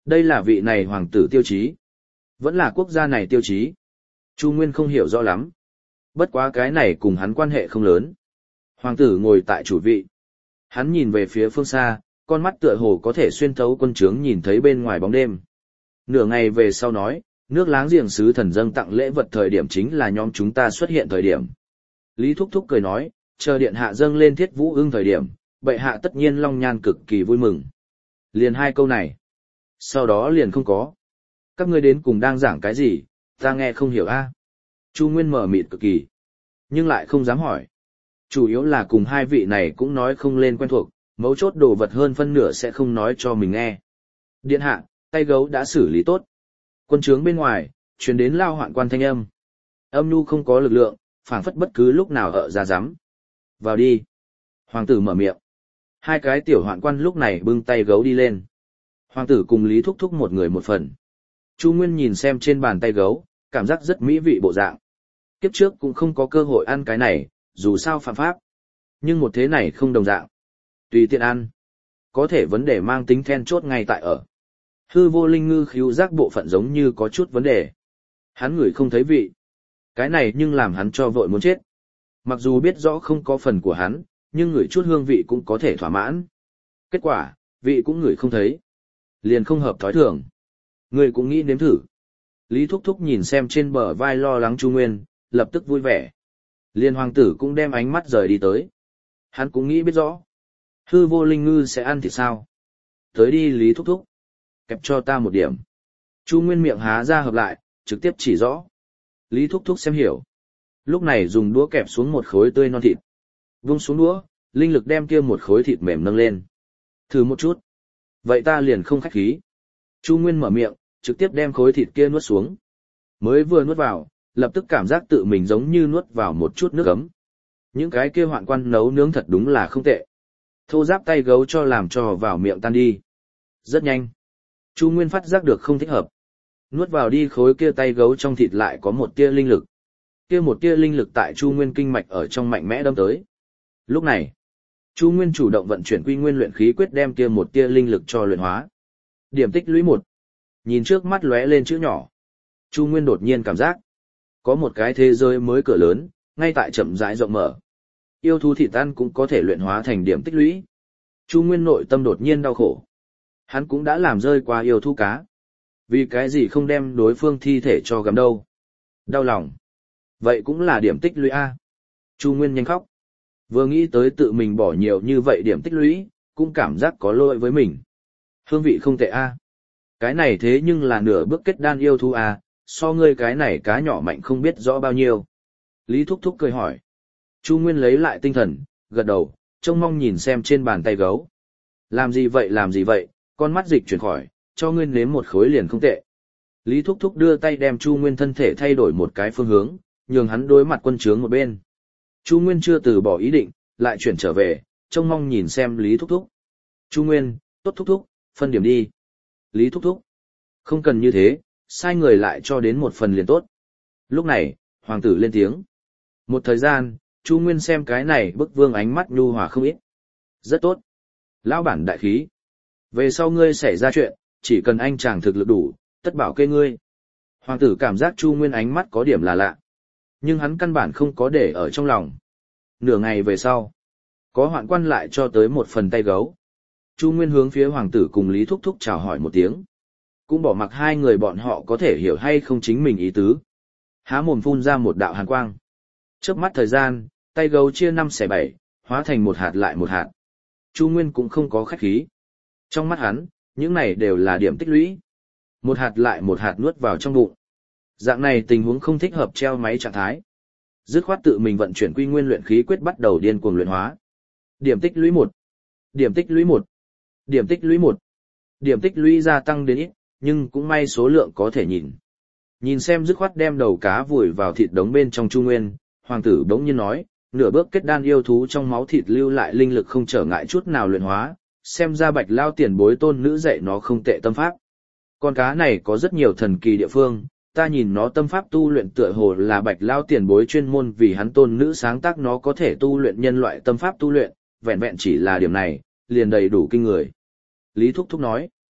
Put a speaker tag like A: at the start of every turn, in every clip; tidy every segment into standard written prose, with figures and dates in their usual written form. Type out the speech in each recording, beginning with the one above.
A: Đây là vị này hoàng tử tiêu chí. Vẫn là quốc gia này tiêu chí. Chu Nguyên không hiểu rõ lắm. Bất quá cái này cùng hắn quan hệ không lớn. Hoàng tử ngồi tại chủ vị. Hắn nhìn về phía phương xa, con mắt tựa hồ có thể xuyên thấu quân trướng nhìn thấy bên ngoài bóng đêm. Nửa ngày về sau nói, nước láng giềng sứ thần dâng tặng lễ vật thời điểm chính là nhóm chúng ta xuất hiện thời điểm. Lý Thúc Thúc cười nói, chờ điện hạ dâng lên Thiết Vũ Ưng thời điểm, bệ hạ tất nhiên long nhan cực kỳ vui mừng. Liền hai câu này. Sau đó liền không có. Các ngươi đến cùng đang giảng cái gì, ta nghe không hiểu a. Chu Nguyên mở mịt cực kỳ, nhưng lại không dám hỏi. Chủ yếu là cùng hai vị này cũng nói không lên quen thuộc, mấu chốt đồ vật hơn phân nửa sẽ không nói cho mình nghe. Điện hạ, tay gấu đã xử lý tốt. Quân trướng bên ngoài, truyền đến Lao Hoạn Quan thanh âm. Âm nhu không có lực lượng, phảng phất bất cứ lúc nào ở ra rắm. Vào đi. Hoàng tử mở miệng. Hai cái tiểu hoạn quan lúc này bưng tay gấu đi lên. Hoàng tử cùng Lý Thúc Thúc một người một phần. Chu Nguyên nhìn xem trên bàn tay gấu, cảm giác rất mỹ vị bộ dạng. Kiếp trước cũng không có cơ hội ăn cái này, dù sao phạm pháp. Nhưng một thế này không đồng dạng. Tùy tiện ăn. Có thể vấn đề mang tính then chốt ngay tại ở. Hư vô linh ngư khíu giác bộ phận giống như có chút vấn đề. Hắn ngửi không thấy vị. Cái này nhưng làm hắn cho vội muốn chết. Mặc dù biết rõ không có phần của hắn, nhưng ngửi chút hương vị cũng có thể thỏa mãn. Kết quả, vị cũng ngửi không thấy. Liền không hợp thói thường. Người cũng nghĩ nếm thử. Lý Thúc Thúc nhìn xem trên bờ vai lo lắng Chu Nguyên, lập tức vui vẻ. Liên hoàng tử cũng đem ánh mắt rời đi tới. Hắn cũng nghĩ biết rõ. Hư vô linh ngư sẽ ăn thì sao? Tới đi Lý Thúc Thúc. Kẹp cho ta một điểm. Chu Nguyên miệng há ra hợp lại, trực tiếp chỉ rõ. Lý Thúc Thúc xem hiểu. Lúc này dùng đũa kẹp xuống một khối tươi non thịt. Vung xuống đũa, linh lực đem kia một khối thịt mềm nâng lên. Thử một chút. Vậy ta liền không khách khí. Chu Nguyên mở miệng, trực tiếp đem khối thịt kia nuốt xuống. Mới vừa nuốt vào, lập tức cảm giác tự mình giống như nuốt vào một chút nước ấm. Những cái kia hoạn quan nấu nướng thật đúng là không tệ. Thô giáp tay gấu cho làm cho vào miệng tan đi. Rất nhanh. Chu Nguyên phát giác được không thích hợp. Nuốt vào đi khối kia tay gấu trong thịt lại có một tia linh lực. Kia một tia linh lực tại Chu Nguyên kinh mạch ở trong mạnh mẽ đâm tới. Lúc này, Chu Nguyên chủ động vận chuyển Quy Nguyên luyện khí quyết đem kia một tia linh lực cho luyện hóa. Điểm tích lũy 1. Nhìn trước mắt lóe lên chữ nhỏ. Chu Nguyên đột nhiên cảm giác có một cái thế giới mới cửa lớn, ngay tại chậm rãi rộng mở. Yêu thú thịt ăn cũng có thể luyện hóa thành điểm tích lũy. Chu Nguyên nội tâm đột nhiên đau khổ. Hắn cũng đã làm rơi qua yêu thú cá. Vì cái gì không đem đối phương thi thể cho gắm đâu? Đau lòng. Vậy cũng là điểm tích lũy A. Chu Nguyên nhanh khóc. Vừa nghĩ tới tự mình bỏ nhiều như vậy điểm tích lũy, cũng cảm giác có lỗi với mình. Hương vị không tệ A. Cái này thế nhưng là nửa bước kết đan yêu thú A, so ngươi cái này cá nhỏ mạnh không biết rõ bao nhiêu. Lý Thúc Thúc cười hỏi. Chu Nguyên lấy lại tinh thần, gật đầu, trông mong nhìn xem trên bàn tay gấu. Làm gì vậy, con mắt dịch chuyển khỏi, cho ngươi nếm một khối liền không tệ. Lý Thúc Thúc đưa tay đem Chu Nguyên thân thể thay đổi một cái phương hướng, nhường hắn đối mặt quân trướng một bên. Chu Nguyên chưa từ bỏ ý định, lại chuyển trở về, trông mong nhìn xem Lý Thúc Thúc. Chu Nguyên, tốt Thúc Thúc, phân điểm đi. Lý Thúc Thúc, không cần như thế, sai người lại cho đến một phần liền tốt. Lúc này, hoàng tử lên tiếng. Một thời gian, Chu Nguyên xem cái này bức vương ánh mắt nhu hòa không ít. Rất tốt. Lão bản đại khí. Về sau ngươi xảy ra chuyện, chỉ cần anh chàng thực lực đủ, tất bảo kê ngươi. Hoàng tử cảm giác Chu Nguyên ánh mắt có điểm là lạ. Nhưng hắn căn bản không có để ở trong lòng. Nửa ngày về sau, có hoạn quan lại cho tới một phần tay gấu. Chu Nguyên hướng phía hoàng tử cùng Lý Thúc Thúc chào hỏi một tiếng. Cũng bỏ mặc hai người bọn họ có thể hiểu hay không chính mình ý tứ. Há mồm phun ra một đạo hàn quang. Chớp mắt thời gian, tay gấu chia 5/7, hóa thành một hạt lại một hạt. Chu Nguyên cũng không có khách khí. Trong mắt hắn, những này đều là điểm tích lũy. Một hạt lại một hạt nuốt vào trong bụng. Dạng này tình huống không thích hợp treo máy trạng thái. Dứt khoát tự mình vận chuyển Quy Nguyên luyện khí quyết bắt đầu điên cuồng luyện hóa. Điểm tích lũy 1. Điểm tích lũy 1. Điểm tích lũy 1. Điểm tích lũy gia tăng đến ít, nhưng cũng may số lượng có thể nhìn. Nhìn xem dứt khoát đem đầu cá vùi vào thịt đống bên trong Chu Nguyên, hoàng tử bỗng nhiên nói, nửa bước kết đan yêu thú trong máu thịt lưu lại linh lực không trở ngại chút nào luyện hóa, xem ra Bạch Lao tiền bối tôn nữ dạy nó không tệ tâm pháp. Con cá này có rất nhiều thần kỳ địa phương, ta nhìn nó tâm pháp tu luyện tựa hồ là Bạch Lao tiền bối chuyên môn vì hắn tôn nữ sáng tác nó có thể tu luyện nhân loại tâm pháp tu luyện, vẹn vẹn chỉ là điểm này, liền đầy đủ kinh người. Lý Thúc Thúc nói.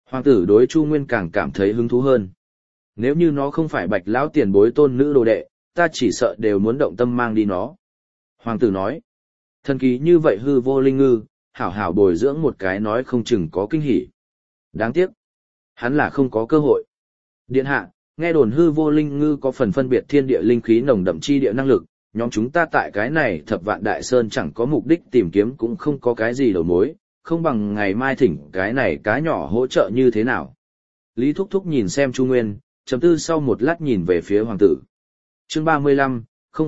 A: Hoàng tử đối Chu Nguyên càng cảm thấy hứng thú hơn. Nếu như nó không phải Bạch lão tiền bối tôn nữ đồ đệ, ta chỉ sợ đều muốn động tâm mang đi nó. Hoàng tử nói, thần kỳ như vậy hư vô linh ngư, hảo hảo bồi dưỡng một cái nói không chừng có kinh hỉ. Đáng tiếc, hắn là không có cơ hội. Điện hạ, nghe đồn hư vô linh ngư có phần phân biệt thiên địa linh khí nồng đậm chi địa năng lực, nhóm chúng ta tại cái này Thập Vạn Đại Sơn chẳng có mục đích tìm kiếm cũng không có cái gì đầu mối, không bằng ngày mai thỉnh cái này cá nhỏ hỗ trợ như thế nào. Lý Thúc Thúc nhìn xem Chu Nguyên, chấm tư sau một lát nhìn về phía hoàng tử. Chương 35,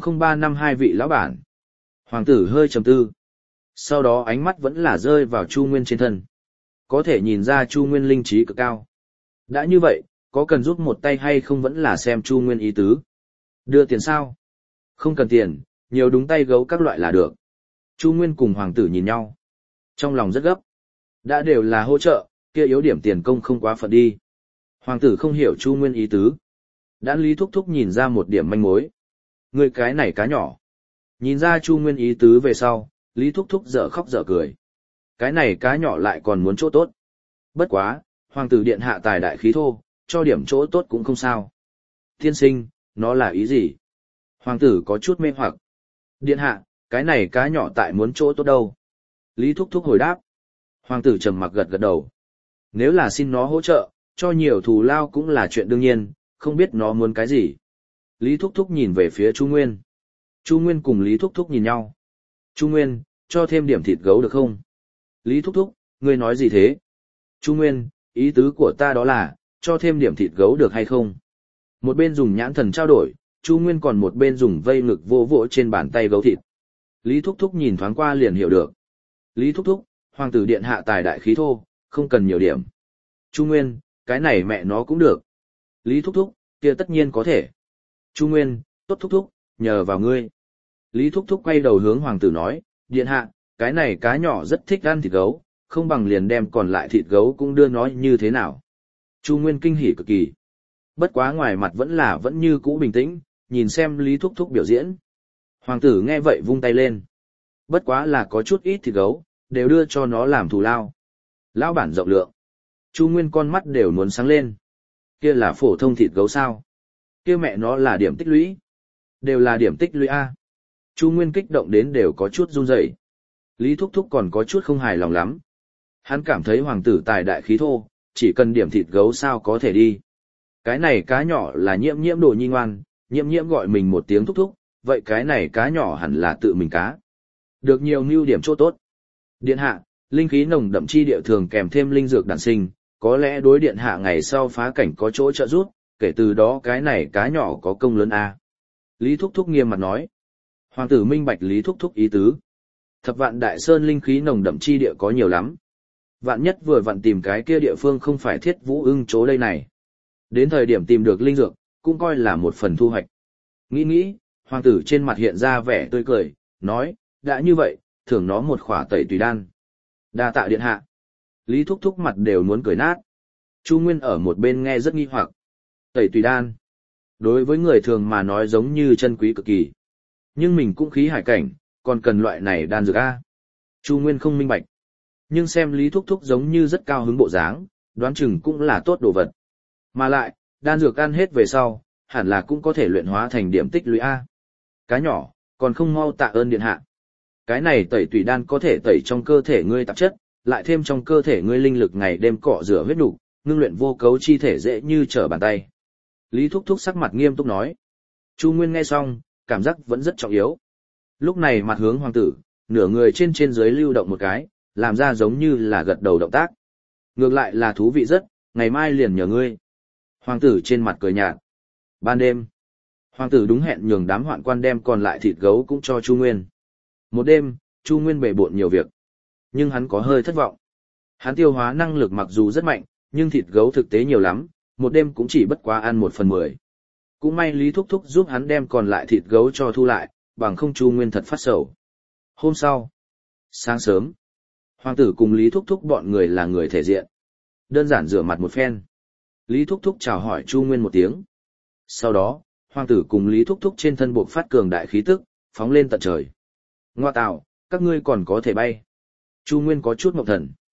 A: 00352 vị lão bản. Hoàng tử hơi trầm tư. Sau đó ánh mắt vẫn là rơi vào Chu Nguyên trên thân. Có thể nhìn ra Chu Nguyên linh trí cực cao. Đã như vậy, có cần giúp một tay hay không vẫn là xem Chu Nguyên ý tứ. Đưa tiền sao? Không cần tiền, nhiều đúng tay gấu các loại là được. Chu Nguyên cùng hoàng tử nhìn nhau. Trong lòng rất gấp. Đã đều là hỗ trợ, kia yếu điểm tiền công không quá phận đi. Hoàng tử không hiểu Chu Nguyên ý tứ. Đã Lý Thúc Thúc nhìn ra một điểm manh mối. Người cái này cá nhỏ. Nhìn ra Chu Nguyên ý tứ về sau, Lý Thúc Thúc dở khóc dở cười. Cái này cá nhỏ lại còn muốn chỗ tốt. Bất quá, hoàng tử điện hạ tài đại khí thô, cho điểm chỗ tốt cũng không sao. Tiên sinh, nó là ý gì? Hoàng tử có chút mê hoặc. Điện hạ, cái này cá nhỏ tại muốn chỗ tốt đâu? Lý Thúc Thúc hồi đáp. Hoàng tử trầm mặc gật gật đầu. Nếu là xin nó hỗ trợ, cho nhiều thù lao cũng là chuyện đương nhiên, không biết nó muốn cái gì. Lý Thúc Thúc nhìn về phía Chu Nguyên. Chu Nguyên cùng Lý Thúc Thúc nhìn nhau. Chu Nguyên, cho thêm điểm thịt gấu được không? Lý Thúc Thúc, ngươi nói gì thế? Chu Nguyên, ý tứ của ta đó là, cho thêm điểm thịt gấu được hay không? Một bên dùng nhãn thần trao đổi, Chu Nguyên còn một bên dùng vây ngực vô vỗ trên bàn tay gấu thịt. Lý Thúc Thúc nhìn thoáng qua liền hiểu được. Lý Thúc Thúc, hoàng tử điện hạ tài đại khí thô, không cần nhiều điểm. Chu Nguyên, cái này mẹ nó cũng được. Lý Thúc Thúc, kia tất nhiên có thể. Chu Nguyên, tốt Thúc Thúc, nhờ vào ngươi. Lý Thúc Thúc quay đầu hướng hoàng tử nói, điện hạ, cái này cá nhỏ rất thích ăn thịt gấu, không bằng liền đem còn lại thịt gấu cũng đưa nó như thế nào. Chu Nguyên kinh hỉ cực kỳ. Bất quá ngoài mặt vẫn như cũ bình tĩnh, nhìn xem Lý Thúc Thúc biểu diễn. Hoàng tử nghe vậy vung tay lên. Bất quá là có chút ít thịt gấu, đều đưa cho nó làm thù lao. Lão bản rộng lượng. Chu Nguyên con mắt đều muốn sáng lên. Kia là phổ thông thịt gấu sao? Kia mẹ nó là điểm tích lũy. Đều là điểm tích lũy A. Chu Nguyên kích động đến đều có chút run rẩy. Lý Thúc Thúc còn có chút không hài lòng lắm. Hắn cảm thấy hoàng tử tài đại khí thô, chỉ cần điểm thịt gấu sao có thể đi. Cái này cá nhỏ là Nhiễm Nhiễm đồ nhi ngoan, Nhiễm Nhiễm gọi mình một tiếng thúc thúc, vậy cái này cá nhỏ hẳn là tự mình cá. Được nhiều mưu điểm chỗ tốt. Điện hạ, linh khí nồng đậm chi địa thường kèm thêm linh dược đản sinh, có lẽ đối điện hạ ngày sau phá cảnh có chỗ trợ giúp, kể từ đó cái này cá nhỏ có công lớn a. Lý Thúc Thúc nghiêm mặt nói. Hoàng tử minh bạch Lý Thúc Thúc ý tứ. Thập Vạn Đại Sơn linh khí nồng đậm chi địa có nhiều lắm. Vạn nhất vừa vặn tìm cái kia địa phương không phải Thiết Vũ Ưng chỗ đây này. Đến thời điểm tìm được linh dược, cũng coi là một phần thu hoạch. Nghĩ, hoàng tử trên mặt hiện ra vẻ tươi cười, nói, đã như vậy, thưởng nó một khỏa tẩy tùy đan. Đa tạ điện hạ. Lý Thúc Thúc mặt đều muốn cười nát. Chu Nguyên ở một bên nghe rất nghi hoặc. Tẩy tùy đan. Đối với người thường mà nói giống như chân quý cực kỳ. Nhưng mình cũng khí hải cảnh, còn cần loại này đan dược a. Chu Nguyên không minh bạch. Nhưng xem Lý Thúc Thúc giống như rất cao hứng bộ dáng, đoán chừng cũng là tốt đồ vật. Mà lại, đan dược ăn hết về sau, hẳn là cũng có thể luyện hóa thành điểm tích lũy A. Cá nhỏ, còn không mau tạ ơn điện hạ. Cái này tẩy tùy đan có thể tẩy trong cơ thể ngươi tạp chất, lại thêm trong cơ thể ngươi linh lực ngày đêm cọ rửa huyết nục, ngưng luyện vô cấu chi thể dễ như trở bàn tay. Lý Thúc Thúc sắc mặt nghiêm túc nói. Chu Nguyên nghe xong, cảm giác vẫn rất trọng yếu. Lúc này mặt hướng hoàng tử, nửa người trên dưới lưu động một cái, làm ra giống như là gật đầu động tác. Ngược lại là thú vị rất, ngày mai liền nhờ ngươi. Hoàng tử trên mặt cười nhạt. Ban đêm, hoàng tử đúng hẹn nhường đám hoạn quan đem còn lại thịt gấu cũng cho Chu Nguyên. Một đêm, Chu Nguyên bề bộn nhiều việc. Nhưng hắn có hơi thất vọng. Hắn tiêu hóa năng lực mặc dù rất mạnh, nhưng thịt gấu thực tế nhiều lắm, một đêm cũng chỉ bất quá ăn 1/10. Cũng may Lý Thúc Thúc giúp hắn đem còn lại thịt gấu cho thu lại, bằng không Chu Nguyên thật phát sầu. Hôm sau, sáng sớm, hoàng tử cùng Lý Thúc Thúc bọn người là người thể diện. Đơn giản rửa mặt một phen. Lý Thúc Thúc chào hỏi Chu Nguyên một tiếng. Sau đó, hoàng tử cùng Lý Thúc Thúc trên thân buộc phát cường đại khí tức, phóng lên tận trời. Ngoa tạo, các ngươi còn có thể bay. Chu Nguyên có chút ngọc thần.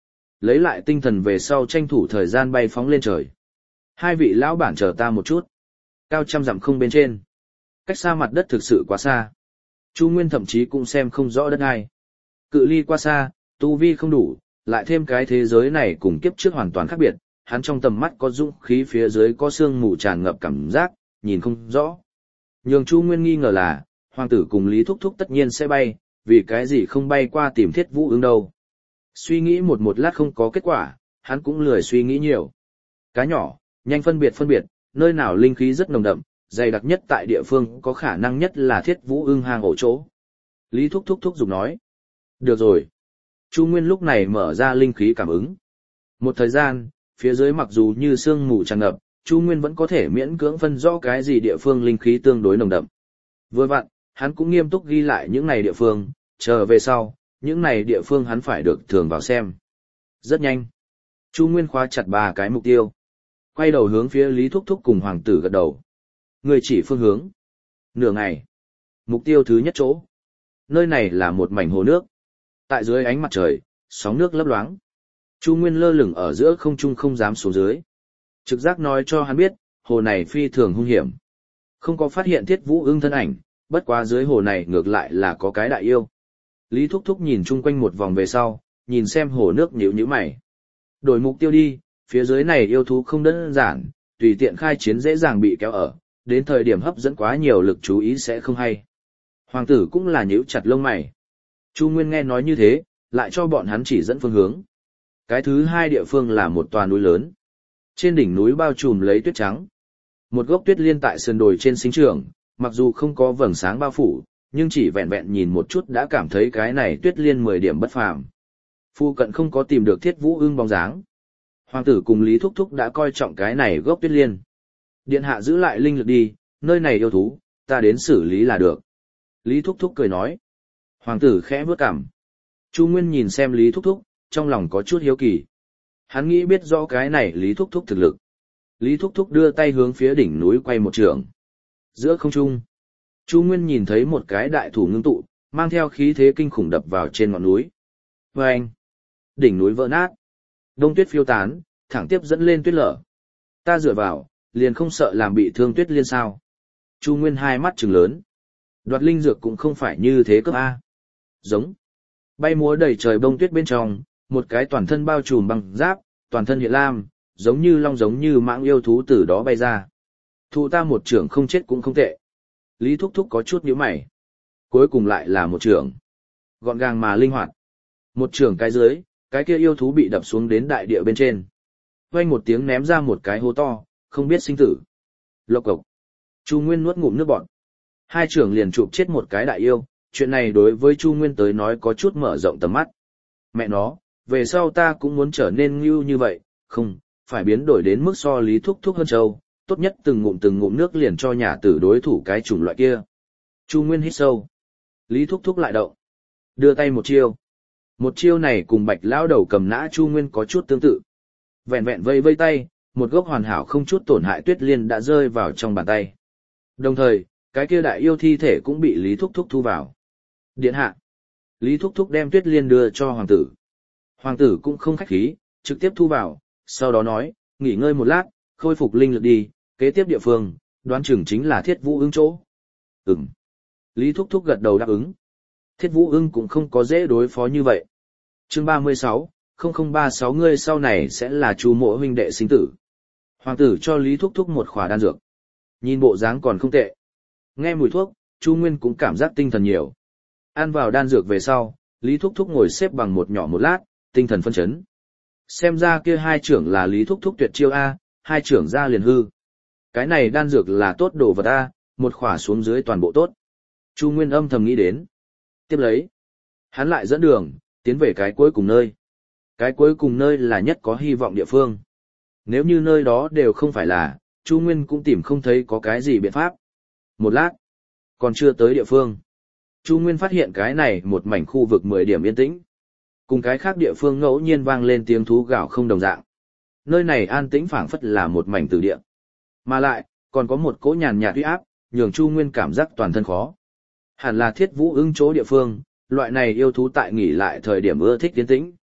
A: Lấy lại tinh thần về sau tranh thủ thời gian bay phóng lên trời. Hai vị lão bản chờ ta một chút. Cao trăm dặm không bên trên. Cách xa mặt đất thực sự quá xa. Chu Nguyên thậm chí cũng xem không rõ đất ai. Cự ly quá xa, tu vi không đủ, lại thêm cái thế giới này cùng kiếp trước hoàn toàn khác biệt, hắn trong tầm mắt có dũng khí phía dưới có sương mù tràn ngập cảm giác, nhìn không rõ. Nhường Chu Nguyên nghi ngờ là, hoàng tử cùng Lý Thúc Thúc tất nhiên sẽ bay, vì cái gì không bay qua tìm Thiết Vũ Ưng đâu. Suy nghĩ một lát không có kết quả, hắn cũng lười suy nghĩ nhiều. Cá nhỏ, nhanh phân biệt, nơi nào linh khí rất nồng đậm, dày đặc nhất tại địa phương có khả năng nhất là Thiết Vũ Ưng hang ổ chỗ. Lý Thúc Thúc thúc giục nói. Được rồi. Chu Nguyên lúc này mở ra linh khí cảm ứng. Một thời gian, phía dưới mặc dù như sương mù tràn ngập, Chu Nguyên vẫn có thể miễn cưỡng phân rõ cái gì địa phương linh khí tương đối nồng đậm. Vừa vặn, hắn cũng nghiêm túc ghi lại những này địa phương, chờ về sau, những này địa phương hắn phải được thường vào xem. Rất nhanh. Chu Nguyên khóa chặt 3 cái mục tiêu. Quay đầu hướng phía Lý Thúc Thúc cùng hoàng tử gật đầu. Người chỉ phương hướng. Nửa ngày. Mục tiêu thứ nhất chỗ. Nơi này là một mảnh hồ nước. Tại dưới ánh mặt trời, sóng nước lấp loáng. Chu Nguyên lơ lửng ở giữa không trung không dám xuống dưới. Trực giác nói cho hắn biết, hồ này phi thường hung hiểm. Không có phát hiện Thiết Vũ Ưng thân ảnh, bất quá dưới hồ này ngược lại là có cái đại yêu. Lý Thúc Thúc nhìn chung quanh một vòng về sau, nhìn xem hồ nước nhíu nhíu mày. Đổi mục tiêu đi, phía dưới này yêu thú không đơn giản, tùy tiện khai chiến dễ dàng bị kéo ở, đến thời điểm hấp dẫn quá nhiều lực chú ý sẽ không hay. Hoàng tử cũng là nhíu chặt lông mày. Chu Nguyên nghe nói như thế, lại cho bọn hắn chỉ dẫn phương hướng. Cái thứ hai địa phương là một tòa núi lớn. Trên đỉnh núi bao trùm lấy tuyết trắng. Một gốc tuyết liên tại sườn đồi trên sinh trưởng, mặc dù không có vầng sáng bao phủ, nhưng chỉ vẹn vẹn nhìn một chút đã cảm thấy cái này tuyết liên 10 điểm bất phàm. Phu cận không có tìm được Thiết Vũ Ưng bóng dáng. Hoàng tử cùng Lý Thúc Thúc đã coi trọng cái này gốc tuyết liên. Điện hạ giữ lại linh lực đi, nơi này yêu thú, ta đến xử lý là được. Lý Thúc Thúc cười nói. Hoàng tử khẽ bước cằm. Chu Nguyên nhìn xem Lý Thúc Thúc, trong lòng có chút hiếu kỳ. Hắn nghĩ biết rõ cái này Lý Thúc Thúc thực lực. Lý Thúc Thúc đưa tay hướng phía đỉnh núi quay một trường. Giữa không trung, Chu Nguyên nhìn thấy một cái đại thủ ngưng tụ, mang theo khí thế kinh khủng đập vào trên ngọn núi. Vâng! Đỉnh núi vỡ nát. Đông tuyết phiêu tán, thẳng tiếp dẫn lên tuyết lở. Ta dựa vào, liền không sợ làm bị thương tuyết liên sao. Chu Nguyên hai mắt trừng lớn. Đoạt linh dược cũng không phải như thế cấp A. Giống. Bay múa đầy trời bông tuyết bên trong, một cái toàn thân bao trùm bằng giáp, toàn thân hiện lam, giống như long giống như mãng yêu thú từ đó bay ra. Thụ ta một trưởng không chết cũng không tệ. Lý Thúc Thúc có chút nhíu mày. Cuối cùng lại là một trưởng. Gọn gàng mà linh hoạt. Một trưởng cái dưới, cái kia yêu thú bị đập xuống đến đại địa bên trên. Vang một tiếng ném ra một cái hố to, không biết sinh tử. Lộc cộc. Chu Nguyên nuốt ngụm nước bọt. Hai trưởng liền chụp chết một cái đại yêu, chuyện này đối với Chu Nguyên tới nói có chút mở rộng tầm mắt. Mẹ nó, về sau ta cũng muốn trở nên ngưu như vậy, không, phải biến đổi đến mức so Lý Thúc Thúc hơn châu, tốt nhất từng ngụm nước liền cho nhà tử đối thủ cái chủng loại kia. Chu Nguyên hít sâu. Lý Thúc Thúc lại động. Đưa tay một chiêu. Một chiêu này cùng Bạch lão đầu cầm nã Chu Nguyên có chút tương tự. Vẹn vẹn vây vây tay, một gốc hoàn hảo không chút tổn hại tuyết liên đã rơi vào trong bàn tay. Đồng thời, cái kia đại yêu thi thể cũng bị Lý Thúc Thúc thu vào. Điện hạ. Lý Thúc Thúc đem tuyết liên đưa cho hoàng tử. Hoàng tử cũng không khách khí, trực tiếp thu vào, sau đó nói, nghỉ ngơi một lát, khôi phục linh lực đi, kế tiếp địa phương, đoán chừng chính là Thiết Vũ Ưng chỗ. Ừm. Lý Thúc Thúc gật đầu đáp ứng. Thiết Vũ Ưng cũng không có dễ đối phó như vậy. Chương 36, 0036 ngươi sau này sẽ là Chu Mộ huynh đệ sinh tử. Hoàng tử cho Lý Thúc Thúc một khỏa đan dược. Nhìn bộ dáng còn không tệ. Nghe mùi thuốc, Chu Nguyên cũng cảm giác tinh thần nhiều. Ăn vào đan dược về sau, Lý Thúc Thúc ngồi xếp bằng một nhỏ một lát, tinh thần phân chấn. Xem ra kia hai trưởng là Lý Thúc Thúc tuyệt chiêu A, hai trưởng ra liền hư. Cái này đan dược là tốt đồ vật A, một khỏa xuống dưới toàn bộ tốt. Chu Nguyên âm thầm nghĩ đến. Tiếp lấy. Hắn lại dẫn đường, tiến về cái cuối cùng nơi. Cái cuối cùng nơi là nhất có hy vọng địa phương. Nếu như nơi đó đều không phải là, Chu Nguyên cũng tìm không thấy có cái gì biện pháp. Một lát. Còn chưa tới địa phương. Chu Nguyên phát hiện cái này một mảnh khu vực 10 điểm yên tĩnh. Cùng cái khác địa phương ngẫu nhiên vang lên tiếng thú gào không đồng dạng. Nơi này an tĩnh phảng phất là một mảnh tử địa. Mà lại, còn có một cỗ nhàn nhạt uy áp, nhường Chu Nguyên cảm giác toàn thân khó. Hẳn là Thiết Vũ Ưng chỗ địa phương, loại này yêu thú tại nghỉ lại thời điểm ưa thích yên tĩnh.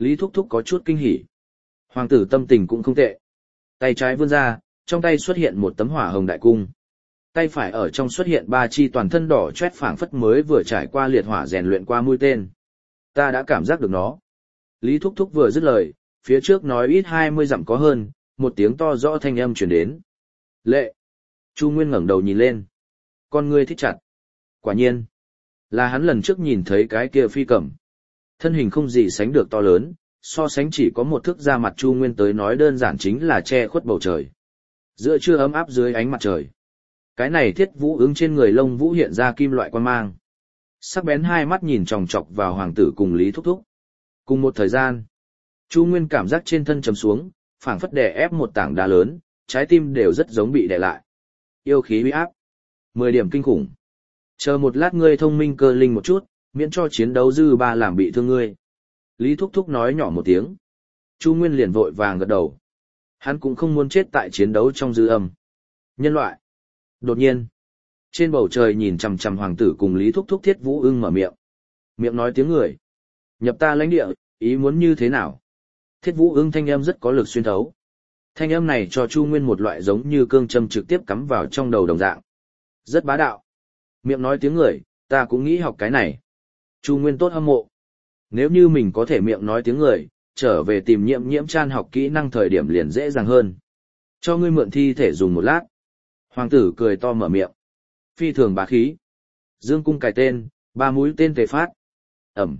A: Lý Thúc Thúc có chút kinh hỉ. Hoàng tử tâm tình cũng không tệ. Tay trái vươn ra, trong tay xuất hiện một tấm hỏa hồng đại cung. Tay phải ở trong xuất hiện 3 chi toàn thân đỏ chót phảng phất mới vừa trải qua liệt hỏa rèn luyện qua mũi tên. Ta đã cảm giác được nó. Lý Thúc Thúc vừa dứt lời, phía trước nói ít 20 dặm có hơn, một tiếng to rõ thanh âm truyền đến. Lệ! Chu Nguyên ngẩng đầu nhìn lên. Con ngươi thích chặt. Quả nhiên, là hắn lần trước nhìn thấy cái kia phi cầm. Thân hình không gì sánh được to lớn, so sánh chỉ có một thước ra mặt Chu Nguyên tới nói đơn giản chính là che khuất bầu trời. Giữa trưa ấm áp dưới ánh mặt trời. Cái này Thiết Vũ Ưng trên người lông vũ hiện ra kim loại quan mang. Sắc bén hai mắt nhìn chòng chọc vào hoàng tử cùng Lý Thúc Thúc. Cùng một thời gian, Chu Nguyên cảm giác trên thân trầm xuống, phảng phất đè ép một tảng đá lớn, trái tim đều rất giống bị đè lại. Yêu khí uy áp, 10 điểm kinh khủng. Chờ một lát ngươi thông minh cơ linh một chút, miễn cho chiến đấu dư ba làm bị thương ngươi. Lý Thúc Thúc nói nhỏ một tiếng. Chu Nguyên liền vội vàng gật đầu. Hắn cũng không muốn chết tại chiến đấu trong dư âm. Nhân loại. Đột nhiên, trên bầu trời nhìn chằm chằm hoàng tử cùng Lý Thúc Thúc Thiết Vũ Ưng mở miệng. Miệng nói tiếng người. Nhập ta lãnh địa, ý muốn như thế nào? Thiết Vũ Ưng thanh âm rất có lực xuyên thấu. Thanh âm này cho Chu Nguyên một loại giống như cương châm trực tiếp cắm vào trong đầu đồng dạng. Rất bá đạo. Miệng nói tiếng người, ta cũng nghĩ học cái này. Chu Nguyên tốt hâm mộ. Nếu như mình có thể miệng nói tiếng người, trở về tìm Nhiễm Chan học kỹ năng thời điểm liền dễ dàng hơn. Cho ngươi mượn thi thể dùng một lát. Hoàng tử cười to mở miệng. Phi thường bá khí. Dương cung cài tên, 3 mũi tên tề phát. Ẩm.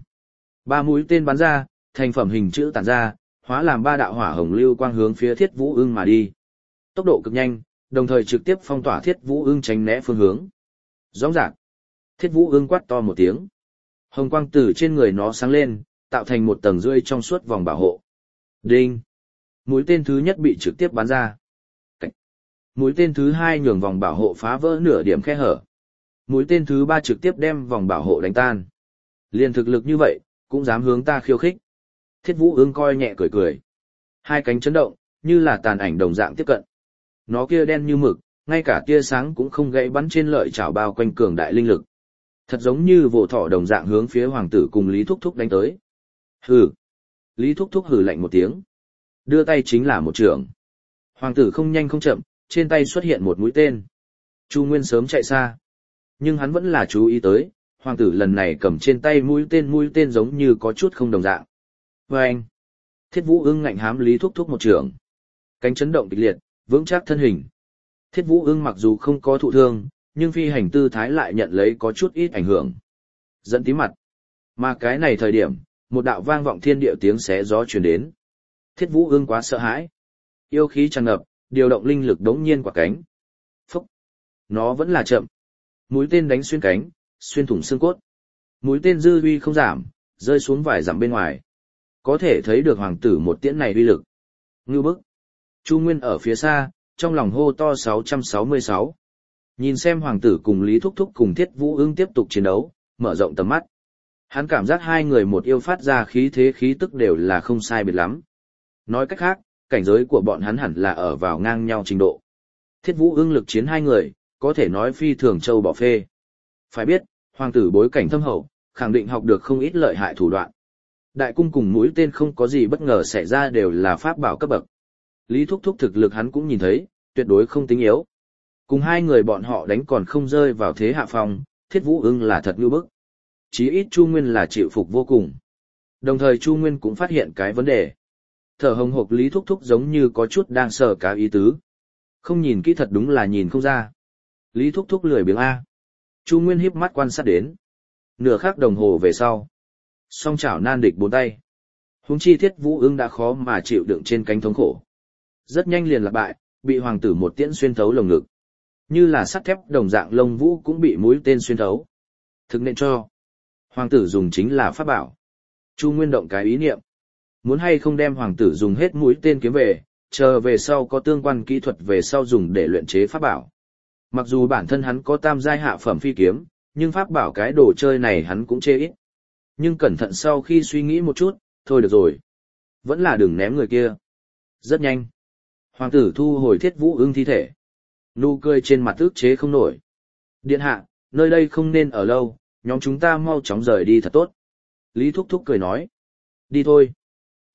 A: 3 mũi tên bắn ra, thành phẩm hình chữ tản ra, hóa làm 3 đạo hỏa hồng lưu quang hướng phía Thiết Vũ Ưng mà đi. Tốc độ cực nhanh, đồng thời trực tiếp phong tỏa Thiết Vũ Ưng tránh né phương hướng. Rõ ràng. Thiết Vũ Ưng quát to một tiếng. Hồng quang từ trên người nó sáng lên, tạo thành một tầng rưỡi trong suốt vòng bảo hộ. Đinh. Mũi tên thứ nhất bị trực tiếp bắn ra. Cách. Mũi tên thứ hai nhường vòng bảo hộ phá vỡ nửa điểm khe hở. Mũi tên thứ ba trực tiếp đem vòng bảo hộ đánh tan. Liên thực lực như vậy, cũng dám hướng ta khiêu khích. Thiết Vũ Ưng coi nhẹ cười cười. Hai cánh chấn động, như là tàn ảnh đồng dạng tiếp cận. Nó kia đen như mực, ngay cả tia sáng cũng không gãy bắn trên lợi chảo bao quanh cường đại linh lực. Thật giống như vồ thỏ đồng dạng hướng phía hoàng tử cùng Lý Thúc Thúc đánh tới. Hừ. Lý Thúc Thúc hừ lạnh một tiếng. Đưa tay chính là một trường. Hoàng tử không nhanh không chậm, trên tay xuất hiện một mũi tên. Chu Nguyên sớm chạy xa. Nhưng hắn vẫn là chú ý tới, hoàng tử lần này cầm trên tay mũi tên giống như có chút không đồng dạng. Vâng! Thiết Vũ Ưng ngạnh hám Lý Thúc Thúc một trường. Cánh chấn động kịch liệt, vững chắc thân hình. Thiết Vũ Ưng mặc dù không có thụ thương, nhưng phi hành tư thái lại nhận lấy có chút ít ảnh hưởng. Dẫn tí mặt. Mà cái này thời điểm, một đạo vang vọng thiên địa tiếng xé gió truyền đến. Thiết Vũ Ưng quá sợ hãi. Yêu khí tràn ngập, điều động linh lực đống nhiên quả cánh. Phúc! Nó vẫn là chậm. Mũi tên đánh xuyên cánh, xuyên thủng xương cốt. Mũi tên dư uy không giảm, rơi xuống vài dặm bên ngoài. Có thể thấy được hoàng tử một tiễn này uy lực. Ngưu bức! Chu Nguyên ở phía xa, trong lòng hô to 666. Nhìn xem hoàng tử cùng Lý Thúc Thúc cùng Thiết Vũ Ưng tiếp tục chiến đấu, mở rộng tầm mắt. Hắn cảm giác hai người một yêu phát ra khí thế khí tức đều là không sai biệt lắm. Nói cách khác, cảnh giới của bọn hắn hẳn là ở vào ngang nhau trình độ. Thiết Vũ Ưng lực chiến hai người, có thể nói phi thường châu bỏ phê. Phải biết, hoàng tử bối cảnh thâm hậu, khẳng định học được không ít lợi hại thủ đoạn. Đại cung cùng mũi tên không có gì bất ngờ xảy ra đều là pháp bảo cấp bậc. Lý Thúc Thúc thực lực hắn cũng nhìn thấy, tuyệt đối không tính yếu. Cùng hai người bọn họ đánh còn không rơi vào thế hạ phong, Thiết Vũ Ưng là thật ngưu bức. Chí ít Chu Nguyên là chịu phục vô cùng. Đồng thời Chu Nguyên cũng phát hiện cái vấn đề. Thở hồng hộc Lý Thúc Thúc giống như có chút đang sờ cá ý tứ. Không nhìn kỹ thật đúng là nhìn không ra. Lý Thúc Thúc lười biếng A. Chu Nguyên híp mắt quan sát đến. Nửa khắc đồng hồ về sau. Song chảo nan địch bốn tay. Huống chi Thiết Vũ Ưng đã khó mà chịu đựng trên cánh thống khổ. Rất nhanh liền lạc bại, bị hoàng tử một tiễn xuyên thấu lồng ngực. Như là sắt thép đồng dạng lông vũ cũng bị mũi tên xuyên thấu. Thực nên cho. Hoàng tử dùng chính là pháp bảo. Chu Nguyên động cái ý niệm. Muốn hay không đem hoàng tử dùng hết mũi tên kiếm về, chờ về sau có tương quan kỹ thuật về sau dùng để luyện chế pháp bảo. Mặc dù bản thân hắn có tam giai hạ phẩm phi kiếm, nhưng pháp bảo cái đồ chơi này hắn cũng chê ít. Nhưng cẩn thận sau khi suy nghĩ một chút, thôi được rồi. Vẫn là đừng ném người kia. Rất nhanh. Hoàng tử thu hồi Thiết Vũ Ưng thi thể. Nụ cười trên mặt ức chế không nổi. Điện hạ, nơi đây không nên ở lâu, nhóm chúng ta mau chóng rời đi thật tốt. Lý Thúc Thúc cười nói. Đi thôi.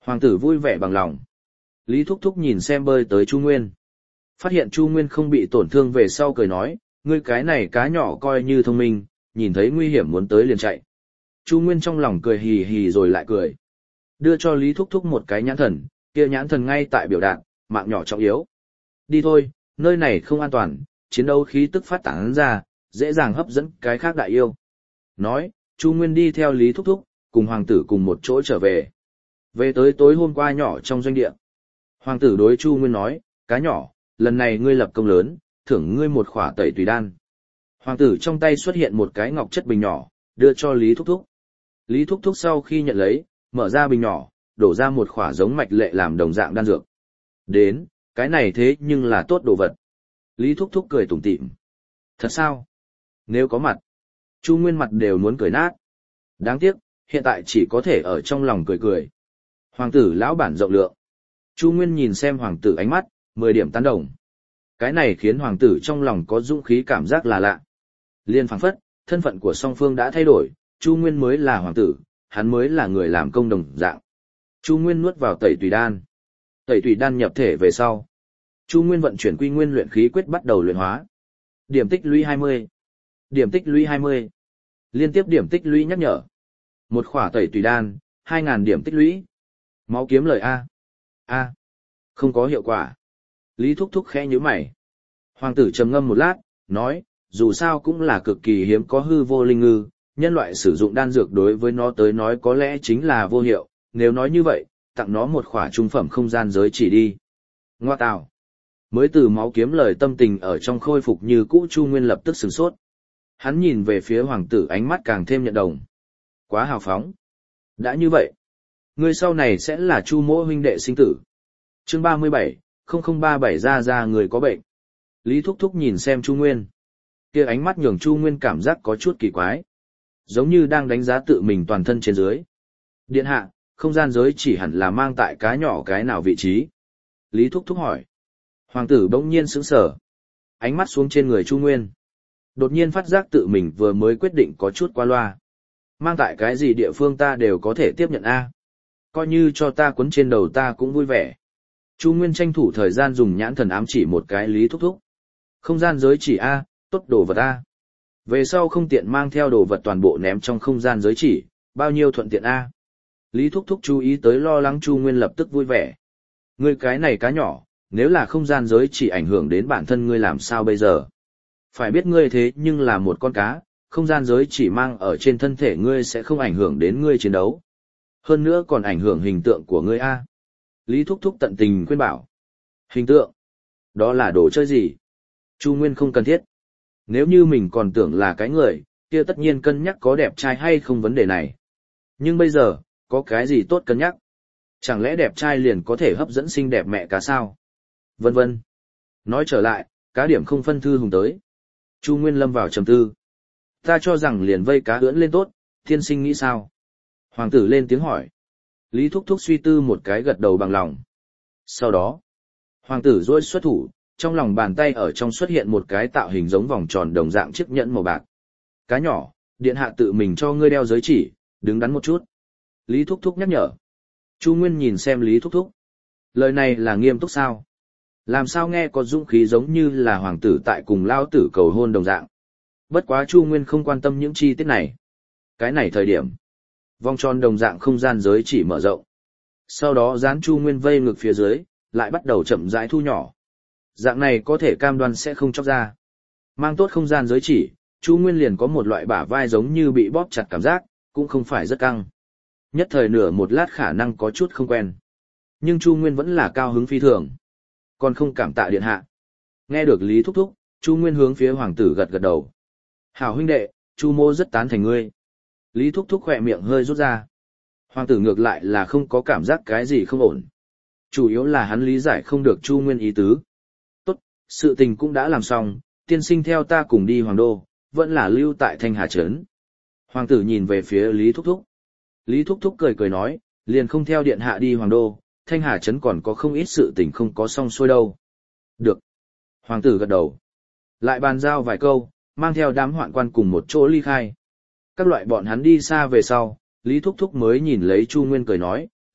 A: Hoàng tử vui vẻ bằng lòng. Lý Thúc Thúc nhìn xem bơi tới Chu Nguyên. Phát hiện Chu Nguyên không bị tổn thương về sau cười nói, ngươi cái này cá nhỏ coi như thông minh, nhìn thấy nguy hiểm muốn tới liền chạy. Chu Nguyên trong lòng cười hì hì rồi lại cười. Đưa cho Lý Thúc Thúc một cái nhãn thần, kia nhãn thần ngay tại biểu đạt, mạng nhỏ trọng yếu. Đi thôi, nơi này không an toàn, chiến đấu khí tức phát tán ra, dễ dàng hấp dẫn cái khác đại yêu. Nói, Chu Nguyên đi theo Lý Thúc Thúc, cùng hoàng tử cùng một chỗ trở về. Về tới tối hôm qua nhỏ trong doanh địa. Hoàng tử đối Chu Nguyên nói, cá nhỏ, lần này ngươi lập công lớn, thưởng ngươi một khỏa tẩy tùy đan. Hoàng tử trong tay xuất hiện một cái ngọc chất bình nhỏ, đưa cho Lý Thúc Thúc. Lý Thúc Thúc sau khi nhận lấy, mở ra bình nhỏ, đổ ra một khỏa giống mạch lệ làm đồng dạng đan dược. Đến, cái này thế nhưng là tốt đồ vật. Lý Thúc Thúc cười tủm tỉm. Thật sao? Nếu có mặt, Chu Nguyên mặt đều muốn cười nát. Đáng tiếc, hiện tại chỉ có thể ở trong lòng cười cười. Hoàng tử lão bản rộng lượng. Chu Nguyên nhìn xem hoàng tử ánh mắt, 10 điểm tán đồng. Cái này khiến hoàng tử trong lòng có dũng khí cảm giác là lạ. Liên phảng phất, thân phận của song phương đã thay đổi, Chu Nguyên mới là hoàng tử, hắn mới là người làm công đồng dạng. Chu Nguyên nuốt vào tẩy tùy đan. Tẩy tùy đan nhập thể về sau. Chu Nguyên vận chuyển quy nguyên luyện khí quyết bắt đầu luyện hóa. Điểm tích lũy 20. Điểm tích lũy 20. Liên tiếp điểm tích lũy nhắc nhở. Một khỏa tẩy tùy đan, 2.000 điểm tích lũy. Máu kiếm lời A. A. Không có hiệu quả. Lý Thúc Thúc khẽ nhíu mày. Hoàng tử trầm ngâm một lát, nói, dù sao cũng là cực kỳ hiếm có hư vô linh ngư, nhân loại sử dụng đan dược đối với nó tới nói có lẽ chính là vô hiệu, nếu nói như vậy, tặng nó một khỏa trung phẩm không gian giới chỉ đi. Ngoa tào. Mới từ máu kiếm lời tâm tình ở trong khôi phục như cũ, Chu Nguyên lập tức sửng sốt. Hắn nhìn về phía hoàng tử ánh mắt càng thêm nhận đồng. Quá hào phóng. Đã như vậy, ngươi sau này sẽ là Chu mỗ huynh đệ sinh tử. Chương 37, 0037 ra người có bệnh. Lý Thúc Thúc nhìn xem Chu Nguyên. Kia ánh mắt nhường Chu Nguyên cảm giác có chút kỳ quái. Giống như đang đánh giá tự mình toàn thân trên dưới. Điện hạ, không gian giới chỉ hẳn là mang tại cá nhỏ cái nào vị trí? Lý Thúc Thúc hỏi. Hoàng tử bỗng nhiên sững sờ. Ánh mắt xuống trên người Chu Nguyên. Đột nhiên phát giác tự mình vừa mới quyết định có chút qua loa. Mang tại cái gì địa phương ta đều có thể tiếp nhận A. Coi như cho ta quấn trên đầu ta cũng vui vẻ. Chu Nguyên tranh thủ thời gian dùng nhãn thần ám chỉ một cái Lý Thúc Thúc. Không gian giới chỉ A, tốt đồ vật A. Về sau không tiện mang theo đồ vật toàn bộ ném trong không gian giới chỉ, bao nhiêu thuận tiện A. Lý Thúc Thúc chú ý tới lo lắng Chu Nguyên lập tức vui vẻ. Ngươi cái này cá nhỏ, nếu là không gian giới chỉ ảnh hưởng đến bản thân ngươi làm sao bây giờ? Phải biết ngươi thế nhưng là một con cá, không gian giới chỉ mang ở trên thân thể ngươi sẽ không ảnh hưởng đến ngươi chiến đấu. Hơn nữa còn ảnh hưởng hình tượng của ngươi A. Lý Thúc Thúc tận tình khuyên bảo. Hình tượng? Đó là đồ chơi gì? Chu Nguyên không cần thiết. Nếu như mình còn tưởng là cái người, kia tất nhiên cân nhắc có đẹp trai hay không vấn đề này. Nhưng bây giờ, có cái gì tốt cân nhắc? Chẳng lẽ đẹp trai liền có thể hấp dẫn xinh đẹp mẹ cá sao? Vân vân. Nói trở lại, cá điểm không phân thư hùng tới. Chu Nguyên lâm vào trầm tư. Ta cho rằng liền vây cá ưỡn lên tốt, tiên sinh nghĩ sao? Hoàng tử lên tiếng hỏi. Lý Thúc Thúc suy tư một cái gật đầu bằng lòng. Sau đó, hoàng tử duỗi xuất thủ, trong lòng bàn tay ở trong xuất hiện một cái tạo hình giống vòng tròn đồng dạng chiếc nhẫn màu bạc. Cá nhỏ, điện hạ tự mình cho ngươi đeo giới chỉ, đứng đắn một chút. Lý Thúc Thúc nhắc nhở. Chu Nguyên nhìn xem Lý Thúc Thúc. Lời này là nghiêm túc sao? Làm sao nghe có dũng khí giống như là hoàng tử tại cùng lao tử cầu hôn đồng dạng. Bất quá Chu Nguyên không quan tâm những chi tiết này. Cái này thời điểm, vòng tròn đồng dạng không gian giới chỉ mở rộng. Sau đó dán Chu Nguyên vây ngực phía dưới, lại bắt đầu chậm rãi thu nhỏ. Dạng này có thể cam đoan sẽ không chóc ra. Mang tốt không gian giới chỉ, Chu Nguyên liền có một loại bả vai giống như bị bóp chặt cảm giác, cũng không phải rất căng. Nhất thời nửa một lát khả năng có chút không quen. Nhưng Chu Nguyên vẫn là cao hứng phi thường. Còn không cảm tạ điện hạ. Nghe được Lý Thúc Thúc, Chu Nguyên hướng phía hoàng tử gật gật đầu. Hảo huynh đệ, Chu mô rất tán thành ngươi. Lý Thúc Thúc khỏe miệng hơi rút ra. Hoàng tử ngược lại là không có cảm giác cái gì không ổn. Chủ yếu là hắn lý giải không được Chu Nguyên ý tứ. Tốt, sự tình cũng đã làm xong, tiên sinh theo ta cùng đi Hoàng Đô, vẫn là lưu tại Thanh Hà Trấn. Hoàng tử nhìn về phía Lý Thúc Thúc. Lý Thúc Thúc cười cười nói, liền không theo điện hạ đi Hoàng Đô, Thanh Hà Trấn còn có không ít sự tình không có xong xuôi đâu. Được. Hoàng tử gật đầu. Lại bàn giao vài câu, mang theo đám hoạn quan cùng một chỗ ly khai. Các loại bọn hắn đi xa về sau, Lý Thúc Thúc mới nhìn lấy Chu Nguyên cười nói,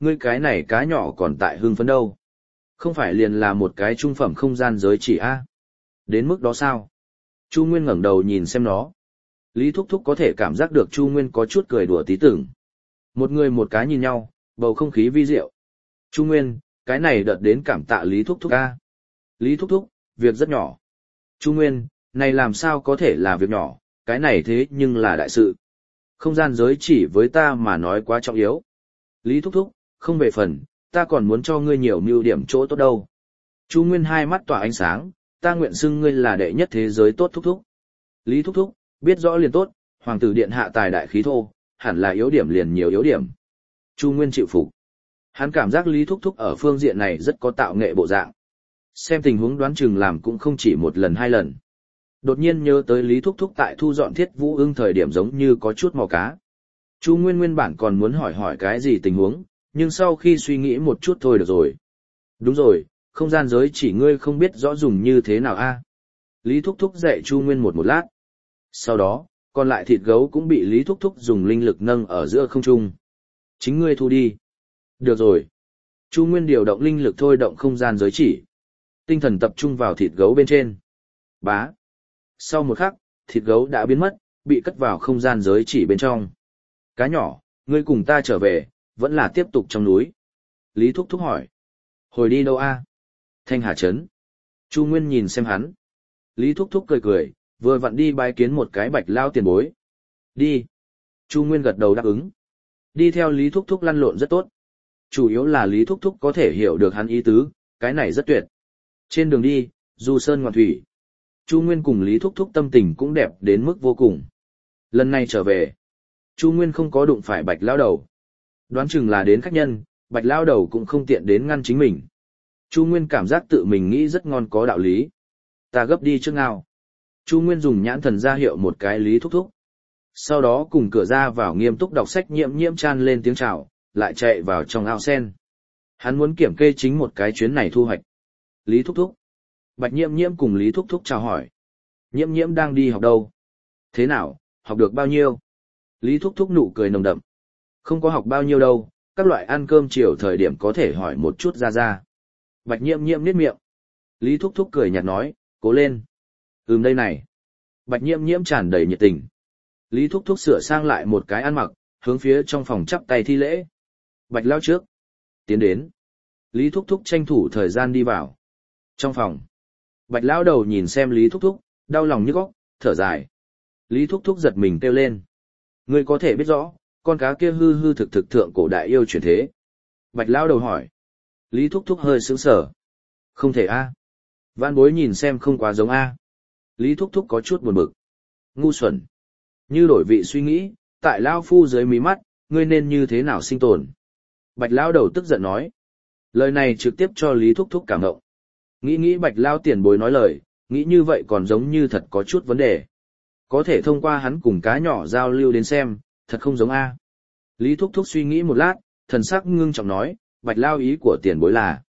A: ngươi cái này cá nhỏ còn tại hưng phấn đâu. Không phải liền là một cái trung phẩm không gian giới chỉ a? Đến mức đó sao? Chu Nguyên ngẩng đầu nhìn xem nó. Lý Thúc Thúc có thể cảm giác được Chu Nguyên có chút cười đùa tí tưởng. Một người một cái nhìn nhau, bầu không khí vi diệu. Chu Nguyên, cái này đợt đến cảm tạ Lý Thúc Thúc a. Lý Thúc Thúc, việc rất nhỏ. Chu Nguyên, này làm sao có thể là việc nhỏ, cái này thế nhưng là đại sự. Không gian giới chỉ với ta mà nói quá trọng yếu. Lý Thúc Thúc, không về phần, ta còn muốn cho ngươi nhiều mưu điểm chỗ tốt đâu. Chu Nguyên hai mắt tỏa ánh sáng, ta nguyện xưng ngươi là đệ nhất thế giới tốt Thúc Thúc. Lý Thúc Thúc, biết rõ liền tốt, hoàng tử điện hạ tài đại khí thô, hẳn là yếu điểm liền nhiều yếu điểm. Chu Nguyên chịu phục. Hắn cảm giác Lý Thúc Thúc ở phương diện này rất có tạo nghệ bộ dạng. Xem tình huống đoán chừng làm cũng không chỉ một lần hai lần. Đột nhiên nhớ tới Lý Thúc Thúc tại thu dọn Thiết Vũ Ưng thời điểm giống như có chút mò cá. Chu Nguyên nguyên bản còn muốn hỏi cái gì tình huống, nhưng sau khi suy nghĩ một chút thôi được rồi. Đúng rồi, không gian giới chỉ ngươi không biết rõ dùng như thế nào a? Lý Thúc Thúc dạy Chu Nguyên một lát. Sau đó, còn lại thịt gấu cũng bị Lý Thúc Thúc dùng linh lực nâng ở giữa không trung. Chính ngươi thu đi. Được rồi. Chu Nguyên điều động linh lực thôi động không gian giới chỉ. Tinh thần tập trung vào thịt gấu bên trên. Bá. Sau một khắc, thịt gấu đã biến mất, bị cất vào không gian giới chỉ bên trong. Cá nhỏ, ngươi cùng ta trở về, vẫn là tiếp tục trong núi. Lý Thúc Thúc hỏi. Hồi đi đâu a? Thanh Hà Trấn. Chu Nguyên nhìn xem hắn. Lý Thúc Thúc cười cười, vừa vặn đi bái kiến một cái bạch lao tiền bối. Đi. Chu Nguyên gật đầu đáp ứng. Đi theo Lý Thúc Thúc lăn lộn rất tốt. Chủ yếu là Lý Thúc Thúc có thể hiểu được hắn ý tứ, cái này rất tuyệt. Trên đường đi, du sơn ngoạn thủy. Chu Nguyên cùng Lý Thúc Thúc tâm tình cũng đẹp đến mức vô cùng. Lần này trở về, Chu Nguyên không có đụng phải bạch lao đầu. Đoán chừng là đến khách nhân, bạch lao đầu cũng không tiện đến ngăn chính mình. Chu Nguyên cảm giác tự mình nghĩ rất ngon có đạo lý. Ta gấp đi trước ngao. Chu Nguyên dùng nhãn thần ra hiệu một cái Lý Thúc Thúc. Sau đó cùng cửa ra vào nghiêm túc đọc sách Nhiễm Nhiễm chan lên tiếng chào, lại chạy vào trong ao sen. Hắn muốn kiểm kê chính một cái chuyến này thu hoạch. Lý Thúc Thúc. Bạch Nhiễm Nhiễm cùng Lý Thúc Thúc chào hỏi. Nhiễm Nhiễm đang đi học đâu? Thế nào, học được bao nhiêu? Lý Thúc Thúc nụ cười nồng đậm. Không có học bao nhiêu đâu, các loại ăn cơm chiều thời điểm có thể hỏi một chút ra. Bạch Nhiễm Nhiễm niết miệng. Lý Thúc Thúc cười nhạt nói, cố lên. Đây này. Bạch Nhiễm Nhiễm tràn đầy nhiệt tình. Lý Thúc Thúc sửa sang lại một cái ăn mặc, hướng phía trong phòng chắp tay thi lễ. Bạch lao trước. Tiến đến. Lý Thúc Thúc tranh thủ thời gian đi vào. Trong phòng. Bạch lão đầu nhìn xem Lý Thúc Thúc, đau lòng nhức óc, thở dài. Lý Thúc Thúc giật mình kêu lên. Ngươi có thể biết rõ, con cá kia hư hư thực thực thượng cổ đại yêu chuyển thế. Bạch lão đầu hỏi. Lý Thúc Thúc hơi sững sờ. Không thể a. Vãn bối nhìn xem không quá giống a. Lý Thúc Thúc có chút buồn bực. Ngu xuẩn. Như đổi vị suy nghĩ, tại lao phu dưới mí mắt, ngươi nên như thế nào sinh tồn. Bạch lão đầu tức giận nói. Lời này trực tiếp cho Lý Thúc Thúc cảm động. Nghĩ Bạch lao tiền bối nói lời, nghĩ như vậy còn giống như thật có chút vấn đề. Có thể thông qua hắn cùng cá nhỏ giao lưu đến xem, thật không giống a. Lý Thúc Thúc suy nghĩ một lát, thần sắc ngưng trọng nói, Bạch lao ý của tiền bối là.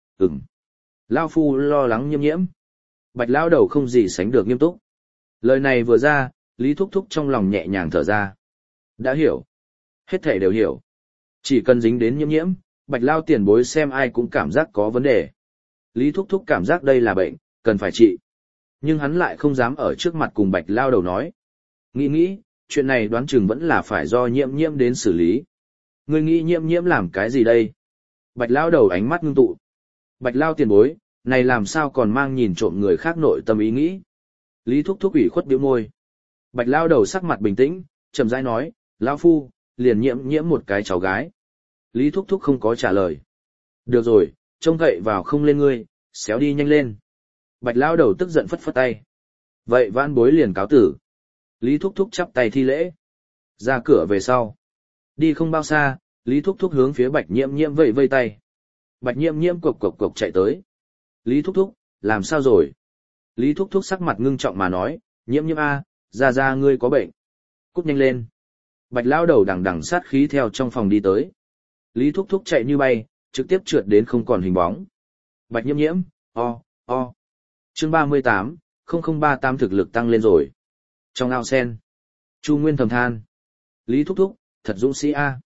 A: Lao phu lo lắng Nhiễm Nhiễm. Bạch lao đầu không gì sánh được nghiêm túc. Lời này vừa ra, Lý Thúc Thúc trong lòng nhẹ nhàng thở ra. Đã hiểu. Hết thảy đều hiểu. Chỉ cần dính đến Nhiễm Nhiễm, Bạch lao tiền bối xem ai cũng cảm giác có vấn đề. Lý Thúc Thúc cảm giác đây là bệnh, cần phải trị. Nhưng hắn lại không dám ở trước mặt cùng Bạch lao đầu nói. Nghĩ, chuyện này đoán chừng vẫn là phải do Nhiễm Nhiễm đến xử lý. Ngươi nghĩ Nhiễm Nhiễm làm cái gì đây? Bạch lao đầu ánh mắt ngưng tụ. Bạch lao tiền bối, này làm sao còn mang nhìn trộm người khác nội tâm ý nghĩ? Lý Thúc Thúc ủy khuất bĩu môi. Bạch lao đầu sắc mặt bình tĩnh, chậm rãi nói, lão phu, liền Nhiễm một cái cháu gái. Lý Thúc Thúc không có trả lời. Được rồi, trông cậy vào không lên ngươi, xéo đi nhanh lên. Bạch lao đầu tức giận phất phất tay. Vậy vãn bối liền cáo tử. Lý Thúc Thúc chắp tay thi lễ. Ra cửa về sau. Đi không bao xa, Lý Thúc Thúc hướng phía Bạch Nhiễm vẫy vây tay. Bạch Nhiễm cộc chạy tới. Lý Thúc Thúc, làm sao rồi? Lý Thúc Thúc sắc mặt ngưng trọng mà nói, Nhiễm a, ra ngươi có bệnh. Cút nhanh lên. Bạch lao đầu đằng sát khí theo trong phòng đi tới. Lý Thúc Thúc chạy như bay, trực tiếp trượt đến không còn hình bóng. Bạch Nhiễm, o. Chương 38, 0038 thực lực tăng lên rồi. Trong ao sen, Chu Nguyên thầm than. Lý Thúc Thúc, thật dũng sĩ a.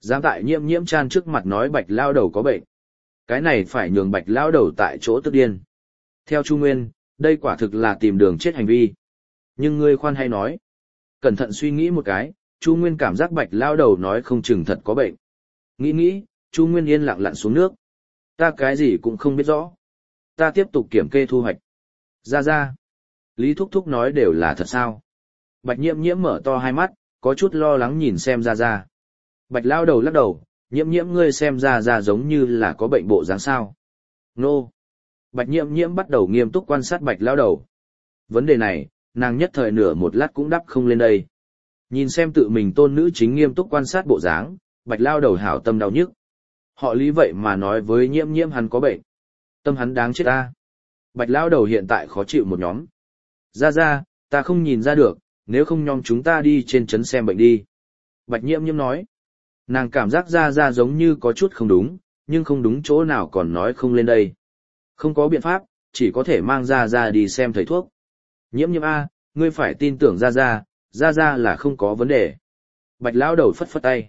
A: Dám tại Nhiễm Nhiễm Chan trước mặt nói Bạch lao đầu có bệnh. Cái này phải nhường Bạch lao đầu tại chỗ tức điên. Theo Chu Nguyên, đây quả thực là tìm đường chết hành vi. Nhưng ngươi khoan hay nói. Cẩn thận suy nghĩ một cái, Chu Nguyên cảm giác Bạch lao đầu nói không chừng thật có bệnh. Nghĩ, Chu Nguyên yên lặng lặn xuống nước. Ta cái gì cũng không biết rõ. Ta tiếp tục kiểm kê thu hoạch. Ra. Lý Thúc Thúc nói đều là thật sao. Bạch Nhiễm Nhiễm mở to hai mắt, có chút lo lắng nhìn xem ra. Bạch lao đầu lắc đầu, Nhiễm ngươi xem ra giống như là có bệnh bộ dáng sao. Nô. Bạch Nhiễm bắt đầu nghiêm túc quan sát Bạch lao đầu. Vấn đề này, nàng nhất thời nửa một lát cũng đáp không lên đây. Nhìn xem tự mình tôn nữ chính nghiêm túc quan sát bộ dáng, Bạch lao đầu hảo tâm đau nhức. Họ Lý vậy mà nói với Nhiễm hắn có bệnh. Tâm hắn đáng chết ta. Bạch lao đầu hiện tại khó chịu một nhóm. Ra, ta không nhìn ra được, nếu không nhóm chúng ta đi trên trấn xem bệnh đi. Bạch Nhiễm nói. Nàng cảm giác ra giống như có chút không đúng, nhưng không đúng chỗ nào còn nói không lên đây. Không có biện pháp, chỉ có thể mang ra đi xem thầy thuốc. Nhiễm A, ngươi phải tin tưởng ra là không có vấn đề. Bạch lão đầu phất phất tay.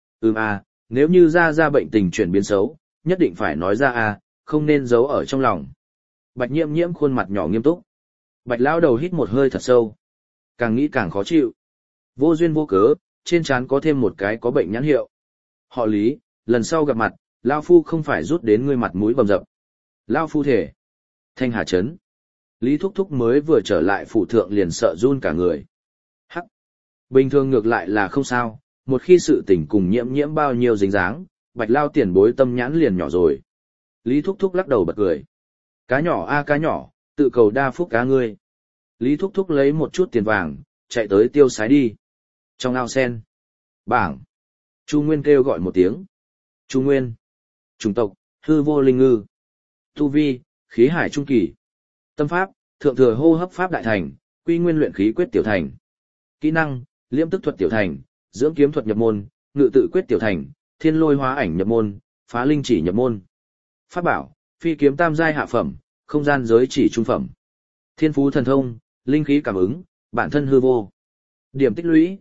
A: Nếu như ra bệnh tình chuyển biến xấu, nhất định phải nói ra không nên giấu ở trong lòng. Bạch Nhiễm khuôn mặt nhỏ nghiêm túc. Bạch lão đầu hít một hơi thật sâu. Càng nghĩ càng khó chịu. Vô duyên vô cớ, trên trán có thêm một cái có bệnh nhãn hiệu. Họ Lý, lần sau gặp mặt, lão phu không phải rút đến ngươi mặt mũi bầm dập. Lão phu thể. Thanh Hà Trấn. Lý Thúc Thúc mới vừa trở lại phủ thượng liền sợ run cả người. Hắc. Bình thường ngược lại là không sao, một khi sự tình cùng Nhiễm bao nhiêu dính dáng, Bạch lao tiền bối tâm nhãn liền nhỏ rồi. Lý Thúc Thúc lắc đầu bật cười. Cá nhỏ cá nhỏ, tự cầu đa phúc cá ngươi. Lý Thúc Thúc lấy một chút tiền vàng, chạy tới tiêu sái đi. Trong ao sen. Bảng. Chu Nguyên kêu gọi một tiếng. Chu Nguyên. Chủng tộc, hư vô linh ngư. Tu vi, khí hải trung kỳ. Tâm pháp, thượng thừa hô hấp pháp đại thành, quy nguyên luyện khí quyết tiểu thành. Kỹ năng, liễm tức thuật tiểu thành, dưỡng kiếm thuật nhập môn, ngự tự quyết tiểu thành, thiên lôi hóa ảnh nhập môn, phá linh chỉ nhập môn. Pháp bảo, phi kiếm tam giai hạ phẩm, không gian giới chỉ trung phẩm. Thiên phú thần thông, linh khí cảm ứng, bản thân hư vô. Điểm tích lũy,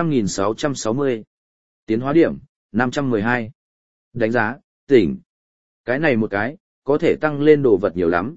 A: 5.660. Tiến hóa điểm, 512. Đánh giá, tỉnh. Cái này một cái, có thể tăng lên đồ vật nhiều lắm.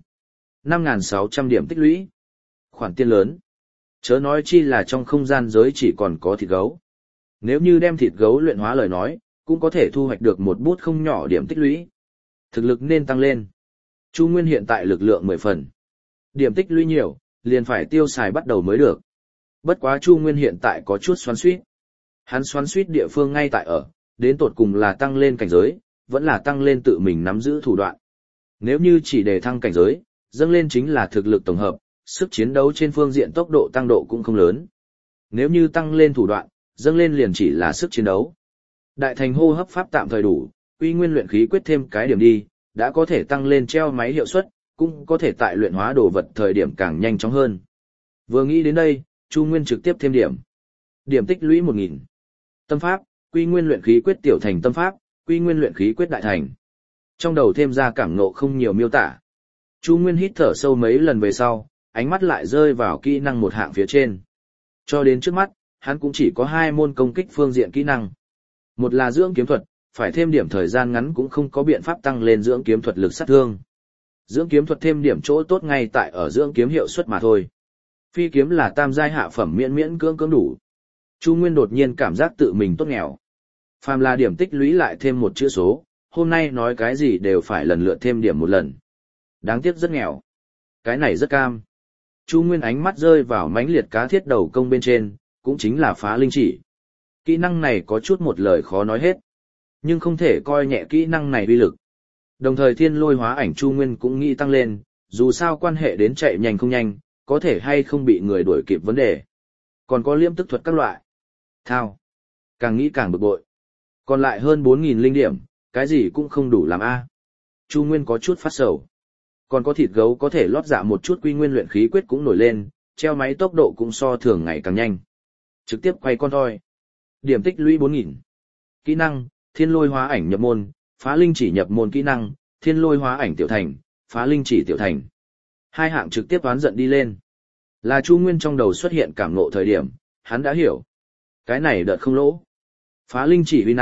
A: 5.600 điểm tích lũy. Khoản tiền lớn. Chớ nói chi là trong không gian giới chỉ còn có thịt gấu. Nếu như đem thịt gấu luyện hóa lời nói, cũng có thể thu hoạch được một bút không nhỏ điểm tích lũy. Thực lực nên tăng lên. Chu Nguyên hiện tại lực lượng 10 phần. Điểm tích lũy nhiều, liền phải tiêu xài bắt đầu mới được. Bất quá Chu Nguyên hiện tại có chút xoắn xuýt. Hắn xoắn xuýt địa phương ngay tại ở, đến tột cùng là tăng lên cảnh giới, vẫn là tăng lên tự mình nắm giữ thủ đoạn. Nếu như chỉ để thăng cảnh giới, dâng lên chính là thực lực tổng hợp, sức chiến đấu trên phương diện tốc độ tăng độ cũng không lớn. Nếu như tăng lên thủ đoạn, dâng lên liền chỉ là sức chiến đấu. Đại thành hô hấp pháp tạm thời đủ, quy nguyên luyện khí quyết thêm cái điểm đi, đã có thể tăng lên treo máy hiệu suất, cũng có thể tại luyện hóa đồ vật thời điểm càng nhanh chóng hơn. Vừa nghĩ đến đây, Chu Nguyên trực tiếp thêm điểm. Điểm tích lũy 1000. Tâm pháp, quy nguyên luyện khí quyết tiểu thành tâm pháp, quy nguyên luyện khí quyết đại thành. Trong đầu thêm ra cảm ngộ không nhiều miêu tả. Chu Nguyên hít thở sâu mấy lần về sau, ánh mắt lại rơi vào kỹ năng một hạng phía trên. Cho đến trước mắt, hắn cũng chỉ có 2 môn công kích phương diện kỹ năng. Một là dưỡng kiếm thuật, phải thêm điểm thời gian ngắn cũng không có biện pháp tăng lên dưỡng kiếm thuật lực sát thương. Dưỡng kiếm thuật thêm điểm chỗ tốt ngay tại ở dưỡng kiếm hiệu suất mà thôi. Phi kiếm là tam giai hạ phẩm miễn cưỡng đủ. Chu Nguyên đột nhiên cảm giác tự mình tốt nghèo. Phàm là điểm tích lũy lại thêm một chữ số, hôm nay nói cái gì đều phải lần lượt thêm điểm một lần. Đáng tiếc rất nghèo. Cái này rất cam. Chu Nguyên ánh mắt rơi vào mãnh liệt cá thiết đầu công bên trên, cũng chính là phá linh chỉ. Kỹ năng này có chút một lời khó nói hết, nhưng không thể coi nhẹ kỹ năng này uy lực. Đồng thời thiên lôi hóa ảnh Chu Nguyên cũng nghĩ tăng lên, dù sao quan hệ đến chạy nhanh không nhanh, có thể hay không bị người đuổi kịp vấn đề. Còn có liễm tức thuật các loại. Thao. Càng nghĩ càng bực bội. Còn lại hơn 4.000 linh điểm, cái gì cũng không đủ làm a. Chu Nguyên có chút phát sầu. Còn có thịt gấu có thể lót dạ một chút quy nguyên luyện khí quyết cũng nổi lên, treo máy tốc độ cũng so thường ngày càng nhanh. Trực tiếp quay con thôi. Điểm tích lũy 4.000. Kỹ năng, thiên lôi hóa ảnh nhập môn, phá linh chỉ nhập môn kỹ năng, thiên lôi hóa ảnh tiểu thành, phá linh chỉ tiểu thành. 2 hạng trực tiếp oán giận đi lên. Là Chu Nguyên trong đầu xuất hiện cảm ngộ thời điểm, hắn đã hiểu. Cái này đợt không lỗ. Phá linh chỉ uy năng,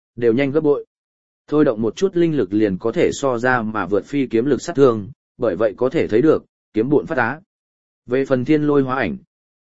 A: đều nhanh gấp bội. Thôi động một chút linh lực liền có thể so ra mà vượt phi kiếm lực sát thương, bởi vậy có thể thấy được, kiếm bộn phát á. Về phần thiên lôi hóa ảnh.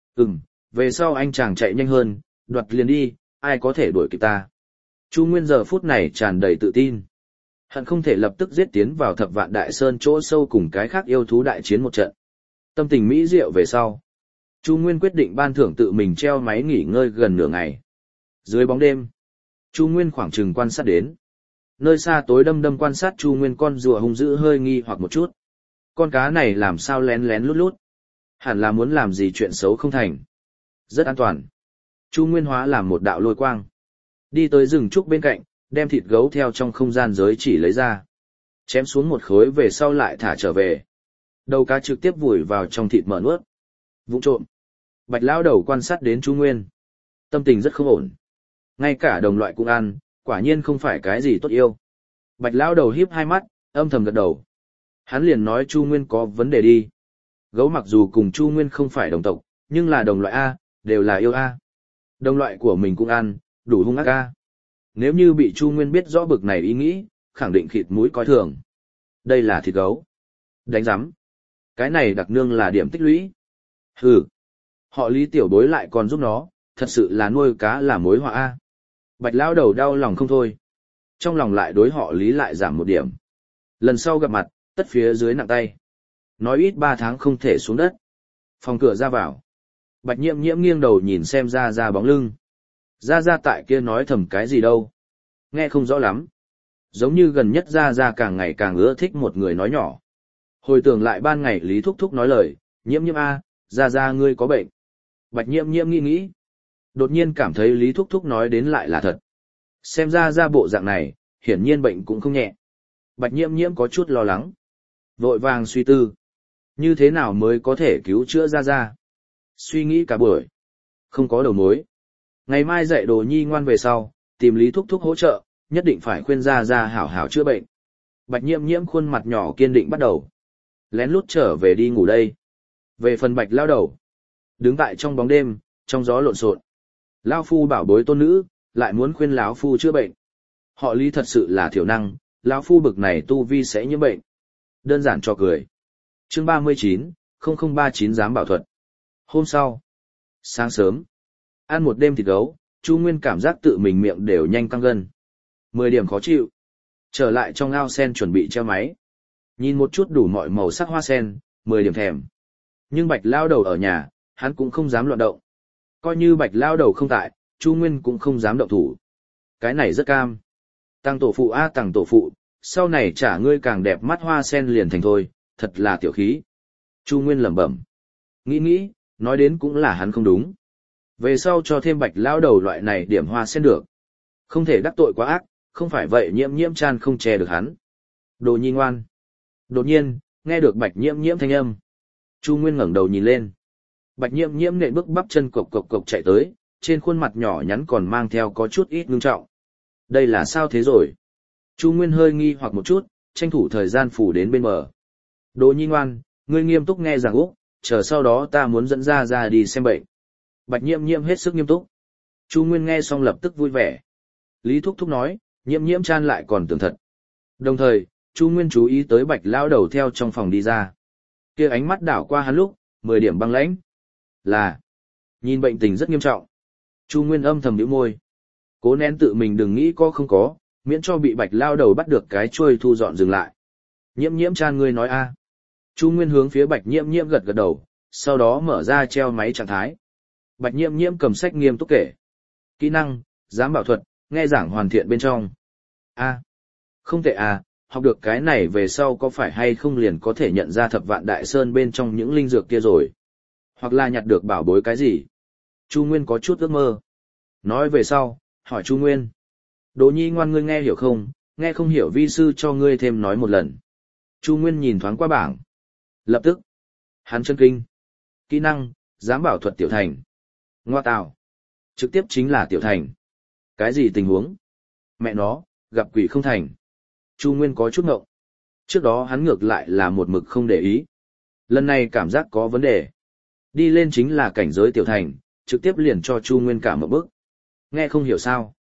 A: Về sau anh chàng chạy nhanh hơn, đoạt liền đi, ai có thể đuổi kịp ta. Chu Nguyên giờ phút này tràn đầy tự tin. Hận không thể lập tức giết tiến vào Thập Vạn Đại Sơn chỗ sâu cùng cái khác yêu thú đại chiến một trận. Tâm tình mỹ diệu về sau. Chu Nguyên quyết định ban thưởng tự mình treo máy nghỉ ngơi gần nửa ngày. Dưới bóng đêm, Chu Nguyên khoảng chừng quan sát đến. Nơi xa tối đăm đăm quan sát Chu Nguyên con rùa hung dữ hơi nghi hoặc một chút. Con cá này làm sao lén lén lút lút. Hẳn là muốn làm gì chuyện xấu không thành. Rất an toàn. Chu Nguyên hóa làm một đạo lôi quang. Đi tới rừng trúc bên cạnh, đem thịt gấu theo trong không gian giới chỉ lấy ra. Chém xuống một khối về sau lại thả trở về. Đầu cá trực tiếp vùi vào trong thịt mở nuốt. Vụng trộm. Bạch lão đầu quan sát đến Chu Nguyên. Tâm tình rất không ổn. Ngay cả đồng loại cũng ăn, quả nhiên không phải cái gì tốt yêu. Bạch lão đầu híp hai mắt, âm thầm gật đầu. Hắn liền nói Chu Nguyên có vấn đề đi. Gấu mặc dù cùng Chu Nguyên không phải đồng tộc, nhưng là đồng loại A, đều là yêu A. Đồng loại của mình cũng ăn, đủ hung ác A. Nếu như bị Chu Nguyên biết rõ bực này ý nghĩ, khẳng định khịt mũi coi thường. Đây là thịt gấu. Đánh giám. Cái này đặc nương là điểm tích lũy. Hừ. Họ Lý tiểu bối lại còn giúp nó, thật sự là nuôi cá là mối họa A. Bạch lão đầu đau lòng không thôi. Trong lòng lại đối họ Lý lại giảm một điểm. Lần sau gặp mặt, tất phía dưới nặng tay. Nói ít 3 tháng không thể xuống đất. Phòng cửa ra vào. Bạch Nhiễm Nhiễm nghiêng đầu nhìn xem Gia Gia bóng lưng. Gia Gia tại kia nói thầm cái gì đâu. Nghe không rõ lắm. Giống như gần nhất Gia Gia càng ngày càng ưa thích một người nói nhỏ. Hồi tưởng lại ban ngày Lý Thúc Thúc nói lời, Nhiễm Nhiễm A, Gia Gia ngươi có bệnh. Bạch Nhiễm Nhiễm nghĩ nghĩ. Đột nhiên cảm thấy Lý Thúc Thúc nói đến lại là thật. Xem ra Gia bộ dạng này, hiển nhiên bệnh cũng không nhẹ. Bạch Nhiễm Nhiễm có chút lo lắng. Vội vàng suy tư. Như thế nào mới có thể cứu chữa Gia Gia? Suy nghĩ cả buổi. Không có đầu mối. Ngày mai dạy Đồ Nhi ngoan về sau, tìm Lý Thúc Thúc hỗ trợ, nhất định phải khuyên Gia Gia hảo hảo chữa bệnh. Bạch Nhiễm Nhiễm khuôn mặt nhỏ kiên định bắt đầu. Lén lút trở về đi ngủ đây. Về phần Bạch lao đầu. Đứng tại trong bóng đêm, trong gió lộn xộn. Lão phu bảo bối tôn nữ, lại muốn khuyên lão phu chữa bệnh. Họ Lý thật sự là thiểu năng, lão phu bực này tu vi sẽ nhiễm bệnh. Đơn giản cho cười. Chương 39, 0039 giám bảo thuật. Hôm sau, sáng sớm, ăn một đêm thịt gấu, Chu Nguyên cảm giác tự mình miệng đều nhanh căng gân. 10 điểm khó chịu. Trở lại trong ao sen chuẩn bị treo máy. Nhìn một chút đủ mọi màu sắc hoa sen, 10 điểm thèm. Nhưng Bạch lao đầu ở nhà, hắn cũng không dám loạn động. Coi như Bạch lao đầu không tại, Chu Nguyên cũng không dám động thủ. Cái này rất cam. Tăng tổ phụ a tăng tổ phụ, sau này trả ngươi càng đẹp mắt hoa sen liền thành thôi, thật là tiểu khí. Chu Nguyên lẩm bẩm. Nghĩ, nói đến cũng là hắn không đúng. Về sau cho thêm Bạch lão đầu loại này điểm hoa sen được. Không thể đắc tội quá ác, không phải vậy Nhiễm Nhiễm chan không che được hắn. Đồ Nhi ngoan. Đột nhiên, nghe được Bạch Nhiễm Nhiễm thanh âm. Chu Nguyên ngẩng đầu nhìn lên. Bạch Nhiễm Nhiễm nện bước bắp chân cộc cộc cộc chạy tới, trên khuôn mặt nhỏ nhắn còn mang theo có chút ít ngưng trọng. Đây là sao thế rồi? Chu Nguyên hơi nghi hoặc một chút, tranh thủ thời gian phủ đến bên bờ. Đồ Nhi ngoan, ngươi nghiêm túc nghe giảng úc, chờ sau đó ta muốn dẫn ra đi xem bệnh. Bạch Nhiễm Nhiễm hết sức nghiêm túc. Chu Nguyên nghe xong lập tức vui vẻ. Lý Thúc Thúc nói, Nhiễm Nhiễm chan lại còn tưởng thật. Đồng thời, Chu Nguyên chú ý tới Bạch lão đầu theo trong phòng đi ra. Kia ánh mắt đảo qua hắn lúc, 10 điểm băng lãnh. Là, nhìn bệnh tình rất nghiêm trọng. Chu Nguyên âm thầm nhíu môi. Cố nén tự mình đừng nghĩ có không có, miễn cho bị Bạch lao đầu bắt được cái chuôi thu dọn dừng lại. Nhiễm Nhiễm chan ngươi nói a. Chu Nguyên hướng phía Bạch Nhiễm Nhiễm gật gật đầu, sau đó mở ra treo máy trạng thái. Bạch Nhiễm Nhiễm cầm sách nghiêm túc kể. Kỹ năng, giám bảo thuật, nghe giảng hoàn thiện bên trong. A. Không tệ à, học được cái này về sau có phải hay không liền có thể nhận ra Thập Vạn Đại Sơn bên trong những linh dược kia rồi. Hoặc là nhặt được bảo bối cái gì. Chu Nguyên có chút ước mơ. Nói về sau, hỏi Chu Nguyên. Đồ Nhi ngoan ngươi nghe hiểu không, nghe không hiểu vi sư cho ngươi thêm nói một lần. Chu Nguyên nhìn thoáng qua bảng. Lập tức, hắn chân kinh. Kỹ năng, giám bảo thuật tiểu thành. Ngoa tạo. Trực tiếp chính là tiểu thành. Cái gì tình huống? Mẹ nó, gặp quỷ không thành. Chu Nguyên có chút ngộng. Trước đó hắn ngược lại là một mực không để ý. Lần này cảm giác có vấn đề. Đi lên chính là cảnh giới tiểu thành, trực tiếp liền cho Chu Nguyên cả một bước. Nghe không hiểu sao.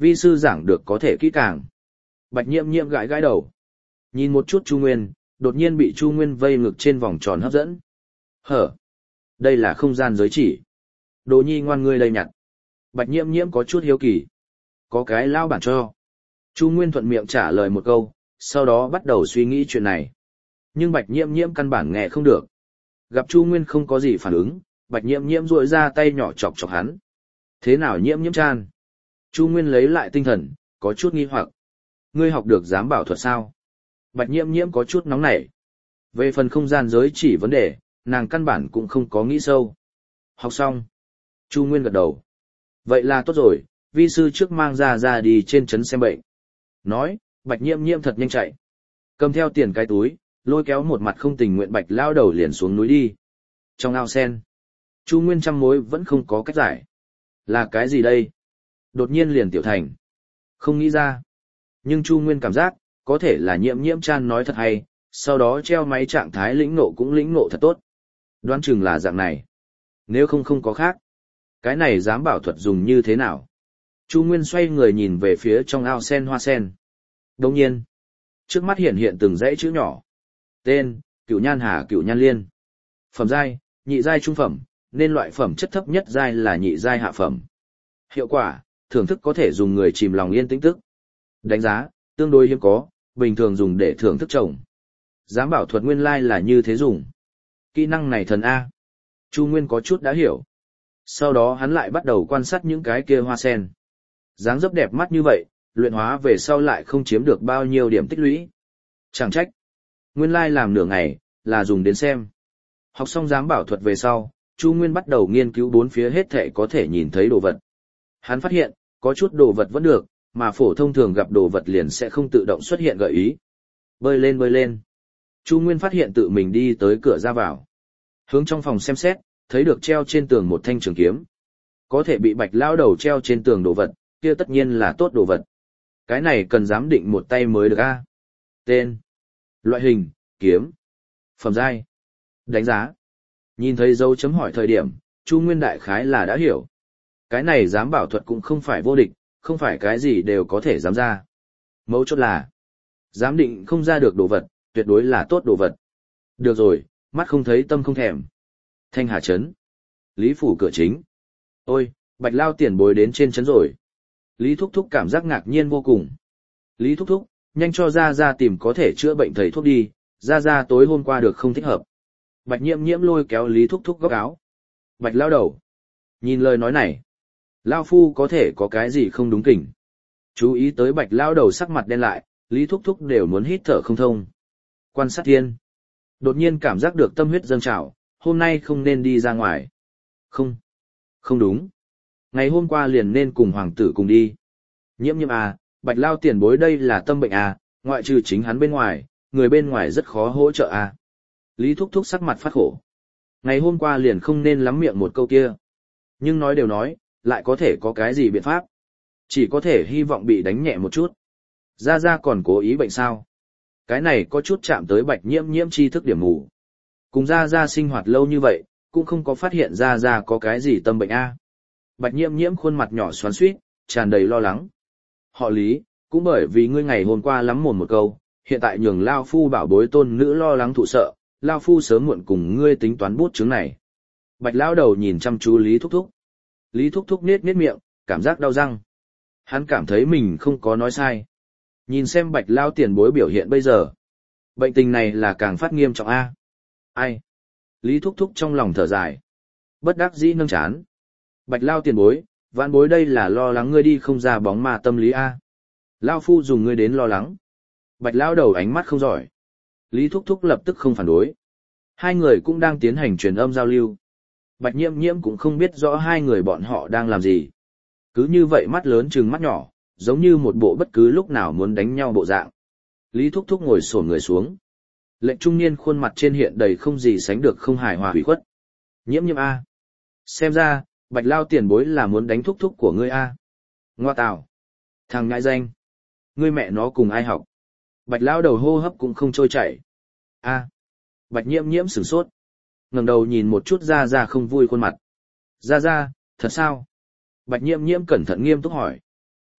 A: Vi sư giảng được có thể kỹ càng. Bạch Nhiễm Nhiễm gãi gãi đầu. Nhìn một chút Chu Nguyên, đột nhiên bị Chu Nguyên vây ngực trên vòng tròn hấp dẫn. Hở? Đây là không gian giới chỉ. Đồ nhi ngoan ngươi đây nhặt. Bạch Nhiễm Nhiễm có chút hiếu kỳ. Có cái lao bản cho. Chu Nguyên thuận miệng trả lời một câu, sau đó bắt đầu suy nghĩ chuyện này. Nhưng Bạch Nhiễm Nhiễm căn bản nghe không được. Gặp Chu Nguyên không có gì phản ứng, Bạch Nhiễm Nhiễm duỗi ra tay nhỏ chọc chọc hắn. Thế nào Nhiễm Nhiễm chan? Chu Nguyên lấy lại tinh thần, có chút nghi hoặc. Ngươi học được giám bảo thuật sao? Bạch Nhiễm Nhiễm có chút nóng nảy. Về phần không gian giới chỉ vấn đề, nàng căn bản cũng không có nghĩ sâu. Học xong. Chu Nguyên gật đầu. Vậy là tốt rồi, vi sư trước mang ra đi trên trấn xem bệnh. Nói, Bạch Nhiễm Nhiễm thật nhanh chạy. Cầm theo tiền cái túi, lôi kéo một mặt không tình nguyện Bạch lao đầu liền xuống núi đi. Trong ao sen, Chu Nguyên trăm mối vẫn không có cách giải. Là cái gì đây? Đột nhiên liền tiểu thành. Không nghĩ ra. Nhưng Chu Nguyên cảm giác, có thể là Nhiễm Nhiễm chan nói thật hay, sau đó treo máy trạng thái lĩnh nộ cũng lĩnh nộ thật tốt. Đoán chừng là dạng này. Nếu không có khác. Cái này dám bảo thuật dùng như thế nào? Chu Nguyên xoay người nhìn về phía trong ao sen hoa sen. Đồng nhiên, trước mắt hiện từng dãy chữ nhỏ. Tên, Cửu Nhan Hà Cửu Nhan Liên. Phẩm giai, nhị giai trung phẩm, nên loại phẩm chất thấp nhất giai là nhị giai hạ phẩm. Hiệu quả, thưởng thức có thể dùng người chìm lòng yên tĩnh tức. Đánh giá, tương đối hiếm có, bình thường dùng để thưởng thức trồng. Giám bảo thuật nguyên lai là như thế dùng. Kỹ năng này thần A. Chu Nguyên có chút đã hiểu. Sau đó hắn lại bắt đầu quan sát những cái kia hoa sen. Dáng dấp đẹp mắt như vậy, luyện hóa về sau lại không chiếm được bao nhiêu điểm tích lũy. Chẳng trách. Nguyên lai làm nửa ngày, là dùng đến xem. Học xong giám bảo thuật về sau, Chu Nguyên bắt đầu nghiên cứu bốn phía hết thảy có thể nhìn thấy đồ vật. Hắn phát hiện, có chút đồ vật vẫn được, mà phổ thông thường gặp đồ vật liền sẽ không tự động xuất hiện gợi ý. Bơi lên bơi lên. Chu Nguyên phát hiện tự mình đi tới cửa ra vào. Hướng trong phòng xem xét, thấy được treo trên tường một thanh trường kiếm. Có thể bị Bạch lao đầu treo trên tường đồ vật, kia tất nhiên là tốt đồ vật. Cái này cần giám định một tay mới được a. Tên, loại hình, kiếm, phẩm giai, đánh giá. Nhìn thấy dấu chấm hỏi thời điểm, Chu Nguyên đại khái là đã hiểu. Cái này giám bảo thuật cũng không phải vô địch, không phải cái gì đều có thể giám ra. Mấu chốt là, giám định không ra được đồ vật, tuyệt đối là tốt đồ vật. Được rồi, mắt không thấy tâm không thèm. Thanh Hà Trấn. Lý phủ cửa chính. Ôi, Bạch lao tiền bối đến trên trấn rồi. Lý Thúc Thúc cảm giác ngạc nhiên vô cùng. Lý Thúc Thúc, nhanh cho ra tìm có thể chữa bệnh thầy thuốc đi, ra tối hôm qua được không thích hợp. Bạch Nhiễm Nhiễm lôi kéo Lý Thúc Thúc góc áo. Bạch lao đầu. Nhìn lời nói này. Lao phu có thể có cái gì không đúng kỉnh. Chú ý tới Bạch lao đầu sắc mặt đen lại, Lý Thúc Thúc đều muốn hít thở không thông. Quan sát thiên. Đột nhiên cảm giác được tâm huyết dâng trào, hôm nay không nên đi ra ngoài. Không đúng. Ngày hôm qua liền nên cùng hoàng tử cùng đi. Nhiễm Nhiễm à, Bạch lao tiền bối đây là tâm bệnh à, ngoại trừ chính hắn bên ngoài, người bên ngoài rất khó hỗ trợ à. Lý Thúc Thúc sắc mặt phát khổ. Ngày hôm qua liền không nên lắm miệng một câu kia. Nhưng nói đều nói, lại có thể có cái gì biện pháp. Chỉ có thể hy vọng bị đánh nhẹ một chút. Ra còn cố ý bệnh sao. Cái này có chút chạm tới Bạch Nhiễm Nhiễm tri thức điểm mù. Cùng ra sinh hoạt lâu như vậy, cũng không có phát hiện ra có cái gì tâm bệnh a. Bạch Nhiễm Nhiễm khuôn mặt nhỏ xoắn xuýt, tràn đầy lo lắng. Họ Lý, cũng bởi vì ngươi ngày hôm qua lắm mồm một câu, hiện tại nhường lao phu bảo bối tôn nữ lo lắng thụ sợ, lao phu sớm muộn cùng ngươi tính toán bút chứng này. Bạch lão đầu nhìn chăm chú Lý Thúc Thúc. Lý Thúc Thúc nết miệng, cảm giác đau răng. Hắn cảm thấy mình không có nói sai. Nhìn xem Bạch lao tiền bối biểu hiện bây giờ. Bệnh tình này là càng phát nghiêm trọng a. Ai? Lý Thúc Thúc trong lòng thở dài. Bất đắc dĩ nâng chán. Bạch lao tiền bối, vãn bối đây là lo lắng ngươi đi không ra bóng ma tâm lý a. Lao phu dùng ngươi đến lo lắng. Bạch lao đầu ánh mắt không giỏi. Lý Thúc Thúc lập tức không phản đối. Hai người cũng đang tiến hành truyền âm giao lưu. Bạch Nhiễm Nhiễm cũng không biết rõ hai người bọn họ đang làm gì. Cứ như vậy mắt lớn trừng mắt nhỏ, giống như một bộ bất cứ lúc nào muốn đánh nhau bộ dạng. Lý Thúc Thúc ngồi xổm người xuống. Lệnh trung niên khuôn mặt trên hiện đầy không gì sánh được không hài hòa hủy khuất. Nhiễm Nhiễm a. Xem ra, Bạch lao tiền bối là muốn đánh Thúc Thúc của ngươi a. Ngoa tào. Thằng ngại danh. Ngươi mẹ nó cùng ai học. Bạch lao đầu hô hấp cũng không trôi chảy. A. Bạch Nhiễm Nhiễm sửng sốt. Ngẩng đầu nhìn một chút ra không vui khuôn mặt. Ra, thật sao? Bạch Nhiễm Nhiễm cẩn thận nghiêm túc hỏi.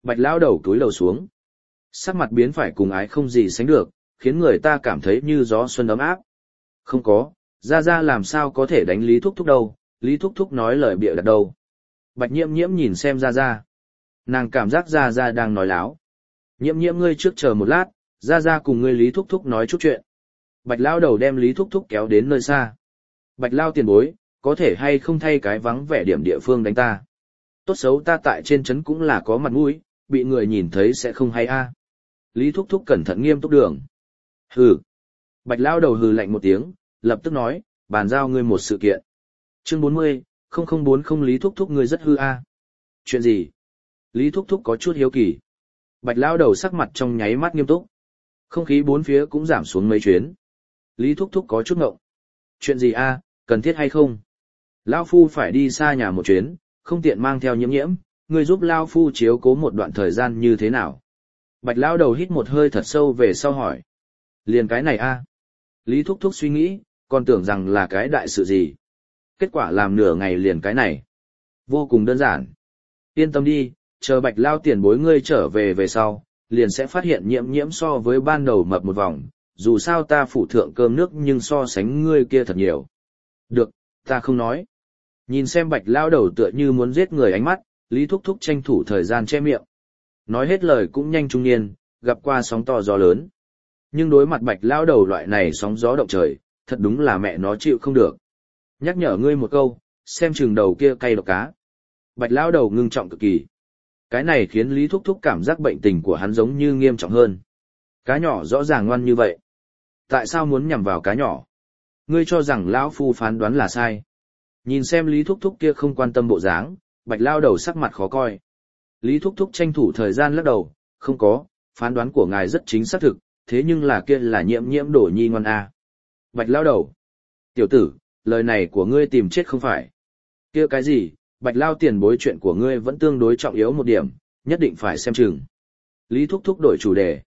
A: Bạch lão đầu cúi đầu xuống. Sắc mặt biến phải cùng ái không gì sánh được, khiến người ta cảm thấy như gió xuân ấm áp. Không có, Gia Gia làm sao có thể đánh Lý Thúc Thúc đâu, Lý Thúc Thúc nói lời bịa đặt đâu. Bạch Nhiễm Nhiễm nhìn xem Gia Gia. Nàng cảm giác Gia Gia đang nói láo. Nhiễm Nhiễm ngươi trước chờ một lát, Gia Gia cùng ngươi Lý Thúc Thúc nói chút chuyện. Bạch Lao đầu đem Lý Thúc Thúc kéo đến nơi xa. Bạch Lao tiền bối, có thể hay không thay cái vắng vẻ điểm địa phương đánh ta. Tốt xấu ta tại trên trấn cũng là có mặt mũi, bị người nhìn thấy sẽ không hay a. Lý Thúc Thúc cẩn thận nghiêm túc đường. Hừ. Bạch Lao đầu hừ lạnh một tiếng, lập tức nói, bàn giao ngươi một sự kiện. Chương 40, 0040 Lý Thúc Thúc ngươi rất hư a. Chuyện gì? Lý Thúc Thúc có chút hiếu kỳ. Bạch Lao đầu sắc mặt trong nháy mắt nghiêm túc. Không khí bốn phía cũng giảm xuống mấy chuyến. Lý Thúc Thúc có chút ngộng. Chuyện gì a, cần thiết hay không? Lao Phu phải đi xa nhà một chuyến, không tiện mang theo Nhiễm Nhiễm, ngươi giúp Lao Phu chiếu cố một đoạn thời gian như thế nào? Bạch Lao đầu hít một hơi thật sâu về sau hỏi. Liền cái này a. Lý Thúc Thúc suy nghĩ, còn tưởng rằng là cái đại sự gì. Kết quả làm nửa ngày liền cái này. Vô cùng đơn giản. Yên tâm đi, chờ Bạch Lao tiền bối ngươi trở về sau, liền sẽ phát hiện Nhiễm Nhiễm so với ban đầu mập một vòng, dù sao ta phủ thượng cơm nước nhưng so sánh ngươi kia thật nhiều. Được, ta không nói. Nhìn xem Bạch Lao đầu tựa như muốn giết người ánh mắt, Lý Thúc Thúc tranh thủ thời gian che miệng. Nói hết lời cũng nhanh trung niên, gặp qua sóng to gió lớn. Nhưng đối mặt Bạch Lao đầu loại này sóng gió động trời, thật đúng là mẹ nó chịu không được. Nhắc nhở ngươi một câu, xem chừng đầu kia cay độc cá. Bạch Lao đầu ngưng trọng cực kỳ. Cái này khiến Lý Thúc Thúc cảm giác bệnh tình của hắn giống như nghiêm trọng hơn. Cá nhỏ rõ ràng ngoan như vậy. Tại sao muốn nhằm vào cá nhỏ? Ngươi cho rằng lão Phu phán đoán là sai. Nhìn xem Lý Thúc Thúc kia không quan tâm bộ dáng, Bạch Lao đầu sắc mặt khó coi. Lý Thúc Thúc tranh thủ thời gian lắc đầu, không có, phán đoán của ngài rất chính xác thực, thế nhưng là kia là Nhiễm Nhiễm đổ nhi ngoan a. Bạch Lao đầu. Tiểu tử, lời này của ngươi tìm chết không phải. Kia cái gì, Bạch Lao tiền bối chuyện của ngươi vẫn tương đối trọng yếu một điểm, nhất định phải xem chừng. Lý Thúc Thúc đổi chủ đề.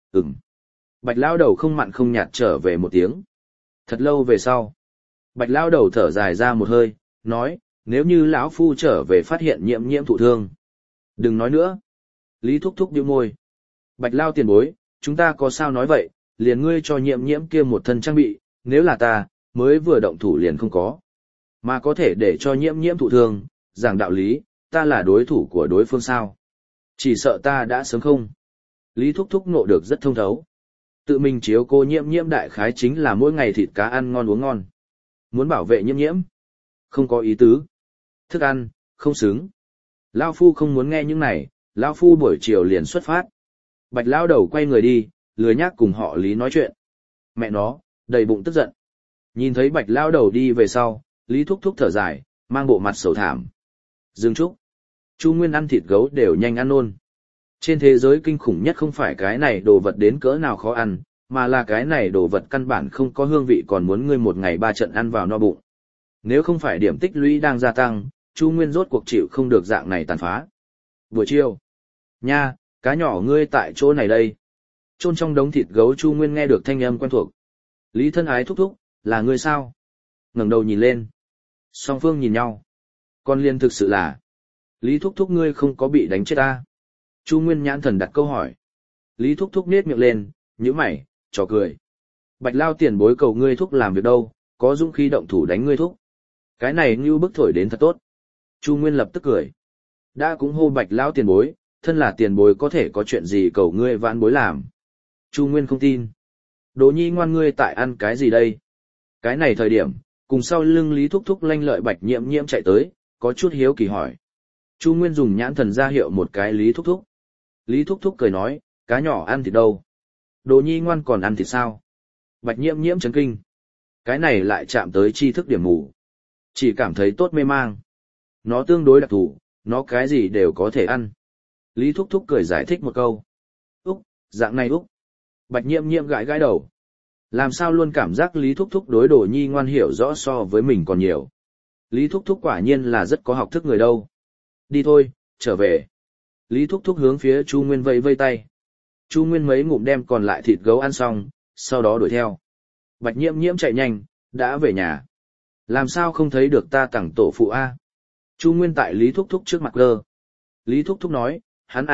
A: Bạch Lao đầu không mặn không nhạt trở về một tiếng. Thật lâu về sau. Bạch Lao đầu thở dài ra một hơi, nói, nếu như lão Phu trở về phát hiện Nhiễm Nhiễm thụ thương. Đừng nói nữa. Lý Thúc Thúc bĩu môi. Bạch Lao tiền bối, chúng ta có sao nói vậy, liền ngươi cho Nhiễm Nhiễm kia một thân trang bị, nếu là ta, mới vừa động thủ liền không có. Mà có thể để cho Nhiễm Nhiễm thụ thương, giảng đạo lý, ta là đối thủ của đối phương sao. Chỉ sợ ta đã sớm không. Lý Thúc Thúc ngộ được rất thông thấu. Tự mình chiếu cô Nhiễm Nhiễm đại khái chính là mỗi ngày thịt cá ăn ngon uống ngon. Muốn bảo vệ Nhiễm Nhiễm, không có ý tứ. Thức ăn, không xứng. Lao Phu không muốn nghe những này, Lao Phu buổi chiều liền xuất phát. Bạch Lao đầu quay người đi, lười nhác cùng họ Lý nói chuyện. Mẹ nó, đầy bụng tức giận. Nhìn thấy Bạch Lao đầu đi về sau, Lý Thúc Thúc thở dài, mang bộ mặt sầu thảm. Dương Trúc. Chu Nguyên ăn thịt gấu đều nhanh ăn nôn. Trên thế giới kinh khủng nhất không phải cái này đồ vật đến cỡ nào khó ăn, mà là cái này đồ vật căn bản không có hương vị còn muốn ngươi một ngày 3 trận ăn vào no bụng. Nếu không phải điểm tích lũy đang gia tăng, Chu Nguyên rốt cuộc chịu không được dạng này tàn phá. Buổi chiều. Nha, cá nhỏ ngươi tại chỗ này đây. Chôn trong đống thịt gấu Chu Nguyên nghe được thanh âm quen thuộc. Lý Thân Ái thúc thúc, là ngươi sao? Ngẩng đầu nhìn lên. Song phương nhìn nhau. Con liên thực sự là. Lý thúc thúc ngươi không có bị đánh chết ta. Chu Nguyên nhãn thần đặt câu hỏi. Lý thúc thúc nết miệng lên, nhíu mày, trò cười. Bạch Lao tiền bối cầu ngươi thúc làm việc đâu, có dũng khí động thủ đánh ngươi thúc. Cái này như bức thổi đến thật tốt. Chu Nguyên lập tức cười. Đã cũng hô Bạch Lao tiền bối, thân là tiền bối có thể có chuyện gì cầu ngươi vãn bối làm. Chu Nguyên không tin. Đỗ nhi ngoan ngươi tại ăn cái gì đây? Cái này thời điểm, cùng sau lưng Lý thúc thúc lanh lợi Bạch Nhiễm Nhiễm chạy tới, có chút hiếu kỳ hỏi. Chu Nguyên dùng nhãn thần ra hiệu một cái Lý thúc thúc. Lý thúc thúc cười nói, cá nhỏ ăn thịt đâu? Đỗ nhi ngoan còn ăn thịt sao? Bạch Nhiễm Nhiễm chấn kinh. Cái này lại chạm tới tri thức điểm mù. Chỉ cảm thấy tốt mê mang. Nó tương đối đặc thù, nó cái gì đều có thể ăn. Lý thúc thúc cười giải thích một câu. Úc, dạng này Úc. Bạch Nhiễm Nhiễm gãi gãi đầu. Làm sao luôn cảm giác Lý thúc thúc đối Đỗ nhi ngoan hiểu rõ so với mình còn nhiều. Lý thúc thúc quả nhiên là rất có học thức người đâu. Đi thôi, trở về. Lý thúc thúc hướng phía Chu Nguyên vẫy vây tay. Chu Nguyên mấy ngụm đem còn lại thịt gấu ăn xong, sau đó đuổi theo. Bạch Nhiễm Nhiễm chạy nhanh, đã về nhà. Làm sao không thấy được ta tặng tổ phụ A? Chu Nguyên tại Lý thúc thúc trước mặt gơ. Lý thúc thúc nói, hắn A,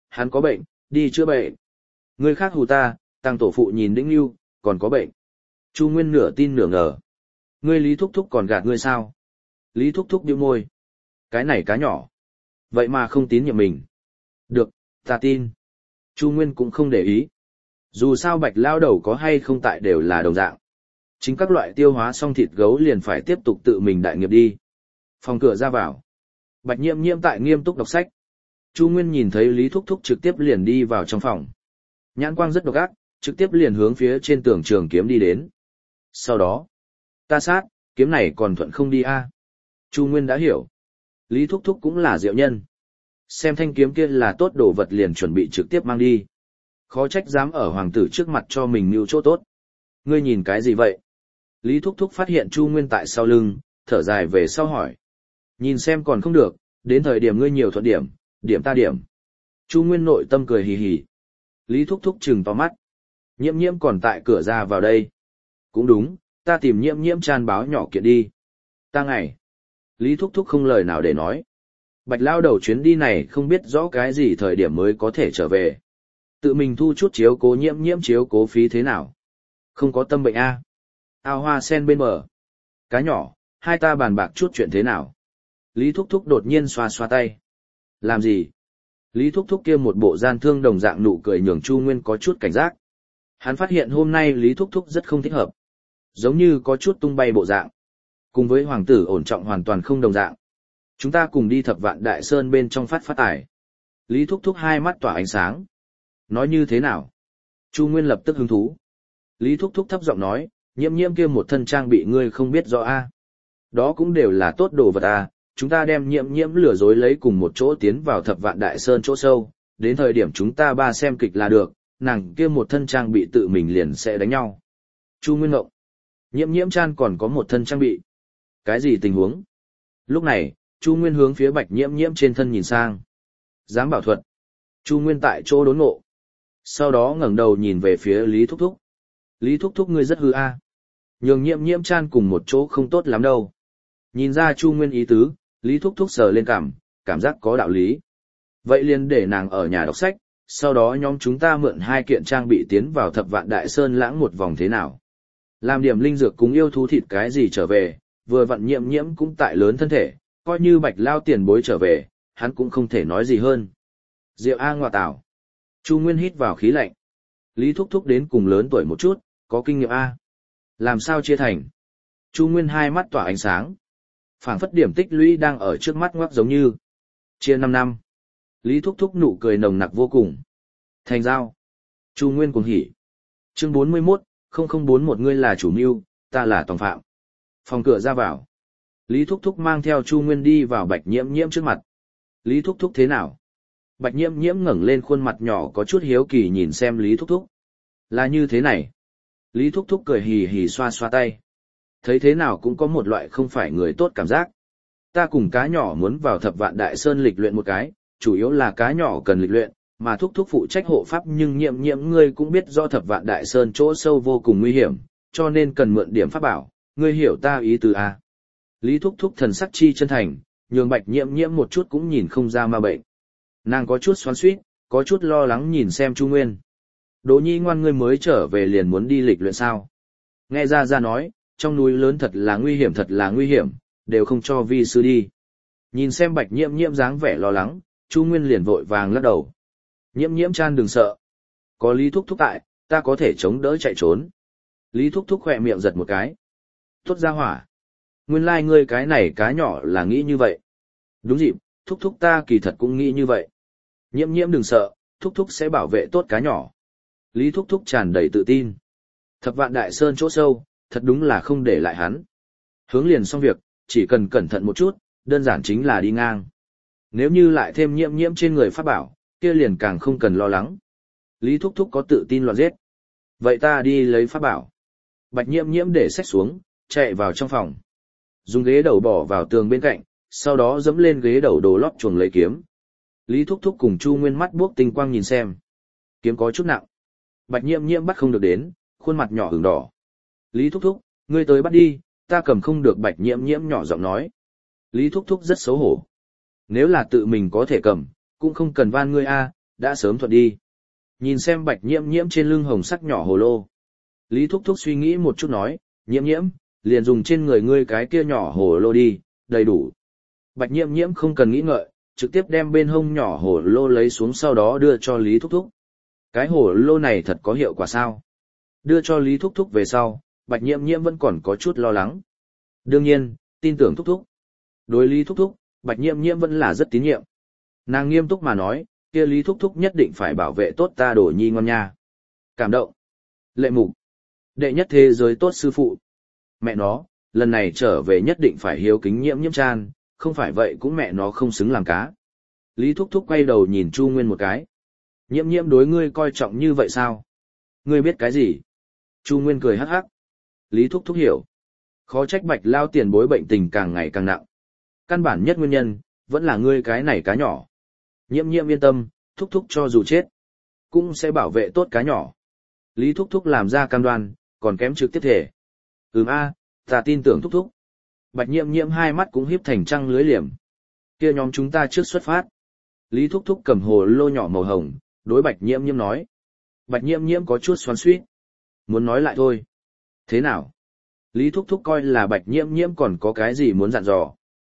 A: hắn có bệnh, đi chữa bệnh. Người khác hù ta, tăng tổ phụ nhìn Đĩnh Nhu, còn có bệnh. Chu Nguyên nửa tin nửa ngờ. Ngươi Lý Thúc Thúc còn gạt ngươi sao? Lý Thúc Thúc bĩu môi. Cái này cá nhỏ. Vậy mà không tín nhiệm mình. Được, ta tin. Chu Nguyên cũng không để ý. Dù sao Bạch lao đầu có hay không tại đều là đồng dạng. Chính các loại tiêu hóa xong thịt gấu liền phải tiếp tục tự mình đại nghiệp đi. Phòng cửa ra vào. Bạch Nhiễm Nhiễm tại nghiêm túc đọc sách. Chu Nguyên nhìn thấy Lý Thúc Thúc trực tiếp liền đi vào trong phòng. Nhãn quang rất độc ác, trực tiếp liền hướng phía trên tường trường kiếm đi đến. Sau đó, ta sát, kiếm này còn thuận không đi a. Chu Nguyên đã hiểu. Lý Thúc Thúc cũng là diệu nhân. Xem thanh kiếm kia là tốt đồ vật liền chuẩn bị trực tiếp mang đi. Khó trách dám ở hoàng tử trước mặt cho mình mưu chỗ tốt. Ngươi nhìn cái gì vậy? Lý Thúc Thúc phát hiện Chu Nguyên tại sau lưng, thở dài về sau hỏi. Nhìn xem còn không được, đến thời điểm ngươi nhiều thuận điểm, điểm ta điểm. Chu Nguyên nội tâm cười hì hì. Lý Thúc Thúc trừng to mắt. Nhiễm Nhiễm còn tại cửa ra vào đây. Cũng đúng, ta tìm Nhiễm Nhiễm tràn báo nhỏ kiện đi. Ta ngày. Lý Thúc Thúc không lời nào để nói. Bạch lao đầu chuyến đi này không biết rõ cái gì thời điểm mới có thể trở về. Tự mình thu chút chiếu cố Nhiễm Nhiễm chiếu cố phí thế nào. Không có tâm bệnh a. Ao hoa sen bên bờ. Cá nhỏ, hai ta bàn bạc chút chuyện thế nào. Lý Thúc Thúc đột nhiên xoa xoa tay. Làm gì? Lý Thúc Thúc kia một bộ gian thương đồng dạng nụ cười nhường Chu Nguyên có chút cảnh giác. Hắn phát hiện hôm nay Lý Thúc Thúc rất không thích hợp. Giống như có chút tung bay bộ dạng. Cùng với hoàng tử ổn trọng hoàn toàn không đồng dạng. Chúng ta cùng đi Thập Vạn Đại Sơn bên trong phát tài. Lý Thúc Thúc hai mắt tỏa ánh sáng. Nói như thế nào? Chu Nguyên lập tức hứng thú. Lý Thúc Thúc thấp giọng nói, Nhiễm Nhiễm kia một thân trang bị ngươi không biết rõ a. Đó cũng đều là tốt đồ vật a. Chúng ta đem Nhiễm Nhiễm lừa dối lấy cùng một chỗ tiến vào Thập Vạn Đại Sơn chỗ sâu, đến thời điểm chúng ta ba xem kịch là được, nàng kia một thân trang bị tự mình liền sẽ đánh nhau. Chu Nguyên ngộng. Nhiễm Nhiễm Chan còn có một thân trang bị. Cái gì tình huống? Lúc này, Chu Nguyên hướng phía Bạch Nhiễm Nhiễm trên thân nhìn sang. Giám bảo thuật. Chu Nguyên tại chỗ đốn ngộ. Sau đó ngẩng đầu nhìn về phía Lý Thúc Thúc. Lý Thúc Thúc ngươi rất hư a. Nhường Nhiễm Nhiễm Chan cùng một chỗ không tốt lắm đâu. Nhìn ra Chu Nguyên ý tứ, Lý Thúc Thúc sờ lên cảm giác có đạo lý. Vậy liền để nàng ở nhà đọc sách, sau đó nhóm chúng ta mượn hai kiện trang bị tiến vào Thập Vạn Đại Sơn lãng một vòng thế nào. Làm điểm linh dược cúng yêu thú thịt cái gì trở về, vừa vặn Nhiễm Nhiễm cũng tại lớn thân thể, coi như Bạch lao tiền bối trở về, hắn cũng không thể nói gì hơn. Diệu A ngoa tảo. Chu Nguyên hít vào khí lạnh. Lý Thúc Thúc đến cùng lớn tuổi một chút, có kinh nghiệm A. Làm sao chia thành? Chu Nguyên hai mắt tỏa ánh sáng. Phảng phất điểm tích lũy đang ở trước mắt ngoắc giống như. Chia 5 năm. Lý Thúc Thúc nụ cười nồng nặc vô cùng. Thành giao. Chu Nguyên cuồng hỉ. Chương 41, 0041 ngươi là chủ mưu, ta là tòng phạm. Phòng cửa ra vào. Lý Thúc Thúc mang theo Chu Nguyên đi vào Bạch Nhiễm Nhiễm trước mặt. Lý Thúc Thúc thế nào? Bạch Nhiễm Nhiễm ngẩng lên khuôn mặt nhỏ có chút hiếu kỳ nhìn xem Lý Thúc Thúc. Là như thế này. Lý Thúc Thúc cười hì hì xoa xoa tay. Thấy thế nào cũng có một loại không phải người tốt cảm giác. Ta cùng cá nhỏ muốn vào Thập Vạn Đại Sơn lịch luyện một cái, chủ yếu là cá nhỏ cần lịch luyện, mà Thúc Thúc phụ trách hộ pháp nhưng Nhiễm Nhiễm ngươi cũng biết do Thập Vạn Đại Sơn chỗ sâu vô cùng nguy hiểm, cho nên cần mượn điểm pháp bảo, ngươi hiểu ta ý tứ a. Lý Thúc Thúc thần sắc chi chân thành, nhường Bạch Nhiễm Nhiễm một chút cũng nhìn không ra ma bệnh. Nàng có chút xoắn xuýt, có chút lo lắng nhìn xem Chu Nguyên. Đỗ Nhi ngoan ngươi mới trở về liền muốn đi lịch luyện sao? Nghe ra nói, trong núi lớn thật là nguy hiểm, đều không cho vi sư đi. Nhìn xem Bạch Nhiễm Nhiễm dáng vẻ lo lắng, Chu Nguyên liền vội vàng lắc đầu. Nhiễm Nhiễm Chan đừng sợ. Có Lý Thúc Thúc tại, ta có thể chống đỡ chạy trốn. Lý Thúc Thúc khỏe miệng giật một cái. Tốt ra hỏa. Nguyên lai ngươi cái này cá nhỏ là nghĩ như vậy. Đúng dịp, Thúc Thúc ta kỳ thật cũng nghĩ như vậy. Nhiễm Nhiễm đừng sợ, Thúc Thúc sẽ bảo vệ tốt cá nhỏ. Lý Thúc Thúc tràn đầy tự tin. Thập Vạn Đại Sơn chỗ sâu, thật đúng là không để lại hắn. Hướng liền xong việc, chỉ cần cẩn thận một chút, đơn giản chính là đi ngang. Nếu như lại thêm Nhiễm Nhiễm trên người pháp bảo, kia liền càng không cần lo lắng. Lý Thúc Thúc có tự tin loạn giết. Vậy ta đi lấy pháp bảo. Bạch Nhiễm Nhiễm để xách xuống, chạy vào trong phòng. Dùng ghế đầu bỏ vào tường bên cạnh, sau đó dẫm lên ghế đầu đồ lót chuồng lấy kiếm. Lý Thúc Thúc cùng Chu Nguyên mắt buốc tinh quang nhìn xem. Kiếm có chút nặng. Bạch Nhiễm Nhiễm bắt không được đến, khuôn mặt nhỏ ửng đỏ. Lý Thúc Thúc, ngươi tới bắt đi, ta cầm không được. Bạch Nhiễm Nhiễm nhỏ giọng nói. Lý Thúc Thúc rất xấu hổ. Nếu là tự mình có thể cầm, cũng không cần van ngươi a, đã sớm thuận đi. Nhìn xem Bạch Nhiễm Nhiễm trên lưng hồng sắc nhỏ hồ lô. Lý Thúc Thúc suy nghĩ một chút nói, Nhiễm Nhiễm, liền dùng trên người ngươi cái kia nhỏ hồ lô đi, đầy đủ. Bạch Nhiễm Nhiễm không cần nghĩ ngợi, trực tiếp đem bên hông nhỏ hồ lô lấy xuống sau đó đưa cho Lý Thúc Thúc. Cái hồ lô này thật có hiệu quả sao? Đưa cho Lý Thúc Thúc về sau, Bạch Nhiễm Nhiễm vẫn còn có chút lo lắng. Đương nhiên, tin tưởng Thúc Thúc. Đối Lý Thúc Thúc, Bạch Nhiễm Nhiễm vẫn là rất tín nhiệm. Nàng nghiêm túc mà nói, kia Lý Thúc Thúc nhất định phải bảo vệ tốt ta Đồ Nhi ngon nha. Cảm động. Lệ mục. Đệ nhất thế giới tốt sư phụ. Mẹ nó, lần này trở về nhất định phải hiếu kính Nhiễm Nhiễm Chan, không phải vậy cũng mẹ nó không xứng làm cá. Lý Thúc Thúc quay đầu nhìn Chu Nguyên một cái. Nhiễm Nhiễm đối ngươi coi trọng như vậy sao? Ngươi biết cái gì? Chu Nguyên cười hắc hắc. Lý Thúc Thúc hiểu. Khó trách Bạch Lao tiền bối bệnh tình càng ngày càng nặng. Căn bản nhất nguyên nhân, vẫn là ngươi cái này cá nhỏ. Nhiễm Nhiễm yên tâm, Thúc Thúc cho dù chết, cũng sẽ bảo vệ tốt cá nhỏ. Lý Thúc Thúc làm ra cam đoan, còn kém trực tiếp thể. Ta tin tưởng Thúc Thúc. Bạch Nhiễm Nhiễm hai mắt cũng híp thành trăng lưới liềm. Kia nhóm chúng ta trước xuất phát. Lý Thúc Thúc cầm hồ lô nhỏ màu hồng, đối Bạch Nhiễm Nhiễm nói. Bạch Nhiễm Nhiễm có chút xoắn xuýt. Muốn nói lại thôi. Thế nào? Lý Thúc Thúc coi là Bạch Nhiễm Nhiễm còn có cái gì muốn dặn dò.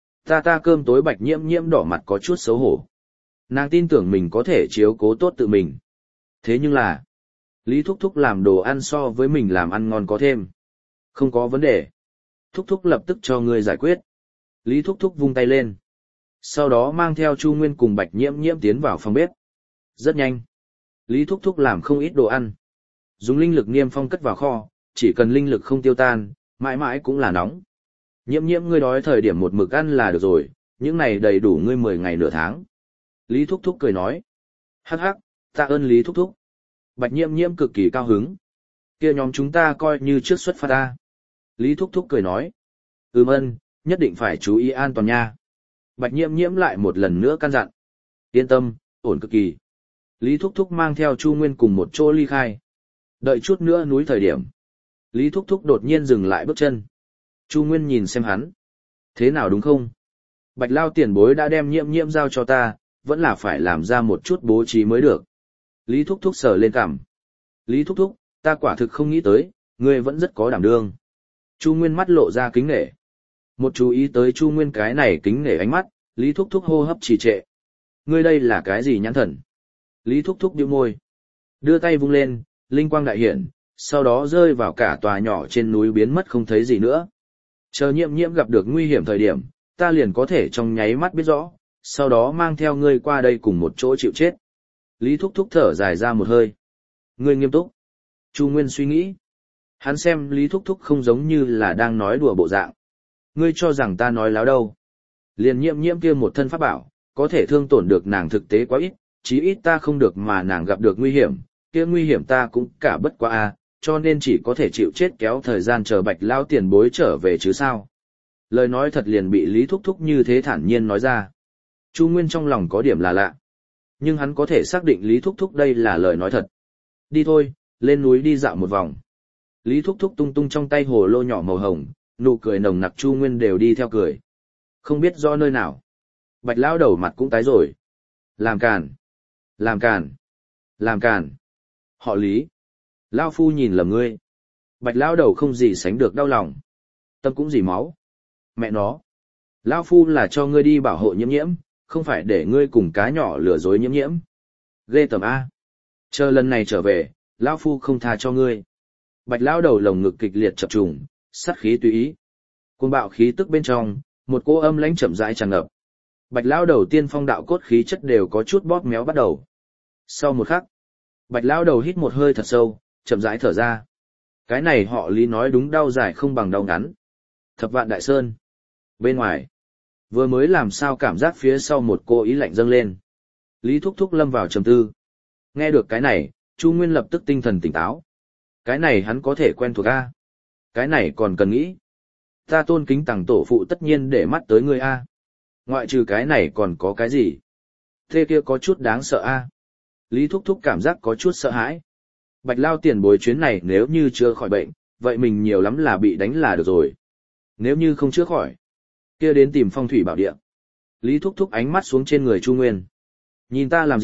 A: Ta cơm tối Bạch Nhiễm Nhiễm đỏ mặt có chút xấu hổ. Nàng tin tưởng mình có thể chiếu cố tốt tự mình. Thế nhưng là, Lý Thúc Thúc làm đồ ăn so với mình làm ăn ngon có thêm. Không có vấn đề. Thúc Thúc lập tức cho ngươi giải quyết. Lý Thúc Thúc vung tay lên. Sau đó mang theo Chu Nguyên cùng Bạch Nhiễm Nhiễm tiến vào phòng bếp. Rất nhanh. Lý Thúc Thúc làm không ít đồ ăn. Dùng linh lực niêm phong cất vào kho, chỉ cần linh lực không tiêu tan, mãi mãi cũng là nóng. Nhiễm Nhiễm ngươi đói thời điểm một mực ăn là được rồi, những này đầy đủ ngươi 10 ngày nửa tháng. Lý Thúc Thúc cười nói. Hắc hắc, tạ ơn Lý Thúc Thúc. Bạch Nhiễm Nhiễm cực kỳ cao hứng. Kia nhóm chúng ta coi như trước xuất phát ta. Lý Thúc Thúc cười nói. Ân, nhất định phải chú ý an toàn nha. Bạch Nhiễm Nhiễm lại một lần nữa căn dặn. Yên tâm, ổn cực kỳ. Lý Thúc Thúc mang theo Chu Nguyên cùng một chỗ ly khai. Đợi chút nữa núi thời điểm. Lý Thúc Thúc đột nhiên dừng lại bước chân. Chu Nguyên nhìn xem hắn. Thế nào đúng không? Bạch Lao tiền bối đã đem Nhiễm Nhiễm giao cho ta, vẫn là phải làm ra một chút bố trí mới được. Lý Thúc Thúc sờ lên cằm. Lý Thúc Thúc, ta quả thực không nghĩ tới, ngươi vẫn rất có đảm đương. Chu Nguyên mắt lộ ra kính nể. Một chú ý tới Chu Nguyên cái này kính nể ánh mắt, Lý Thúc Thúc hô hấp trì trệ. Ngươi đây là cái gì nhãn thần? Lý Thúc Thúc bĩu môi. Đưa tay vung lên, linh quang đại hiển, sau đó rơi vào cả tòa nhỏ trên núi biến mất không thấy gì nữa. Chờ Nhiễm Nhiễm gặp được nguy hiểm thời điểm, ta liền có thể trong nháy mắt biết rõ, sau đó mang theo ngươi qua đây cùng một chỗ chịu chết. Lý Thúc Thúc thở dài ra một hơi. Ngươi nghiêm túc. Chu Nguyên suy nghĩ. Hắn xem Lý Thúc Thúc không giống như là đang nói đùa bộ dạng. Ngươi cho rằng ta nói láo đâu. Liền Nhiễm Nhiễm kia một thân pháp bảo, có thể thương tổn được nàng thực tế quá ít, chí ít ta không được mà nàng gặp được nguy hiểm, kia nguy hiểm ta cũng cả bất quá a, cho nên chỉ có thể chịu chết kéo thời gian chờ Bạch Lao tiền bối trở về chứ sao. Lời nói thật liền bị Lý Thúc Thúc như thế thản nhiên nói ra. Chu Nguyên trong lòng có điểm là lạ. Nhưng hắn có thể xác định Lý Thúc Thúc đây là lời nói thật. Đi thôi, lên núi đi dạo một vòng. Lý Thúc Thúc tung tung trong tay hồ lô nhỏ màu hồng, nụ cười nồng nặc Chu Nguyên đều đi theo cười. Không biết do nơi nào. Bạch Lao đầu mặt cũng tái rồi. Làm càn. Làm càn. Làm càn. Họ Lý. Lao phu nhìn lầm ngươi. Bạch Lao đầu không gì sánh được đau lòng. Tâm cũng dỉ máu. Mẹ nó. Lao phu là cho ngươi đi bảo hộ Nhiễm Nhiễm, không phải để ngươi cùng cá nhỏ lừa dối Nhiễm Nhiễm. Ghê tởm A. Chờ lần này trở về, Lao phu không tha cho ngươi. Bạch Lao đầu lồng ngực kịch liệt chập trùng, sát khí tùy ý. Cuồng bạo khí tức bên trong, một cô âm lãnh chậm rãi tràn ngập. Bạch Lao đầu tiên phong đạo cốt khí chất đều có chút bóp méo bắt đầu. Sau một khắc, Bạch Lao đầu hít một hơi thật sâu, chậm rãi thở ra. Cái này họ Lý nói đúng đau dài không bằng đau ngắn. Thập Vạn Đại Sơn. Bên ngoài, vừa mới làm sao cảm giác phía sau một cô ý lạnh dâng lên. Lý Thúc Thúc lâm vào trầm tư. Nghe được cái này, Chu Nguyên lập tức tinh thần tỉnh táo. Cái này hắn có thể quen thuộc a. Cái này còn cần nghĩ. Ta tôn kính Tằng tổ phụ tất nhiên để mắt tới ngươi a. Ngoại trừ cái này còn có cái gì? Thế kia có chút đáng sợ a. Lý Thúc Thúc cảm giác có chút sợ hãi. Bạch Lao tiền bối chuyến này nếu như chưa khỏi bệnh, vậy mình nhiều lắm là bị đánh là được rồi. Nếu như không chữa khỏi, kia đến tìm phong thủy bảo địa. Lý Thúc Thúc ánh mắt xuống trên người Chu Nguyên. Nhìn ta làm gì,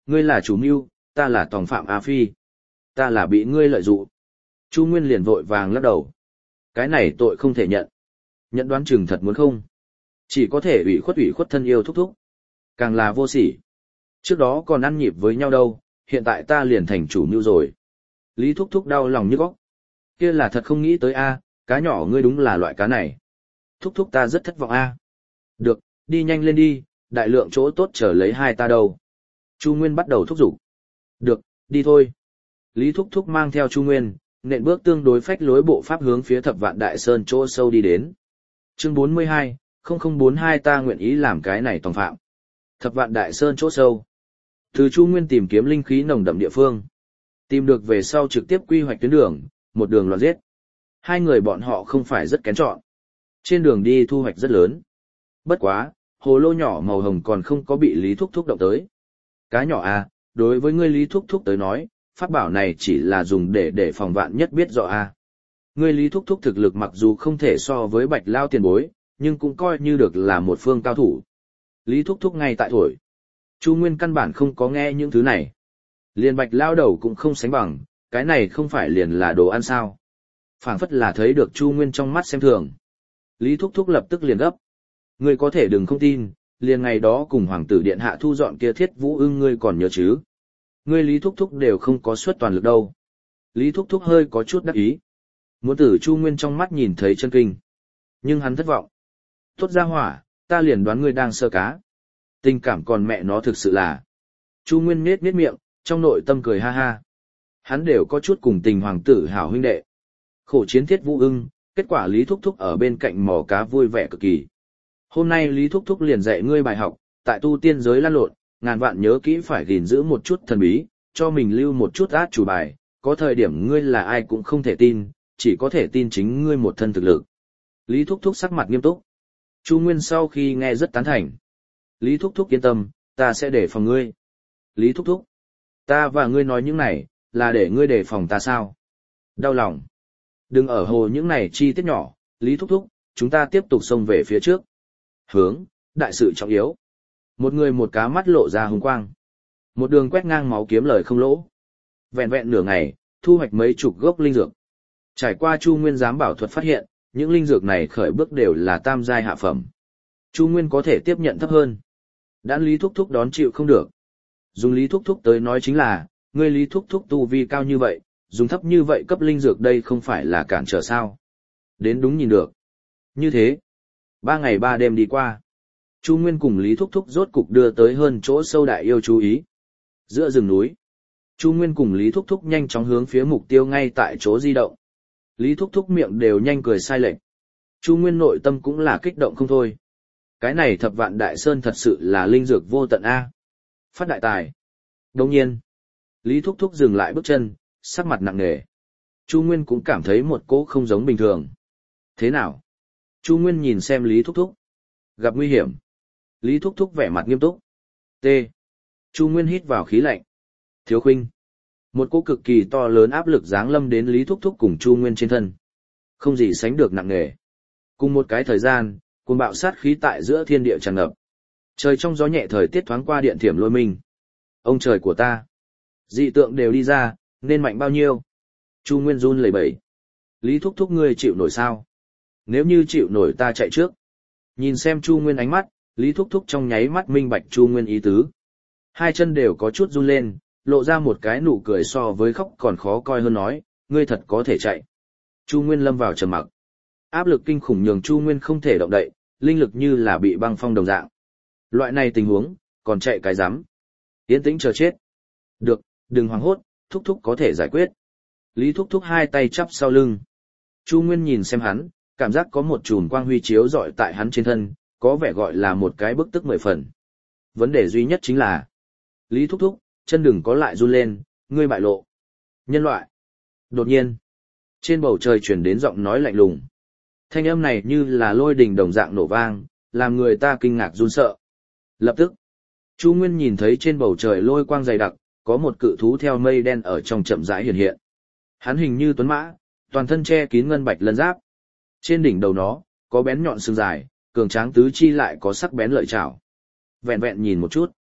A: ngươi là chủ mưu, ta là tòng phạm A Phi. Ta là bị ngươi lợi dụng. Chu Nguyên liền vội vàng lắc đầu. Cái này tội không thể nhận. Nhận đoán chừng thật muốn không. Chỉ có thể ủy khuất thân yêu thúc thúc. Càng là vô sỉ. Trước đó còn ăn nhịp với nhau đâu, hiện tại ta liền thành chủ mưu rồi. Lý thúc thúc đau lòng như góc. Kia là thật không nghĩ tới a, cá nhỏ ngươi đúng là loại cá này. Thúc thúc ta rất thất vọng a. Được, đi nhanh lên đi, đại lượng chỗ tốt chờ lấy hai ta đâu. Chu Nguyên bắt đầu thúc giục. Được, đi thôi. Lý thúc thúc mang theo Chu Nguyên, nện bước tương đối phách lối bộ pháp hướng phía Thập Vạn Đại Sơn chỗ sâu đi đến. Chương 42, 0042 ta nguyện ý làm cái này tòng phạm. Thập Vạn Đại Sơn chỗ sâu. Từ Chu Nguyên tìm kiếm linh khí nồng đậm địa phương. Tìm được về sau trực tiếp quy hoạch tuyến đường, một đường loạn giết. Hai người bọn họ không phải rất kén chọn. Trên đường đi thu hoạch rất lớn. Bất quá, hồ lô nhỏ màu hồng còn không có bị Lý Thúc Thúc động tới. Cá nhỏ à, đối với ngươi Lý Thúc Thúc tới nói, pháp bảo này chỉ là dùng để phòng vạn nhất biết rõ à. Ngươi Lý Thúc Thúc thực lực mặc dù không thể so với Bạch Lao tiền bối, nhưng cũng coi như được là một phương cao thủ. Lý Thúc Thúc ngay tại thổi. Chu Nguyên căn bản không có nghe những thứ này. Liền Bạch Lao đầu cũng không sánh bằng, cái này không phải liền là đồ ăn sao. Phảng phất là thấy được Chu Nguyên trong mắt xem thường. Lý Thúc Thúc lập tức liền gấp. Ngươi có thể đừng không tin, liền ngày đó cùng Hoàng tử Điện Hạ thu dọn kia Thiết Vũ Ưng ngươi còn nhớ chứ. Ngươi Lý Thúc Thúc đều không có suất toàn lực đâu. Lý Thúc Thúc hơi có chút đắc ý. Muốn tử Chu Nguyên trong mắt nhìn thấy chân kinh. Nhưng hắn thất vọng. Tốt ra hỏa, ta liền đoán ngươi đang sơ cá. Tình cảm còn mẹ nó thực sự là. Chu Nguyên nết miệng, trong nội tâm cười ha ha. Hắn đều có chút cùng tình hoàng tử hảo huynh đệ. Khổ chiến Thiết Vũ Ưng, kết quả Lý Thúc Thúc ở bên cạnh mò cá vui vẻ cực kỳ. Hôm nay Lý Thúc Thúc liền dạy ngươi bài học, tại tu tiên giới lăn lộn, ngàn vạn nhớ kỹ phải gìn giữ một chút thần bí, cho mình lưu một chút át chủ bài, có thời điểm ngươi là ai cũng không thể tin, chỉ có thể tin chính ngươi một thân thực lực. Lý Thúc Thúc sắc mặt nghiêm túc. Chu Nguyên sau khi nghe rất tán thành. Lý Thúc Thúc yên tâm, ta sẽ để phòng ngươi. Lý Thúc Thúc, ta và ngươi nói những này, là để ngươi đề phòng ta sao? Đau lòng. Đừng ở hồ những này chi tiết nhỏ, Lý Thúc Thúc, chúng ta tiếp tục xông về phía trước. Hướng, đại sự trọng yếu. Một người một cá mắt lộ ra hùng quang. Một đường quét ngang máu kiếm lời không lỗ. Vẹn vẹn nửa ngày, thu hoạch mấy chục gốc linh dược. Trải qua Chu Nguyên giám bảo thuật phát hiện, những linh dược này khởi bước đều là tam giai hạ phẩm. Chu Nguyên có thể tiếp nhận thấp hơn. Đãn Lý Thúc Thúc đón chịu không được. Dùng Lý Thúc Thúc tới nói chính là, ngươi Lý Thúc Thúc tu vi cao như vậy, dùng thấp như vậy cấp linh dược đây không phải là cản trở sao. Đến đúng nhìn được. Như thế, 3 ngày 3 đêm đi qua. Chu Nguyên cùng Lý Thúc Thúc rốt cục đưa tới hơn chỗ sâu đại yêu chú ý. Giữa rừng núi, Chu Nguyên cùng Lý Thúc Thúc nhanh chóng hướng phía mục tiêu ngay tại chỗ di động. Lý Thúc Thúc miệng đều nhanh cười sai lệch. Chu Nguyên nội tâm cũng là kích động không thôi. Cái này Thập Vạn Đại Sơn thật sự là linh dược vô tận a. Phát đại tài. Đồng nhiên, Lý Thúc Thúc dừng lại bước chân, sắc mặt nặng nề. Chu Nguyên cũng cảm thấy một cỗ không giống bình thường. Thế nào? Chu Nguyên nhìn xem Lý Thúc Thúc. Gặp nguy hiểm. Lý Thúc Thúc vẻ mặt nghiêm túc. T. Chu Nguyên hít vào khí lạnh. Thiếu khuynh. Một cỗ cực kỳ to lớn áp lực giáng lâm đến Lý Thúc Thúc cùng Chu Nguyên trên thân. Không gì sánh được nặng nề. Cùng một cái thời gian, cuồng bạo sát khí tại giữa thiên địa tràn ngập. Trời trong gió nhẹ thời tiết thoáng qua điện thiểm lôi minh. Ông trời của ta. Dị tượng đều đi ra, nên mạnh bao nhiêu? Chu Nguyên run lẩy bẩy. Lý Thúc Thúc ngươi chịu nổi sao? Nếu như chịu nổi ta chạy trước. Nhìn xem Chu Nguyên ánh mắt, Lý Thúc Thúc trong nháy mắt minh bạch Chu Nguyên ý tứ. Hai chân đều có chút run lên, lộ ra một cái nụ cười so với khóc còn khó coi hơn nói, ngươi thật có thể chạy. Chu Nguyên lâm vào trầm mặc. Áp lực kinh khủng nhường Chu Nguyên không thể động đậy, linh lực như là bị băng phong đồng dạng. Loại này tình huống, còn chạy cái rắm. Yên tĩnh chờ chết. Được, đừng hoảng hốt, Thúc Thúc có thể giải quyết. Lý Thúc Thúc hai tay chắp sau lưng. Chu Nguyên nhìn xem hắn, cảm giác có một chùm quang huy chiếu rọi tại hắn trên thân, có vẻ gọi là một cái bức tức 10 phần. Vấn đề duy nhất chính là, Lý Thúc Thúc, chân đừng có lại run lên, ngươi bại lộ. Nhân loại. Đột nhiên, trên bầu trời truyền đến giọng nói lạnh lùng. Thanh âm này như là lôi đình đồng dạng nổ vang, làm người ta kinh ngạc run sợ. Lập tức, Chu Nguyên nhìn thấy trên bầu trời lôi quang dày đặc, có một cự thú theo mây đen ở trong chậm rãi hiện hiện. Hắn hình như tuấn mã, toàn thân che kín ngân bạch lân giáp. Trên đỉnh đầu nó, có bén nhọn xương dài, cường tráng tứ chi lại có sắc bén lợi chảo. Vẹn vẹn nhìn một chút,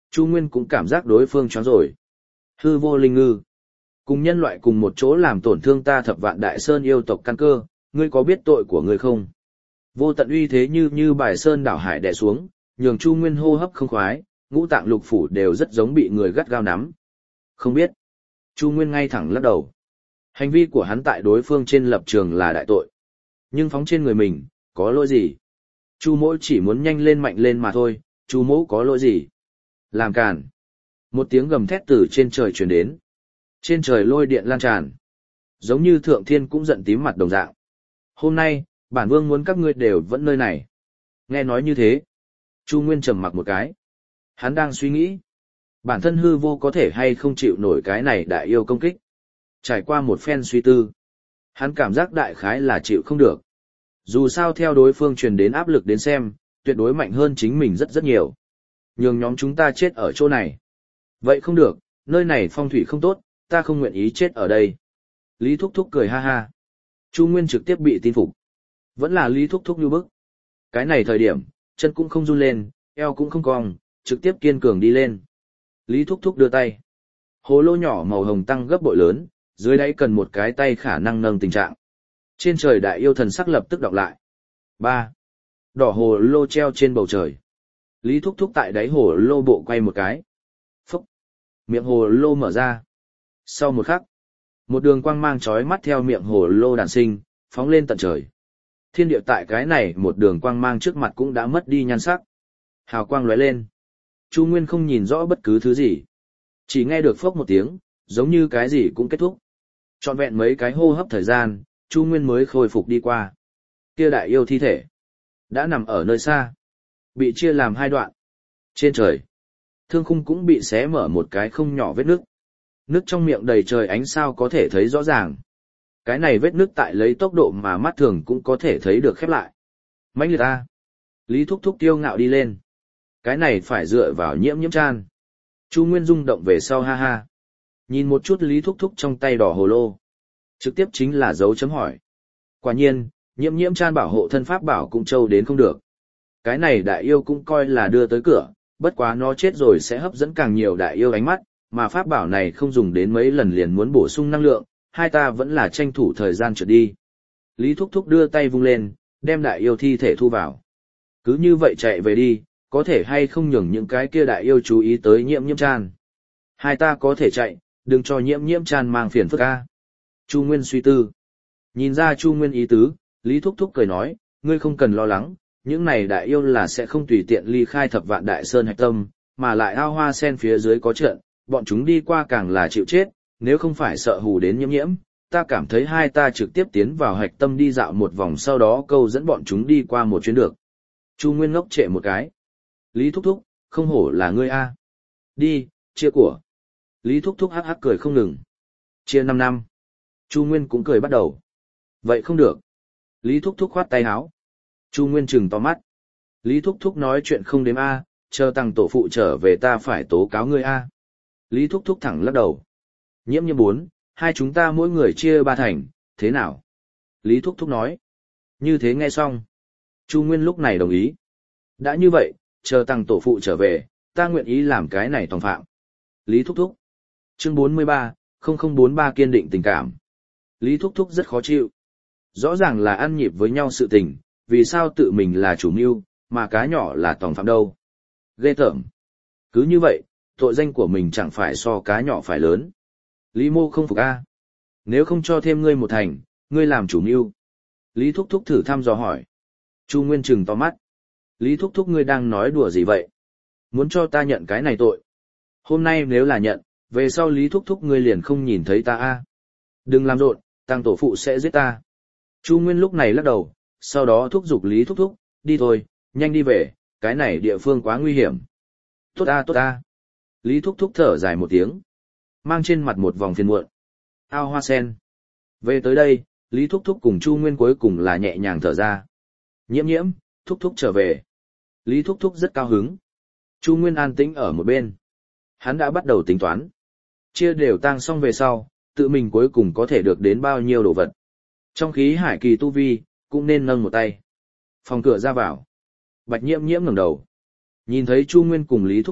A: Chu Nguyên cũng cảm giác đối phương choáng rồi. Hư vô linh ngư. Cùng nhân loại cùng một chỗ làm tổn thương ta Thập Vạn Đại Sơn yêu tộc căn cơ, ngươi có biết tội của ngươi không? Vô tận uy thế như bài sơn đảo hải đè xuống, nhường Chu Nguyên hô hấp không khoái, ngũ tạng lục phủ đều rất giống bị người gắt gao nắm. Không biết. Chu Nguyên ngay thẳng lắc đầu. Hành vi của hắn tại đối phương trên lập trường là đại tội. Nhưng phóng trên người mình, có lỗi gì? Chu Mỗ chỉ muốn nhanh lên mạnh lên mà thôi, Chu Mỗ có lỗi gì? Làm càn. Một tiếng gầm thét từ trên trời truyền đến. Trên trời lôi điện lan tràn. Giống như thượng thiên cũng giận tím mặt đồng dạng. Hôm nay, bản vương muốn các ngươi đều vẫn nơi này. Nghe nói như thế. Chu Nguyên trầm mặc một cái. Hắn đang suy nghĩ. Bản thân hư vô có thể hay không chịu nổi cái này đại yêu công kích. Trải qua một phen suy tư. Hắn cảm giác đại khái là chịu không được. Dù sao theo đối phương truyền đến áp lực đến xem, tuyệt đối mạnh hơn chính mình rất rất nhiều. Nhường nhóm chúng ta chết ở chỗ này. Vậy không được, nơi này phong thủy không tốt, ta không nguyện ý chết ở đây. Lý Thúc Thúc cười ha ha. Chu Nguyên trực tiếp bị tin phục. Vẫn là Lý Thúc Thúc như bức. Cái này thời điểm, chân cũng không run lên, eo cũng không cong, trực tiếp kiên cường đi lên. Lý Thúc Thúc đưa tay. Hồ lô nhỏ màu hồng tăng gấp bội lớn, dưới đáy cần một cái tay khả năng nâng tình trạng. Trên trời đại yêu thần sắc lập tức đọc lại. 3. Đỏ hồ lô treo trên bầu trời. Lý Thúc Thúc tại đáy hồ lô bộ quay một cái. Phúc. Miệng hồ lô mở ra. Sau một khắc, một đường quang mang chói mắt theo miệng hồ lô đản sinh, phóng lên tận trời. Thiên địa tại cái này một đường quang mang trước mặt cũng đã mất đi nhan sắc. Hào quang lóe lên. Chu Nguyên không nhìn rõ bất cứ thứ gì. Chỉ nghe được phốc một tiếng, giống như cái gì cũng kết thúc. Trọn vẹn mấy cái hô hấp thời gian, Chu Nguyên mới khôi phục đi qua. Kia đại yêu thi thể đã nằm ở nơi xa, bị chia làm hai đoạn. Trên trời, thương khung cũng bị xé mở một cái không nhỏ vết nứt. Nước trong miệng đầy trời ánh sao có thể thấy rõ ràng. Cái này vết nứt tại lấy tốc độ mà mắt thường cũng có thể thấy được khép lại. Mãnh liệt ta. Lý Thúc Thúc tiêu ngạo đi lên. Cái này phải dựa vào Nhiễm Nhiễm Chan. Chu Nguyên rung động về sau ha ha. Nhìn một chút Lý Thúc Thúc trong tay đỏ hồ lô. Trực tiếp chính là dấu chấm hỏi. Quả nhiên, Nhiễm Nhiễm Chan bảo hộ thân pháp bảo cũng trâu đến không được. Cái này đại yêu cũng coi là đưa tới cửa, bất quá nó chết rồi sẽ hấp dẫn càng nhiều đại yêu ánh mắt, mà pháp bảo này không dùng đến mấy lần liền muốn bổ sung năng lượng, hai ta vẫn là tranh thủ thời gian trượt đi. Lý Thúc Thúc đưa tay vung lên, đem đại yêu thi thể thu vào. Cứ như vậy chạy về đi, có thể hay không nhường những cái kia đại yêu chú ý tới Nhiễm Nhiễm Chan. Hai ta có thể chạy, đừng cho Nhiễm Nhiễm Chan mang phiền phức a. Chu Nguyên suy tư. Nhìn ra Chu Nguyên ý tứ, Lý Thúc Thúc cười nói, ngươi không cần lo lắng, những này đại yêu là sẽ không tùy tiện ly khai Thập Vạn Đại Sơn hạch tâm, mà lại ao hoa sen phía dưới có trận, bọn chúng đi qua càng là chịu chết, nếu không phải sợ hù đến Nhiễm Nhiễm, ta cảm thấy hai ta trực tiếp tiến vào hạch tâm đi dạo một vòng sau đó câu dẫn bọn chúng đi qua một chuyến được. Chu Nguyên ngốc trệ một cái. Lý Thúc Thúc, không hổ là ngươi a. Đi, chia của. Lý Thúc Thúc hắc hắc cười không ngừng. Chia 5 năm. Chu Nguyên cũng cười bắt đầu. Vậy không được. Lý Thúc Thúc khoát tay áo. Chu Nguyên trừng to mắt. Lý Thúc Thúc nói chuyện không đếm a, chờ tăng tổ phụ trở về ta phải tố cáo ngươi a. Lý Thúc Thúc thẳng lắc đầu. Nhiễm Nhiễm 4, hai chúng ta mỗi người chia 3 thành, thế nào? Lý Thúc Thúc nói. Như thế nghe xong. Chu Nguyên lúc này đồng ý. Đã như vậy, chờ tăng tổ phụ trở về, ta nguyện ý làm cái này tòng phạm. Lý Thúc Thúc. Chương 43, 0043 kiên định tình cảm. Lý Thúc Thúc rất khó chịu. Rõ ràng là ăn nhịp với nhau sự tình, vì sao tự mình là chủ mưu, mà cá nhỏ là tòng phạm đâu. Ghê tởm. Cứ như vậy, tội danh của mình chẳng phải so cá nhỏ phải lớn. Lý Mô không phục a. Nếu không cho thêm ngươi một thành, ngươi làm chủ mưu. Lý Thúc Thúc thử thăm dò hỏi. Chu Nguyên trừng to mắt. Lý Thúc Thúc ngươi đang nói đùa gì vậy? Muốn cho ta nhận cái này tội. Hôm nay nếu là nhận, về sau Lý Thúc Thúc ngươi liền không nhìn thấy ta a. Đừng làm rộn, tăng tổ phụ sẽ giết ta. Chu Nguyên lúc này lắc đầu, sau đó thúc giục Lý Thúc Thúc, đi thôi, nhanh đi về, cái này địa phương quá nguy hiểm. Tốt a tốt a. Lý Thúc Thúc thở dài một tiếng, mang trên mặt một vòng phiền muộn. Ao hoa sen. Về tới đây, Lý Thúc Thúc cùng Chu Nguyên cuối cùng là nhẹ nhàng thở ra. Nhiễm Nhiễm, Thúc Thúc trở về. Lý Thúc Thúc rất cao hứng. Chu Nguyên an tĩnh ở một bên. Hắn đã bắt đầu tính toán. Chia đều tang xong về sau, tự mình cuối cùng có thể được đến bao nhiêu đồ vật. Trong khí hải kỳ tu vi, cũng nên nâng một tay. Phòng cửa ra vào. Bạch Nhiễm Nhiễm ngẩng đầu. Nhìn thấy Chu Nguyên cùng Lý Thúc Thúc,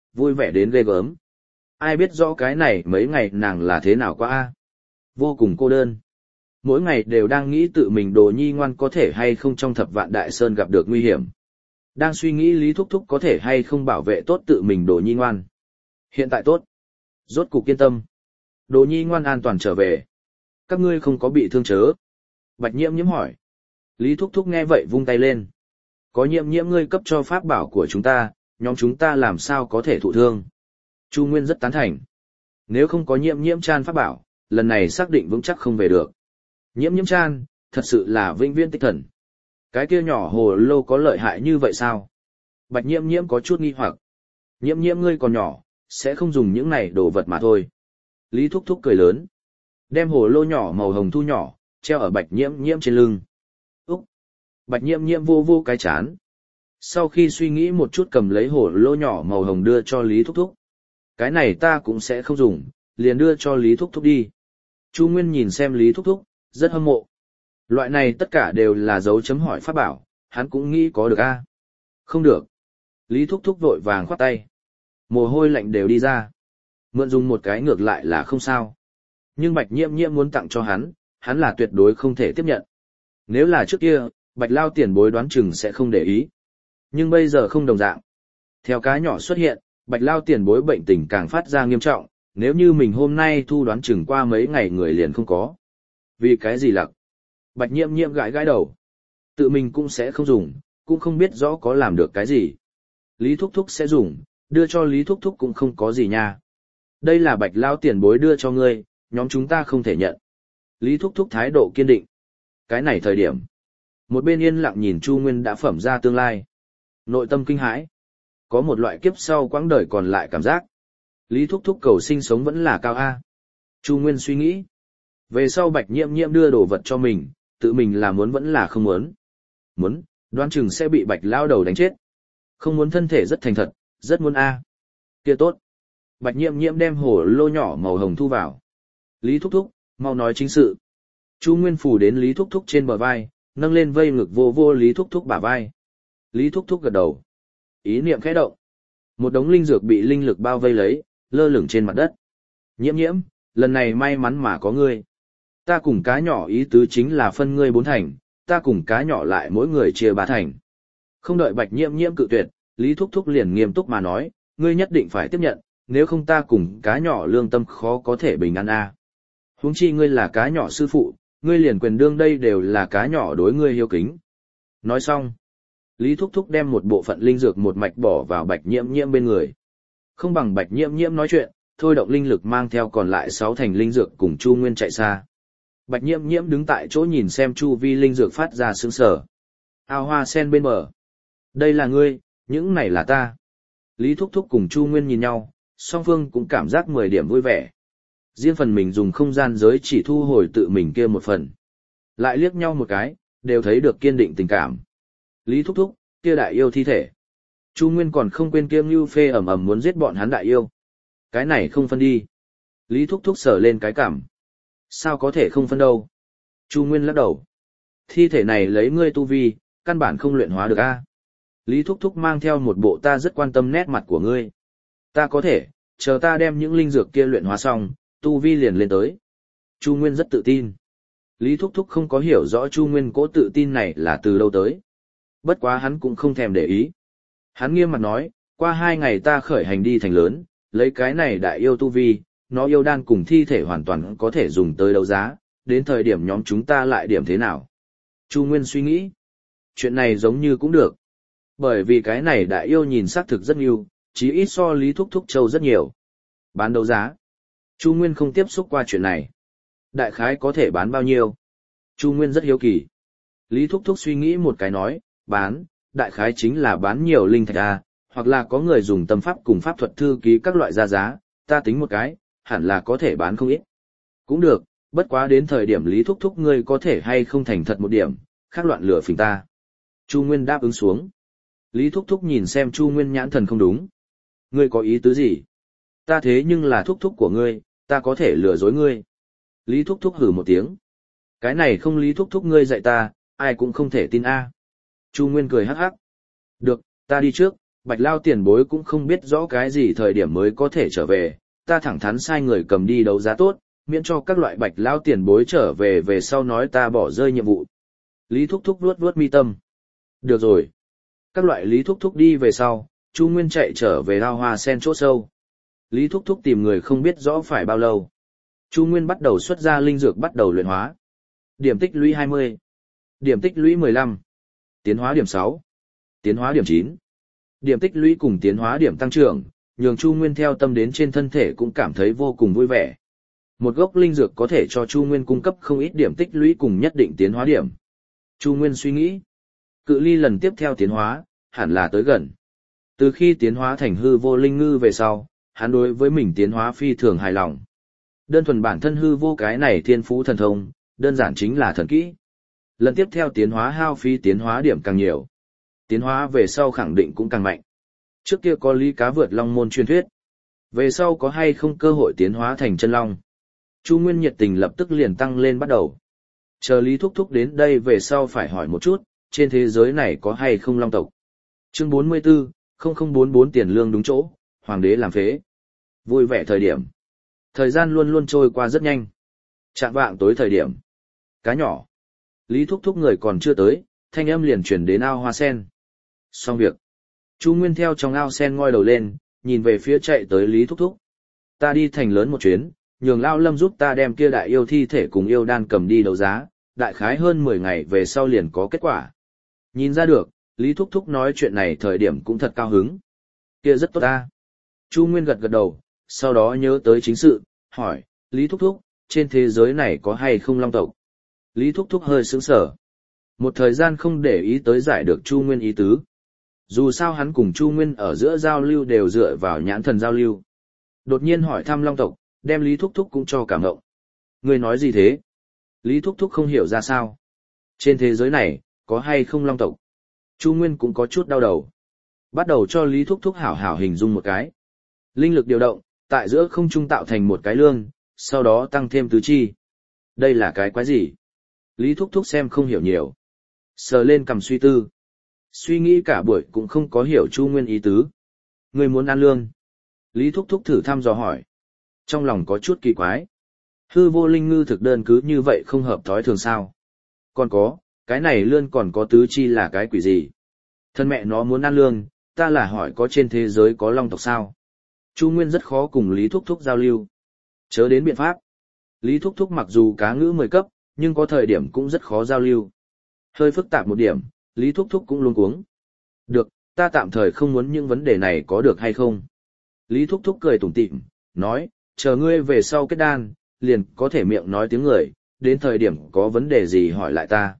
A: vui vẻ đến ghê gớm. Ai biết rõ cái này mấy ngày nàng là thế nào qua a? Vô cùng cô đơn. Mỗi ngày đều đang nghĩ tự mình Đồ Nhi ngoan có thể hay không trong Thập Vạn Đại Sơn gặp được nguy hiểm. Đang suy nghĩ Lý Thúc Thúc có thể hay không bảo vệ tốt tự mình Đồ Nhi ngoan. Hiện tại tốt. Rốt cục yên tâm. Đồ Nhi ngoan an toàn trở về. Các ngươi không có bị thương chớ? Bạch Nhiễm Nhiễm hỏi. Lý Thúc Thúc nghe vậy vung tay lên. Có Nhiễm Nhiễm ngươi cấp cho pháp bảo của chúng ta, nhóm chúng ta làm sao có thể thụ thương. Chu Nguyên rất tán thành. Nếu không có Nhiễm Nhiễm Chan pháp bảo, lần này xác định vững chắc không về được. Nhiễm Nhiễm Chan, thật sự là vĩnh viễn tích thần. Cái kia nhỏ hồ lô có lợi hại như vậy sao? Bạch Nhiễm Nhiễm có chút nghi hoặc. Nhiễm Nhiễm ngươi còn nhỏ, sẽ không dùng những này đồ vật mà thôi. Lý Thúc Thúc cười lớn. Đem hồ lô nhỏ màu hồng thu nhỏ, treo ở Bạch Nhiễm Nhiễm trên lưng. Úc! Bạch Nhiễm Nhiễm vô vô cái chán. Sau khi suy nghĩ một chút cầm lấy hồ lô nhỏ màu hồng đưa cho Lý Thúc Thúc. Cái này ta cũng sẽ không dùng, liền đưa cho Lý Thúc Thúc đi. Chu Nguyên nhìn xem Lý Thúc Thúc, rất hâm mộ. Loại này tất cả đều là dấu chấm hỏi pháp bảo, hắn cũng nghĩ có được a. Không được. Lý Thúc Thúc vội vàng khoát tay. Mồ hôi lạnh đều đi ra. Mượn dùng một cái ngược lại là không sao. Nhưng Bạch Nhiễm Nhiễm muốn tặng cho hắn là tuyệt đối không thể tiếp nhận. Nếu là trước kia, Bạch Lao tiền bối đoán chừng sẽ không để ý. Nhưng bây giờ không đồng dạng. Theo cá nhỏ xuất hiện, Bạch Lao tiền bối bệnh tình càng phát ra nghiêm trọng, nếu như mình hôm nay thu đoán chừng qua mấy ngày người liền không có. Vì cái gì lặc? Bạch Nhiễm Nhiễm gãi gãi đầu. Tự mình cũng sẽ không dùng, cũng không biết rõ có làm được cái gì. Lý Thúc Thúc sẽ dùng, đưa cho Lý Thúc Thúc cũng không có gì nha. Đây là Bạch Lao tiền bối đưa cho ngươi, nhóm chúng ta không thể nhận. Lý Thúc Thúc thái độ kiên định. Cái này thời điểm. Một bên yên lặng nhìn Chu Nguyên đã phẩm ra tương lai. Nội tâm kinh hãi. Có một loại kiếp sau quãng đời còn lại cảm giác. Lý Thúc Thúc cầu sinh sống vẫn là cao A. Chu Nguyên suy nghĩ. Về sau Bạch Nhiễm Nhiễm đưa đồ vật cho mình, tự mình là muốn vẫn là không muốn. Muốn, đoán chừng sẽ bị Bạch Lao đầu đánh chết. Không muốn thân thể rất thành thật, rất muốn A. Kia tốt. Bạch Nhiễm Nhiễm đem hồ lô nhỏ màu hồng thu vào. Lý Thúc Thúc, mau nói chính sự. Chu Nguyên phủ đến Lý Thúc Thúc trên bờ vai, nâng lên vây ngực vô vô Lý Thúc Thúc bả vai. Lý Thúc Thúc gật đầu. Ý niệm khẽ động. Một đống linh dược bị linh lực bao vây lấy, lơ lửng trên mặt đất. Nhiễm Nhiễm, lần này may mắn mà có ngươi. Ta cùng cá nhỏ ý tứ chính là phân ngươi 4 thành, ta cùng cá nhỏ lại mỗi người chia 3 thành. Không đợi Bạch Nhiễm Nhiễm cự tuyệt, Lý Thúc Thúc liền nghiêm túc mà nói, ngươi nhất định phải tiếp nhận, nếu không ta cùng cá nhỏ lương tâm khó có thể bình an a. Huống chi ngươi là cá nhỏ sư phụ, ngươi liền quyền đương đây đều là cá nhỏ đối ngươi hiếu kính. Nói xong, Lý Thúc Thúc đem một bộ phận linh dược một mạch bỏ vào Bạch Nhiễm Nhiễm bên người. Không bằng Bạch Nhiễm Nhiễm nói chuyện, thôi động linh lực mang theo còn lại 6 thành linh dược cùng Chu Nguyên chạy xa. Bạch Nhiễm Nhiễm đứng tại chỗ nhìn xem chu vi linh dược phát ra sướng sở. Ao hoa sen bên bờ. Đây là ngươi, những này là ta. Lý Thúc Thúc cùng Chu Nguyên nhìn nhau, song phương cũng cảm giác 10 điểm vui vẻ. Riêng phần mình dùng không gian giới chỉ thu hồi tự mình kia một phần. Lại liếc nhau một cái, đều thấy được kiên định tình cảm. Lý Thúc Thúc, kia đại yêu thi thể. Chu Nguyên còn không quên kia Ngưu Phê ầm ầm muốn giết bọn hắn đại yêu. Cái này không phân đi. Lý Thúc Thúc sờ lên cái cảm. Sao có thể không phân đâu? Chu Nguyên lắc đầu. Thi thể này lấy ngươi tu vi, căn bản không luyện hóa được a. Lý Thúc Thúc mang theo một bộ ta rất quan tâm nét mặt của ngươi. Ta có thể, chờ ta đem những linh dược kia luyện hóa xong, tu vi liền lên tới. Chu Nguyên rất tự tin. Lý Thúc Thúc không có hiểu rõ Chu Nguyên cố tự tin này là từ đâu tới. Bất quá hắn cũng không thèm để ý. Hắn nghiêm mặt nói, qua 2 ngày ta khởi hành đi thành lớn, lấy cái này đại yêu tu vi, nó yêu đan cùng thi thể hoàn toàn có thể dùng tới đấu giá, đến thời điểm nhóm chúng ta lại điểm thế nào. Chu Nguyên suy nghĩ, chuyện này giống như cũng được. Bởi vì cái này đại yêu nhìn xác thực rất nhiều, chí ít so Lý Thúc Thúc Châu rất nhiều. Bán đấu giá. Chu Nguyên không tiếp xúc qua chuyện này. Đại khái có thể bán bao nhiêu? Chu Nguyên rất hiếu kỳ. Lý Thúc Thúc suy nghĩ một cái nói, bán, đại khái chính là bán nhiều linh thạch a, hoặc là có người dùng tâm pháp cùng pháp thuật thư ký các loại ra giá, ta tính một cái, hẳn là có thể bán không ít. Cũng được, bất quá đến thời điểm Lý Thúc Thúc ngươi có thể hay không thành thật một điểm, khác loạn lửa phình ta. Chu Nguyên đáp ứng xuống. Lý Thúc Thúc nhìn xem Chu Nguyên nhãn thần không đúng. Ngươi có ý tứ gì? Ta thế nhưng là Thúc Thúc của ngươi, ta có thể lừa dối ngươi. Lý Thúc Thúc hử một tiếng. Cái này không Lý Thúc Thúc ngươi dạy ta, ai cũng không thể tin a. Chu Nguyên cười hắc hắc. Được, ta đi trước, Bạch Lao tiền bối cũng không biết rõ cái gì thời điểm mới có thể trở về, ta thẳng thắn sai người cầm đi đấu giá tốt, miễn cho các loại Bạch Lao tiền bối trở về về sau nói ta bỏ rơi nhiệm vụ. Lý Thúc Thúc vuốt vuốt mi tâm. Được rồi. Các loại Lý Thúc Thúc đi về sau, Chu Nguyên chạy trở về ao hoa sen chỗ sâu. Lý Thúc Thúc tìm người không biết rõ phải bao lâu. Chu Nguyên bắt đầu xuất ra linh dược bắt đầu luyện hóa. Điểm tích lũy 20. Điểm tích lũy 15. Tiến hóa điểm 6. Tiến hóa điểm 9. Điểm tích lũy cùng tiến hóa điểm tăng trưởng, nhường Chu Nguyên theo tâm đến trên thân thể cũng cảm thấy vô cùng vui vẻ. Một gốc linh dược có thể cho Chu Nguyên cung cấp không ít điểm tích lũy cùng nhất định tiến hóa điểm. Chu Nguyên suy nghĩ, cự ly lần tiếp theo tiến hóa, hẳn là tới gần. Từ khi tiến hóa thành hư vô linh ngư về sau, hắn đối với mình tiến hóa phi thường hài lòng. Đơn thuần bản thân hư vô cái này thiên phú thần thông, đơn giản chính là thần kỹ. Lần tiếp theo tiến hóa hao phí tiến hóa điểm càng nhiều. Tiến hóa về sau khẳng định cũng càng mạnh. Trước kia có Lý Cá vượt long môn truyền thuyết. Về sau có hay không cơ hội tiến hóa thành chân long. Chu Nguyên nhiệt tình lập tức liền tăng lên bắt đầu. Chờ Lý Thúc Thúc đến đây về sau phải hỏi một chút, trên thế giới này có hay không long tộc. Chương 44, 0044 tiền lương đúng chỗ, hoàng đế làm phế. Vui vẻ thời điểm. Thời gian luôn luôn trôi qua rất nhanh. Chạng vạng tối thời điểm. Cá nhỏ. Lý Thúc Thúc người còn chưa tới, thanh âm liền chuyển đến ao hoa sen. Xong việc. Chu Nguyên theo trong ao sen ngoi đầu lên, nhìn về phía chạy tới Lý Thúc Thúc. Ta đi thành lớn một chuyến, nhường Lao Lâm giúp ta đem kia đại yêu thi thể cùng yêu đan cầm đi đấu giá, đại khái hơn 10 ngày về sau liền có kết quả. Nhìn ra được, Lý Thúc Thúc nói chuyện này thời điểm cũng thật cao hứng. Kia rất tốt ta. Chu Nguyên gật gật đầu, sau đó nhớ tới chính sự, hỏi, Lý Thúc Thúc, trên thế giới này có hay không long tộc? Lý Thúc Thúc hơi sững sờ. Một thời gian không để ý tới giải được Chu Nguyên ý tứ. Dù sao hắn cùng Chu Nguyên ở giữa giao lưu đều dựa vào nhãn thần giao lưu. Đột nhiên hỏi thăm long tộc, đem Lý Thúc Thúc cũng cho cảm động. Người nói gì thế? Lý Thúc Thúc không hiểu ra sao. Trên thế giới này, có hay không long tộc? Chu Nguyên cũng có chút đau đầu. Bắt đầu cho Lý Thúc Thúc hảo hảo hình dung một cái. Linh lực điều động, tại giữa không trung tạo thành một cái lương, sau đó tăng thêm tứ chi. Đây là cái quái gì? Lý Thúc Thúc xem không hiểu nhiều. Sờ lên cầm suy tư. Suy nghĩ cả buổi cũng không có hiểu Chu Nguyên ý tứ. Người muốn ăn lương. Lý Thúc Thúc thử thăm dò hỏi. Trong lòng có chút kỳ quái. Hư vô linh ngư thực đơn cứ như vậy không hợp thói thường sao. Còn có, cái này lươn còn có tứ chi là cái quỷ gì? Thân mẹ nó muốn ăn lương, ta là hỏi có trên thế giới có long tộc sao? Chu Nguyên rất khó cùng Lý Thúc Thúc giao lưu. Chớ đến biện pháp. Lý Thúc Thúc mặc dù cá ngữ 10 cấp, nhưng có thời điểm cũng rất khó giao lưu. Hơi phức tạp một điểm, Lý Thúc Thúc cũng luống cuống. Được, ta tạm thời không muốn những vấn đề này có được hay không? Lý Thúc Thúc cười tủm tỉm, nói, chờ ngươi về sau kết đan, liền có thể miệng nói tiếng người, đến thời điểm có vấn đề gì hỏi lại ta.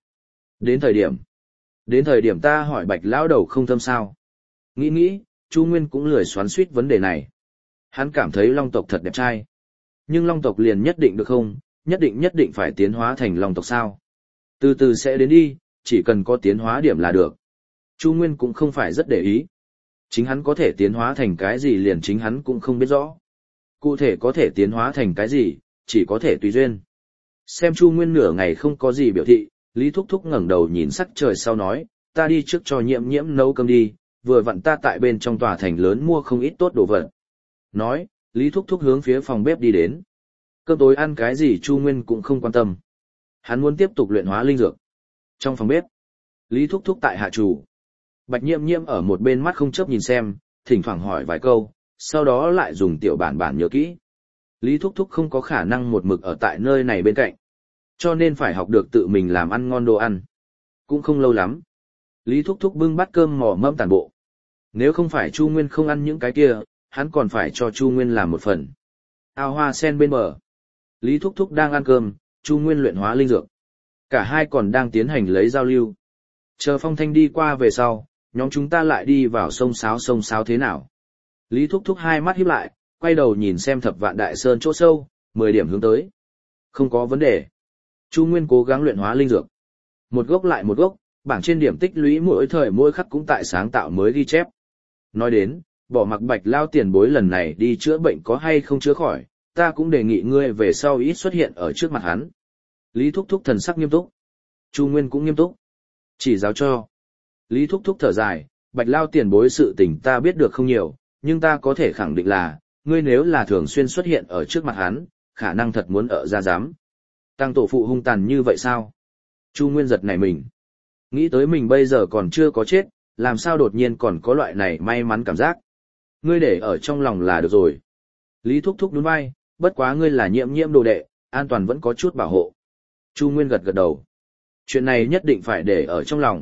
A: Đến thời điểm ta hỏi Bạch lão đầu không thâm sao. Nghĩ, Chu Nguyên cũng lười xoắn xuýt vấn đề này. Hắn cảm thấy long tộc thật đẹp trai. Nhưng long tộc liền nhất định được không, nhất định phải tiến hóa thành long tộc sao. Từ từ sẽ đến đi, chỉ cần có tiến hóa điểm là được. Chu Nguyên cũng không phải rất để ý. Chính hắn có thể tiến hóa thành cái gì liền chính hắn cũng không biết rõ. Cụ thể có thể tiến hóa thành cái gì, chỉ có thể tùy duyên. Xem Chu Nguyên nửa ngày không có gì biểu thị, Lý Thúc Thúc ngẩng đầu nhìn sắc trời sau nói, ta đi trước cho Nhiễm nấu cơm đi, vừa vặn ta tại bên trong tòa thành lớn mua không ít tốt đồ vật. Nói, Lý Thúc Thúc hướng phía phòng bếp đi đến. Cơm tối ăn cái gì Chu Nguyên cũng không quan tâm. Hắn muốn tiếp tục luyện hóa linh dược. Trong phòng bếp, Lý Thúc Thúc tại hạ chủ. Bạch Nhiễm ở một bên mắt không chớp nhìn xem, thỉnh thoảng hỏi vài câu, sau đó lại dùng tiểu bản nhớ kỹ. Lý Thúc Thúc không có khả năng một mực ở tại nơi này bên cạnh, cho nên phải học được tự mình làm ăn ngon đồ ăn. Cũng không lâu lắm, Lý Thúc Thúc bưng bát cơm mò mẫm tàn bộ. Nếu không phải Chu Nguyên không ăn những cái kia, hắn còn phải cho Chu Nguyên làm một phần. Ao hoa sen bên bờ, Lý Thúc Thúc đang ăn cơm, Chu Nguyên luyện hóa linh dược. Cả hai còn đang tiến hành lấy giao lưu. Chờ Phong Thanh đi qua về sau, nhóm chúng ta lại đi vào sông Sáo thế nào? Lý Thúc Thúc hai mắt híp lại, quay đầu nhìn xem Thập Vạn Đại Sơn chỗ sâu, 10 điểm hướng tới. Không có vấn đề. Chu Nguyên cố gắng luyện hóa linh dược. Một gốc lại một gốc, bảng trên điểm tích lũy mỗi thời mỗi khắc cũng tại sáng tạo mới ghi chép. Nói đến, bỏ mặc Bạch lao tiền bối lần này đi chữa bệnh có hay không chữa khỏi, ta cũng đề nghị ngươi về sau ít xuất hiện ở trước mặt hắn. Lý Thúc Thúc thần sắc nghiêm túc. Chu Nguyên cũng nghiêm túc. Chỉ giáo cho. Lý Thúc Thúc thở dài, Bạch Lao tiền bối sự tình ta biết được không nhiều, nhưng ta có thể khẳng định là, ngươi nếu là thường xuyên xuất hiện ở trước mặt hắn, khả năng thật muốn ở ra giám. Tăng tổ phụ hung tàn như vậy sao? Chu Nguyên giật nảy mình. Nghĩ tới mình bây giờ còn chưa có chết, làm sao đột nhiên còn có loại này may mắn cảm giác. Ngươi để ở trong lòng là được rồi. Lý Thúc Thúc nhún vai, bất quá ngươi là Nhiễm Nhiễm đồ đệ, an toàn vẫn có chút bảo hộ. Chu Nguyên gật gật đầu. Chuyện này nhất định phải để ở trong lòng.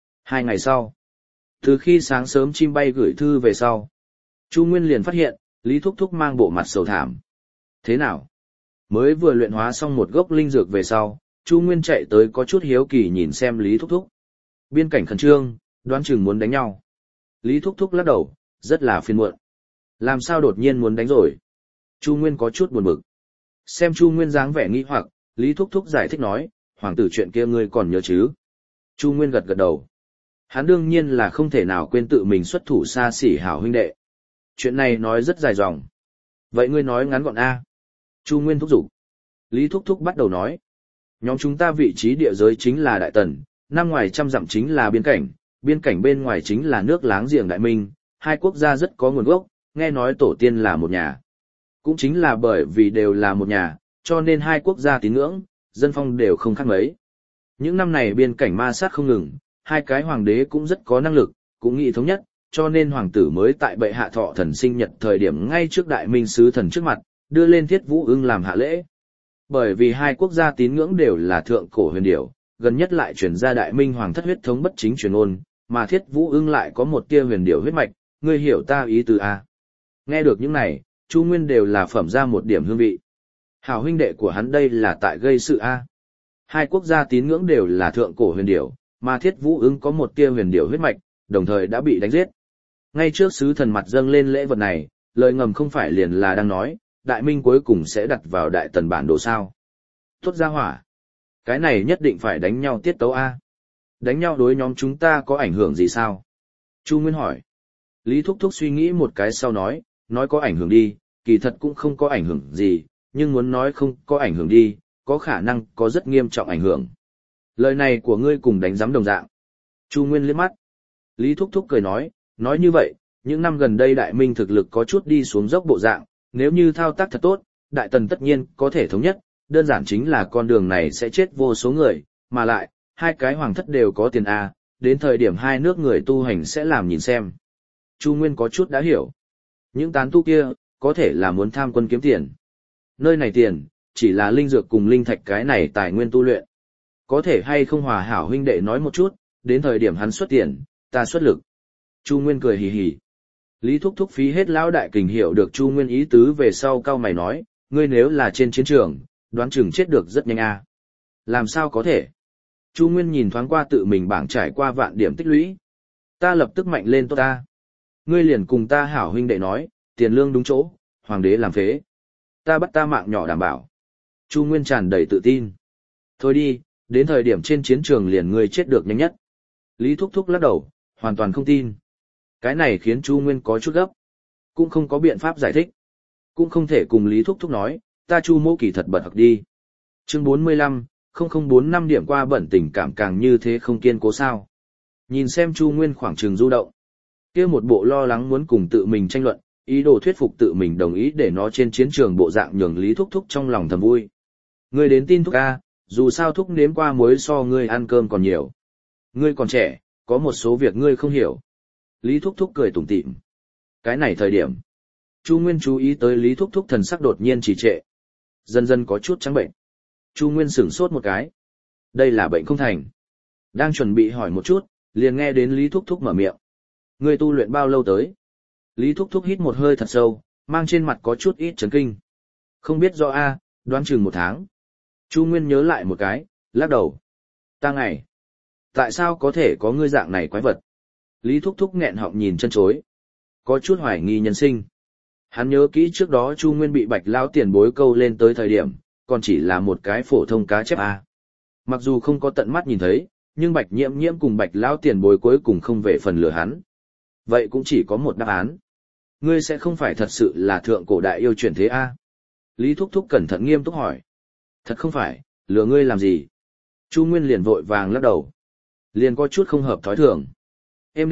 A: 2 ngày sau, từ khi sáng sớm chim bay gửi thư về sau, Chu Nguyên liền phát hiện, Lý Thúc Thúc mang bộ mặt sầu thảm. Thế nào? Mới vừa luyện hóa xong một gốc linh dược về sau, Chu Nguyên chạy tới có chút hiếu kỳ nhìn xem Lý Thúc Thúc. Biên cảnh khẩn trương, đoán chừng muốn đánh nhau. Lý Thúc Thúc lắc đầu, rất là phiền muộn. Làm sao đột nhiên muốn đánh rồi? Chu Nguyên có chút buồn bực. Xem Chu Nguyên dáng vẻ nghi hoặc, Lý Thúc Thúc giải thích nói, hoàng tử chuyện kia ngươi còn nhớ chứ? Chu Nguyên gật gật đầu. Hắn đương nhiên là không thể nào quên tự mình xuất thủ xa xỉ hảo huynh đệ. Chuyện này nói rất dài dòng. Vậy ngươi nói ngắn gọn a? Chu Nguyên thúc giục. Lý Thúc Thúc bắt đầu nói. Nhóm chúng ta vị trí địa giới chính là Đại Tần, năm ngoài trăm dặm chính là biên cảnh bên ngoài chính là nước láng giềng Đại Minh, hai quốc gia rất có nguồn gốc, nghe nói tổ tiên là một nhà. Cũng chính là bởi vì đều là một nhà, cho nên hai quốc gia tín ngưỡng, dân phong đều không khác mấy. Những năm này biên cảnh ma sát không ngừng, hai cái hoàng đế cũng rất có năng lực, cũng nghĩ thống nhất, cho nên hoàng tử mới tại bệ hạ thọ thần sinh nhật thời điểm ngay trước Đại Minh sứ thần trước mặt, đưa lên Thiết Vũ Ưng làm hạ lễ. Bởi vì hai quốc gia tín ngưỡng đều là thượng cổ huyền điểu, gần nhất lại truyền ra Đại Minh hoàng thất huyết thống bất chính truyền ôn, mà Thiết Vũ Ưng lại có một tia huyền điểu huyết mạch, ngươi hiểu ta ý tứ a? Nghe được những này, Chu Nguyên đều là phẩm ra một điểm hương vị. Hảo huynh đệ của hắn đây là tại gây sự a. Hai quốc gia tín ngưỡng đều là thượng cổ huyền điểu, mà Thiết Vũ Ưng có một tia huyền điểu huyết mạch, đồng thời đã bị đánh giết. Ngay trước sứ thần mặt dâng lên lễ vật này, lời ngầm không phải liền là đang nói, Đại Minh cuối cùng sẽ đặt vào Đại Tần bản đồ sao. Tốt ra hỏa. Cái này nhất định phải đánh nhau tiết tấu A. Đánh nhau đối nhóm chúng ta có ảnh hưởng gì sao? Chu Nguyên hỏi. Lý Thúc Thúc suy nghĩ một cái sau nói có ảnh hưởng đi, kỳ thật cũng không có ảnh hưởng gì, nhưng muốn nói không có ảnh hưởng đi, có khả năng có rất nghiêm trọng ảnh hưởng. Lời này của ngươi cùng đánh giám đồng dạng. Chu Nguyên liếc mắt. Lý Thúc Thúc cười nói như vậy, những năm gần đây Đại Minh thực lực có chút đi xuống dốc bộ dạng, nếu như thao tác thật tốt, Đại Tần tất nhiên có thể thống nhất, đơn giản chính là con đường này sẽ chết vô số người, mà lại, hai cái hoàng thất đều có tiền A, đến thời điểm hai nước người tu hành sẽ làm nhìn xem. Chu Nguyên có chút đã hiểu. Những tán tu kia, có thể là muốn tham quân kiếm tiền. Nơi này tiền, chỉ là linh dược cùng linh thạch cái này tài nguyên tu luyện. Có thể hay không hòa hảo huynh đệ nói một chút, đến thời điểm hắn xuất tiền, ta xuất lực. Chu Nguyên cười hì hì. Lý Thúc Thúc phí hết lão đại kình hiểu được Chu Nguyên ý tứ về sau cau mày nói, ngươi nếu là trên chiến trường, đoán chừng chết được rất nhanh a. Làm sao có thể? Chu Nguyên nhìn thoáng qua tự mình bảng trải qua vạn điểm tích lũy. Ta lập tức mạnh lên tốt ta. Ngươi liền cùng ta hảo huynh đệ nói, tiền lương đúng chỗ, hoàng đế làm phế. Ta bắt ta mạng nhỏ đảm bảo. Chu Nguyên tràn đầy tự tin. Thôi đi, đến thời điểm trên chiến trường liền ngươi chết được nhanh nhất. Lý Thúc Thúc lắc đầu, hoàn toàn không tin. Cái này khiến Chu Nguyên có chút gấp. Cũng không có biện pháp giải thích. Cũng không thể cùng Lý Thúc Thúc nói, ta Chu mô kỳ thật bật học đi. Chương 45, 0045 điểm qua bẩn tình cảm càng như thế không kiên cố sao. Nhìn xem Chu Nguyên khoảng trường du động. Kia một bộ lo lắng muốn cùng tự mình tranh luận, ý đồ thuyết phục tự mình đồng ý để nó trên chiến trường bộ dạng nhường Lý Thúc Thúc trong lòng thầm vui. Ngươi đến tin Thúc A, dù sao Thúc nếm qua muối so ngươi ăn cơm còn nhiều. Ngươi còn trẻ, có một số việc ngươi không hiểu. Lý Thúc Thúc cười tủm tỉm. Cái này thời điểm, Chu Nguyên chú ý tới Lý Thúc Thúc thần sắc đột nhiên trì trệ. Dần dần có chút trắng bệnh. Chu Nguyên sửng sốt một cái. Đây là bệnh không thành. Đang chuẩn bị hỏi một chút, liền nghe đến Lý Thúc Thúc mở miệng. Ngươi tu luyện bao lâu tới? Lý Thúc Thúc hít một hơi thật sâu, mang trên mặt có chút ít chấn kinh. Không biết do a, đoán chừng 1 tháng. Chu Nguyên nhớ lại một cái, lắc đầu. Ta ngày. Tại sao có thể có ngươi dạng này quái vật? Lý Thúc Thúc nghẹn họng nhìn chân chối. Có chút hoài nghi nhân sinh. Hắn nhớ kỹ trước đó Chu Nguyên bị Bạch lão tiền bối câu lên tới thời điểm, còn chỉ là một cái phổ thông cá chép a. Mặc dù không có tận mắt nhìn thấy, nhưng Bạch Nhiễm Nhiễm cùng Bạch lão tiền bối cuối cùng không về phần lừa hắn. Vậy cũng chỉ có một đáp án. Ngươi sẽ không phải thật sự là thượng cổ đại yêu chuyển thế a? Lý Thúc Thúc cẩn thận nghiêm túc hỏi. Thật không phải, lừa ngươi làm gì? Chu Nguyên liền vội vàng lắc đầu. Liền có chút không hợp thói thường. Êm đẹp,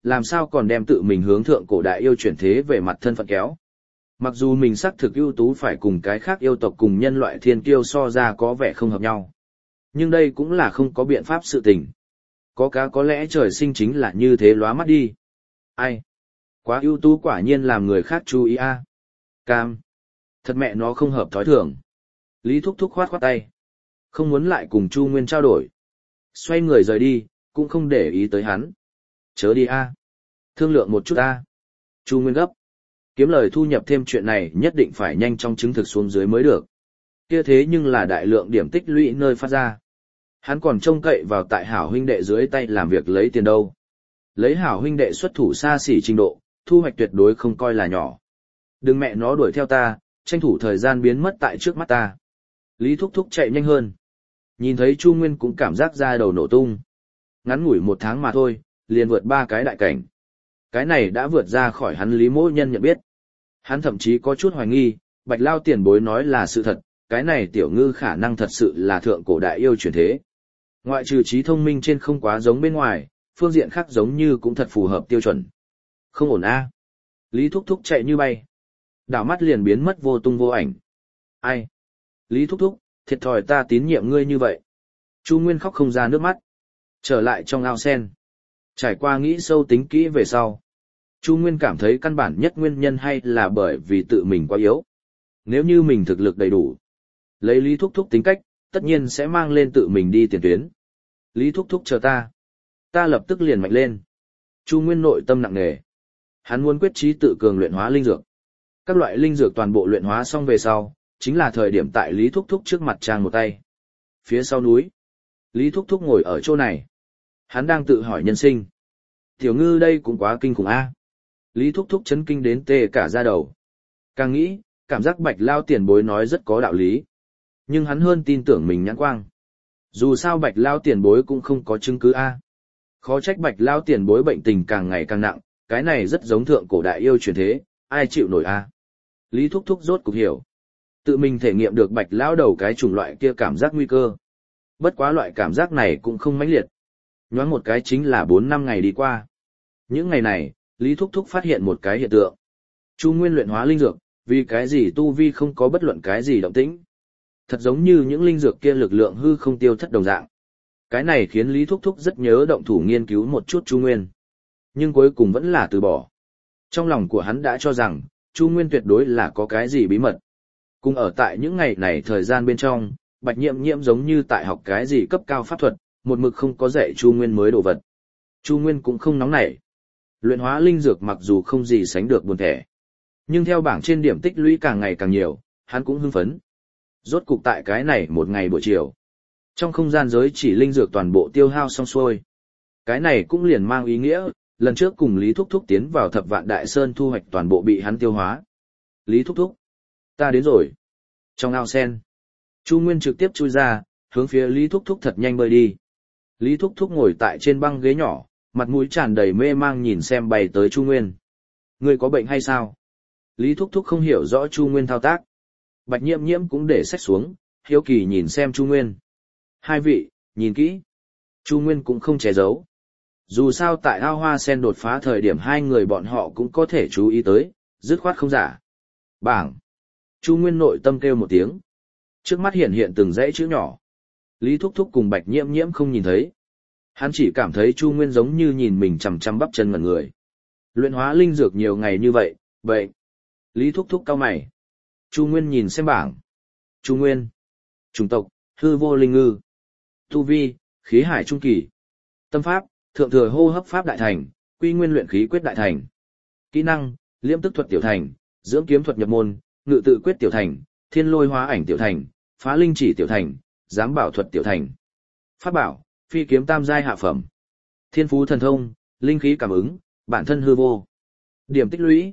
A: làm sao còn đem tự mình hướng thượng cổ đại yêu chuyển thế về mặt thân phận kéo. Mặc dù mình xác thực ưu tú phải cùng cái khác yêu tộc cùng nhân loại thiên kiêu so ra có vẻ không hợp nhau. Nhưng đây cũng là không có biện pháp sự tình. Có cá có lẽ trời sinh chính là như thế lóa mắt đi. Ai? Quá ưu tú quả nhiên làm người khác chú ý a. Cam. Thật mẹ nó không hợp thói thường. Lý Thúc Thúc khoát khoát tay. Không muốn lại cùng Chu Nguyên trao đổi. Xoay người rời đi, cũng không để ý tới hắn. Chớ đi a. Thương lượng một chút a. Chu Nguyên gấp. Kiếm lời thu nhập thêm chuyện này nhất định phải nhanh chóng chứng thực xuống dưới mới được. Kia thế nhưng là đại lượng điểm tích lũy nơi phát ra. Hắn còn trông cậy vào tại hảo huynh đệ dưới tay làm việc lấy tiền đâu. Lấy hảo huynh đệ xuất thủ xa xỉ trình độ, thu hoạch tuyệt đối không coi là nhỏ. Đừng mẹ nó đuổi theo ta, tranh thủ thời gian biến mất tại trước mắt ta. Lý Thúc Thúc chạy nhanh hơn. Nhìn thấy Chu Nguyên cũng cảm giác da đầu nổ tung. Ngắn ngủi 1 tháng mà thôi, liền vượt 3 cái đại cảnh. Cái này đã vượt ra khỏi hắn Lý Mỗ Nhân nhận biết. Hắn thậm chí có chút hoài nghi, Bạch Lao tiền bối nói là sự thật, cái này tiểu ngư khả năng thật sự là thượng cổ đại yêu chuyển thế. Ngoại trừ trí thông minh trên không quá giống bên ngoài, phương diện khác giống như cũng thật phù hợp tiêu chuẩn. Không ổn a. Lý Thúc Thúc chạy như bay. Đảo mắt liền biến mất vô tung vô ảnh. Ai? Lý Thúc Thúc, thiệt thòi ta tín nhiệm ngươi như vậy. Chu Nguyên khóc không ra nước mắt. Trở lại trong ao sen. Trải qua nghĩ sâu tính kỹ về sau. Chu Nguyên cảm thấy căn bản nhất nguyên nhân hay là bởi vì tự mình quá yếu. Nếu như mình thực lực đầy đủ, lấy Lý Thúc Thúc tính cách, tất nhiên sẽ mang lên tự mình đi tiền tuyến. Lý Thúc Thúc chờ ta. Ta lập tức liền mạnh lên. Chu Nguyên nội tâm nặng nề. Hắn muốn quyết chí tự cường luyện hóa linh dược. Các loại linh dược toàn bộ luyện hóa xong về sau, chính là thời điểm tại Lý Thúc Thúc trước mặt trang một tay. Phía sau núi, Lý Thúc Thúc ngồi ở chỗ này. Hắn đang tự hỏi nhân sinh. Tiểu ngư đây cũng quá kinh khủng a. Lý Thúc Thúc chấn kinh đến tê cả da đầu. Càng nghĩ, cảm giác Bạch Lao tiền bối nói rất có đạo lý. Nhưng hắn hơn tin tưởng mình nhãn quang. Dù sao Bạch Lao tiền bối cũng không có chứng cứ a. Khó trách Bạch Lao tiền bối bệnh tình càng ngày càng nặng, cái này rất giống thượng cổ đại yêu truyền thế, ai chịu nổi a. Lý Thúc Thúc rốt cục hiểu. Tự mình thể nghiệm được Bạch Lao đầu cái chủng loại kia cảm giác nguy cơ. Bất quá loại cảm giác này cũng không mãnh liệt. Nhoáng một cái chính là 4-5 ngày đi qua. Những ngày này, Lý Thúc Thúc phát hiện một cái hiện tượng. Chu Nguyên luyện hóa linh dược, vì cái gì tu vi không có bất luận cái gì động tĩnh. Thật giống như những linh dược kia lực lượng hư không tiêu thất đồng dạng. Cái này khiến Lý Thúc Thúc rất nhớ động thủ nghiên cứu một chút Chu Nguyên. Nhưng cuối cùng vẫn là từ bỏ. Trong lòng của hắn đã cho rằng, Chu Nguyên tuyệt đối là có cái gì bí mật. Cùng ở tại những ngày này thời gian bên trong, Bạch Nhiệm Nhiệm giống như tại học cái gì cấp cao pháp thuật, một mực không có dạy Chu Nguyên mới đồ vật. Chu Nguyên cũng không nóng nảy. Luyện hóa linh dược mặc dù không gì sánh được buồn thẻ. Nhưng theo bảng trên điểm tích lũy càng ngày càng nhiều, hắn cũng hưng phấn. Rốt cục tại cái này một ngày buổi chiều. Trong không gian giới chỉ linh dược toàn bộ tiêu hao xong xuôi. Cái này cũng liền mang ý nghĩa, lần trước cùng Lý Thúc Thúc tiến vào Thập Vạn Đại Sơn thu hoạch toàn bộ bị hắn tiêu hóa. Lý Thúc Thúc, ta đến rồi. Trong ao sen, Chu Nguyên trực tiếp chui ra, hướng phía Lý Thúc Thúc thật nhanh bơi đi. Lý Thúc Thúc ngồi tại trên băng ghế nhỏ, mặt mũi tràn đầy mê mang nhìn xem bay tới Chu Nguyên. Ngươi có bệnh hay sao? Lý Thúc Thúc không hiểu rõ Chu Nguyên thao tác. Bạch Nhiễm Nhiễm cũng để sách xuống, hiếu kỳ nhìn xem Chu Nguyên. Hai vị, nhìn kỹ. Chu Nguyên cũng không che giấu. Dù sao tại ao hoa sen đột phá thời điểm hai người bọn họ cũng có thể chú ý tới, dứt khoát không giả. Bảng. Chu Nguyên nội tâm kêu một tiếng. Trước mắt hiện hiện từng dãy chữ nhỏ. Lý Thúc Thúc cùng Bạch Nhiễm Nhiễm không nhìn thấy. Hắn chỉ cảm thấy Chu Nguyên giống như nhìn mình chằm chằm bắp chân ngẩn người. Luyện hóa linh dược nhiều ngày như vậy, bệnh. Lý Thúc Thúc cau mày. Chu Nguyên nhìn xem bảng. Chu Nguyên. Chủng tộc, hư vô linh ngư. Tu vi, khí hải trung kỳ. Tâm pháp, thượng thừa hô hấp pháp đại thành, quy nguyên luyện khí quyết đại thành. Kỹ năng, liễm tức thuật tiểu thành, dưỡng kiếm thuật nhập môn, ngự tự quyết tiểu thành, thiên lôi hóa ảnh tiểu thành, phá linh chỉ tiểu thành, giám bảo thuật tiểu thành. Pháp bảo, phi kiếm tam giai hạ phẩm. Thiên phú thần thông, linh khí cảm ứng, bản thân hư vô. Điểm tích lũy,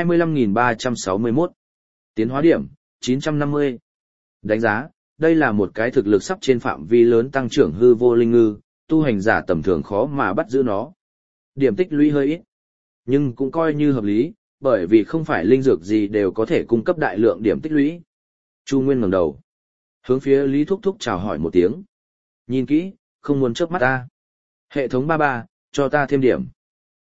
A: 25.361. Tiến hóa điểm, 950. Đánh giá, đây là một cái thực lực sắp trên phạm vi lớn tăng trưởng hư vô linh ngư, tu hành giả tầm thường khó mà bắt giữ nó. Điểm tích lũy hơi ít, nhưng cũng coi như hợp lý, bởi vì không phải linh dược gì đều có thể cung cấp đại lượng điểm tích lũy. Chu Nguyên ngẩng đầu, hướng phía Lý Thúc Thúc chào hỏi một tiếng. Nhìn kỹ, không muốn chớp mắt ta. Hệ thống 33, cho ta thêm điểm.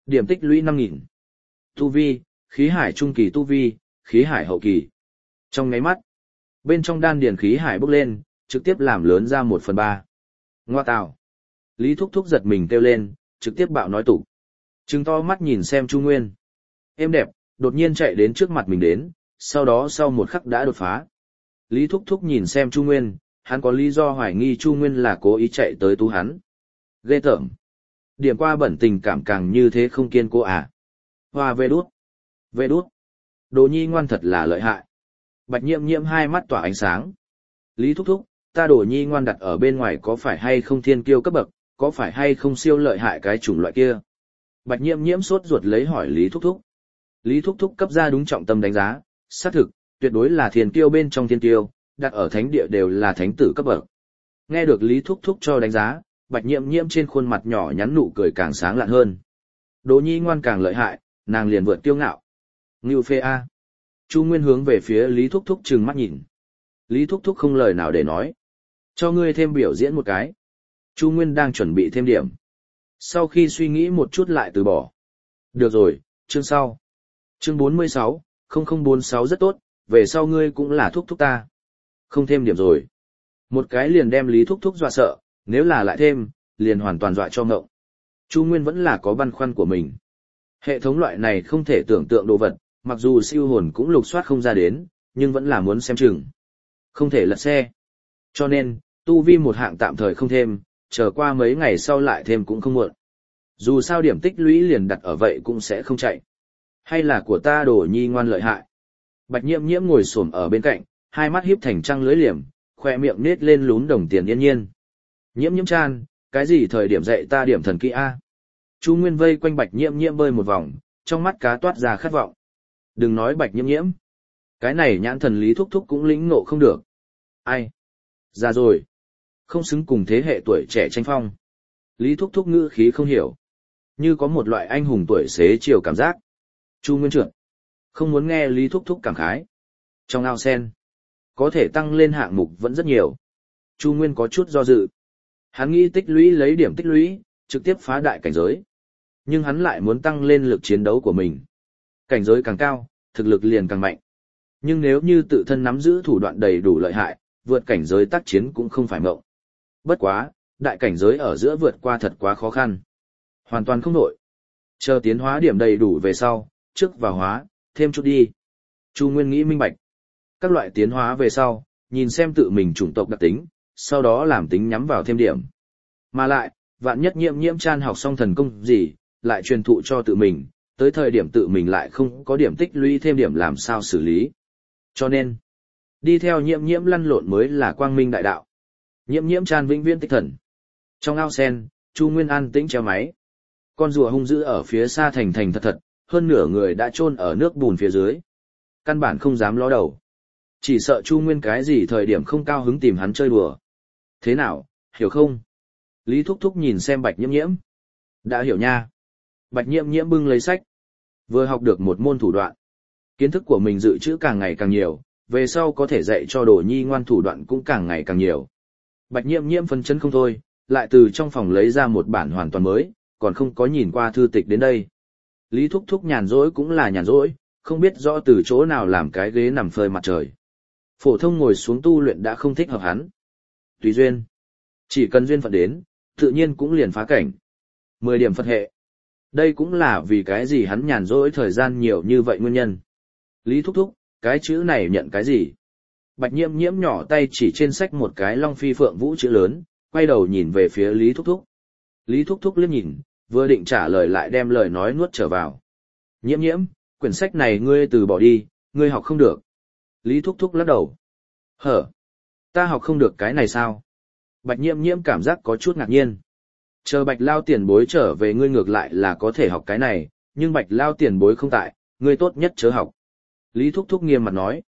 A: Điểm tích lũy 5.000. Tu vi, khí hải trung kỳ tu vi, khí hải hậu kỳ. Trong ngáy mắt, bên trong đan điền khí hải bốc lên, trực tiếp làm lớn ra 1/3. Ngoa tạo. Lý Thúc Thúc giật mình kêu lên, trực tiếp bạo nói tục. Trừng to mắt nhìn xem Chu Nguyên. Êm đẹp, đột nhiên chạy đến trước mặt mình đến, sau đó sau một khắc đã đột phá. Lý Thúc Thúc nhìn xem Chu Nguyên, hắn có lý do hoài nghi Chu Nguyên là cố ý chạy tới tú hắn. Ghê tởm. Điểm qua bẩn tình cảm càng như thế không kiên cố à. Hoa vê đút. Vê đút. Đồ nhi ngoan thật là lợi hại. Bạch Nhiễm Nhiễm hai mắt tỏa ánh sáng. Lý Thúc Thúc, ta Đồ nhi ngoan đặt ở bên ngoài có phải hay không thiên kiêu cấp bậc, có phải hay không siêu lợi hại cái chủng loại kia? Bạch Nhiễm Nhiễm sốt ruột lấy hỏi Lý Thúc Thúc. Lý Thúc Thúc cấp ra đúng trọng tâm đánh giá, xác thực, tuyệt đối là thiên kiêu bên trong thiên kiêu, đặt ở thánh địa đều là thánh tử cấp bậc. Nghe được Lý Thúc Thúc cho đánh giá, Bạch Nhiễm Nhiễm trên khuôn mặt nhỏ nhắn nụ cười càng sáng lạn hơn. Đồ nhi ngoan càng lợi hại, nàng liền vượt kiêu ngạo. Ngưu phê a. Chu Nguyên hướng về phía Lý Thúc Thúc trừng mắt nhìn. Lý Thúc Thúc không lời nào để nói. Cho ngươi thêm biểu diễn một cái. Chu Nguyên đang chuẩn bị thêm điểm. Sau khi suy nghĩ một chút lại từ bỏ. Được rồi, chương sau. Chương 46, 0046 rất tốt, về sau ngươi cũng là Thúc Thúc ta. Không thêm điểm rồi. Một cái liền đem Lý Thúc Thúc dọa sợ, nếu là lại thêm, liền hoàn toàn dọa cho ngộng. Chu Nguyên vẫn là có băn khoăn của mình. Hệ thống loại này không thể tưởng tượng đồ vật, mặc dù siêu hồn cũng lục soát không ra đến, nhưng vẫn là muốn xem chừng. Không thể lật xe. Cho nên, tu vi một hạng tạm thời không thêm, chờ qua mấy ngày sau lại thêm cũng không muộn. Dù sao điểm tích lũy liền đặt ở vậy cũng sẽ không chạy. Hay là của ta Đồ nhi ngoan lợi hại. Bạch Nhiễm Nhiễm ngồi xổm ở bên cạnh, hai mắt híp thành trăng lưới liềm, khoe miệng nết lên lún đồng tiền yên nhiên. Nhiễm Nhiễm chan, cái gì thời điểm dạy ta điểm thần kỹ a? Chu Nguyên vây quanh Bạch Nhiễm Nhiễm bơi một vòng, trong mắt cá toát ra khát vọng. Đừng nói Bạch Nhiễm Nhiễm, cái này nhãn thần Lý Thúc Thúc cũng lĩnh ngộ không được. Ai? Già rồi, không xứng cùng thế hệ tuổi trẻ tranh phong. Lý Thúc Thúc ngữ khí không hiểu, như có một loại anh hùng tuổi xế chiều cảm giác. Chu Nguyên trượt, không muốn nghe Lý Thúc Thúc cảm khái. Trong ao sen, có thể tăng lên hạng mục vẫn rất nhiều. Chu Nguyên có chút do dự. Hắn nghĩ tích lũy lấy điểm tích lũy, trực tiếp phá đại cảnh giới. Nhưng hắn lại muốn tăng lên lực chiến đấu của mình. Cảnh giới càng cao, thực lực liền càng mạnh. Nhưng nếu như tự thân nắm giữ thủ đoạn đầy đủ lợi hại, vượt cảnh giới tác chiến cũng không phải mộng. Bất quá, đại cảnh giới ở giữa vượt qua thật quá khó khăn. Hoàn toàn không nổi. Chờ tiến hóa điểm đầy đủ về sau, trước vào hóa, thêm chút đi. Chu Nguyên nghĩ minh bạch. Các loại tiến hóa về sau, nhìn xem tự mình chủng tộc đặc tính, sau đó làm tính nhắm vào thêm điểm. Mà lại, vạn nhất Nhiễm Nhiễm chan học xong thần công gì, lại truyền thụ cho tự mình, tới thời điểm tự mình lại không có điểm tích lũy thêm điểm làm sao xử lý. Cho nên, đi theo Nhiễm Nhiễm lăn lộn mới là quang minh đại đạo. Nhiễm Nhiễm chan vĩnh viễn tích thần. Trong ao sen, Chu Nguyên an tĩnh treo máy. Con rùa hung dữ ở phía xa thành thành thật thật, hơn nửa người đã chôn ở nước bùn phía dưới. Căn bản không dám ló đầu. Chỉ sợ Chu Nguyên cái gì thời điểm không cao hứng tìm hắn chơi đùa. Thế nào, hiểu không? Lý Thúc Thúc nhìn xem Bạch Nhiễm Nhiễm. Đã hiểu nha. Bạch Nhiễm Nhiễm bưng lấy sách. Vừa học được một môn thủ đoạn. Kiến thức của mình dự trữ càng ngày càng nhiều, về sau có thể dạy cho Đồ nhi ngoan thủ đoạn cũng càng ngày càng nhiều. Bạch Nhiễm Nhiễm phấn chấn không thôi, lại từ trong phòng lấy ra một bản hoàn toàn mới, còn không có nhìn qua thư tịch đến đây. Lý Thúc Thúc nhàn rỗi cũng là nhàn rỗi, không biết rõ từ chỗ nào làm cái ghế nằm phơi mặt trời. Phổ thông ngồi xuống tu luyện đã không thích hợp hắn. Tùy duyên. Chỉ cần duyên phận đến, tự nhiên cũng liền phá cảnh. 10 điểm Phật hệ. Đây cũng là vì cái gì hắn nhàn rỗi thời gian nhiều như vậy nguyên nhân. Lý Thúc Thúc, cái chữ này nhận cái gì? Bạch Nhiễm Nhiễm nhỏ tay chỉ trên sách một cái Long Phi Phượng Vũ chữ lớn, quay đầu nhìn về phía Lý Thúc Thúc. Lý Thúc Thúc liếc nhìn, vừa định trả lời lại đem lời nói nuốt trở vào. Nhiễm Nhiễm, quyển sách này ngươi từ bỏ đi, ngươi học không được. Lý Thúc Thúc lắc đầu. Hở? Ta học không được cái này sao? Bạch Nhiễm Nhiễm cảm giác có chút ngạc nhiên. Chờ Bạch Lao tiền bối trở về ngươi ngược lại là có thể học cái này, nhưng Bạch Lao tiền bối không tại, ngươi tốt nhất chớ học. Lý Thúc Thúc nghiêm mặt nói.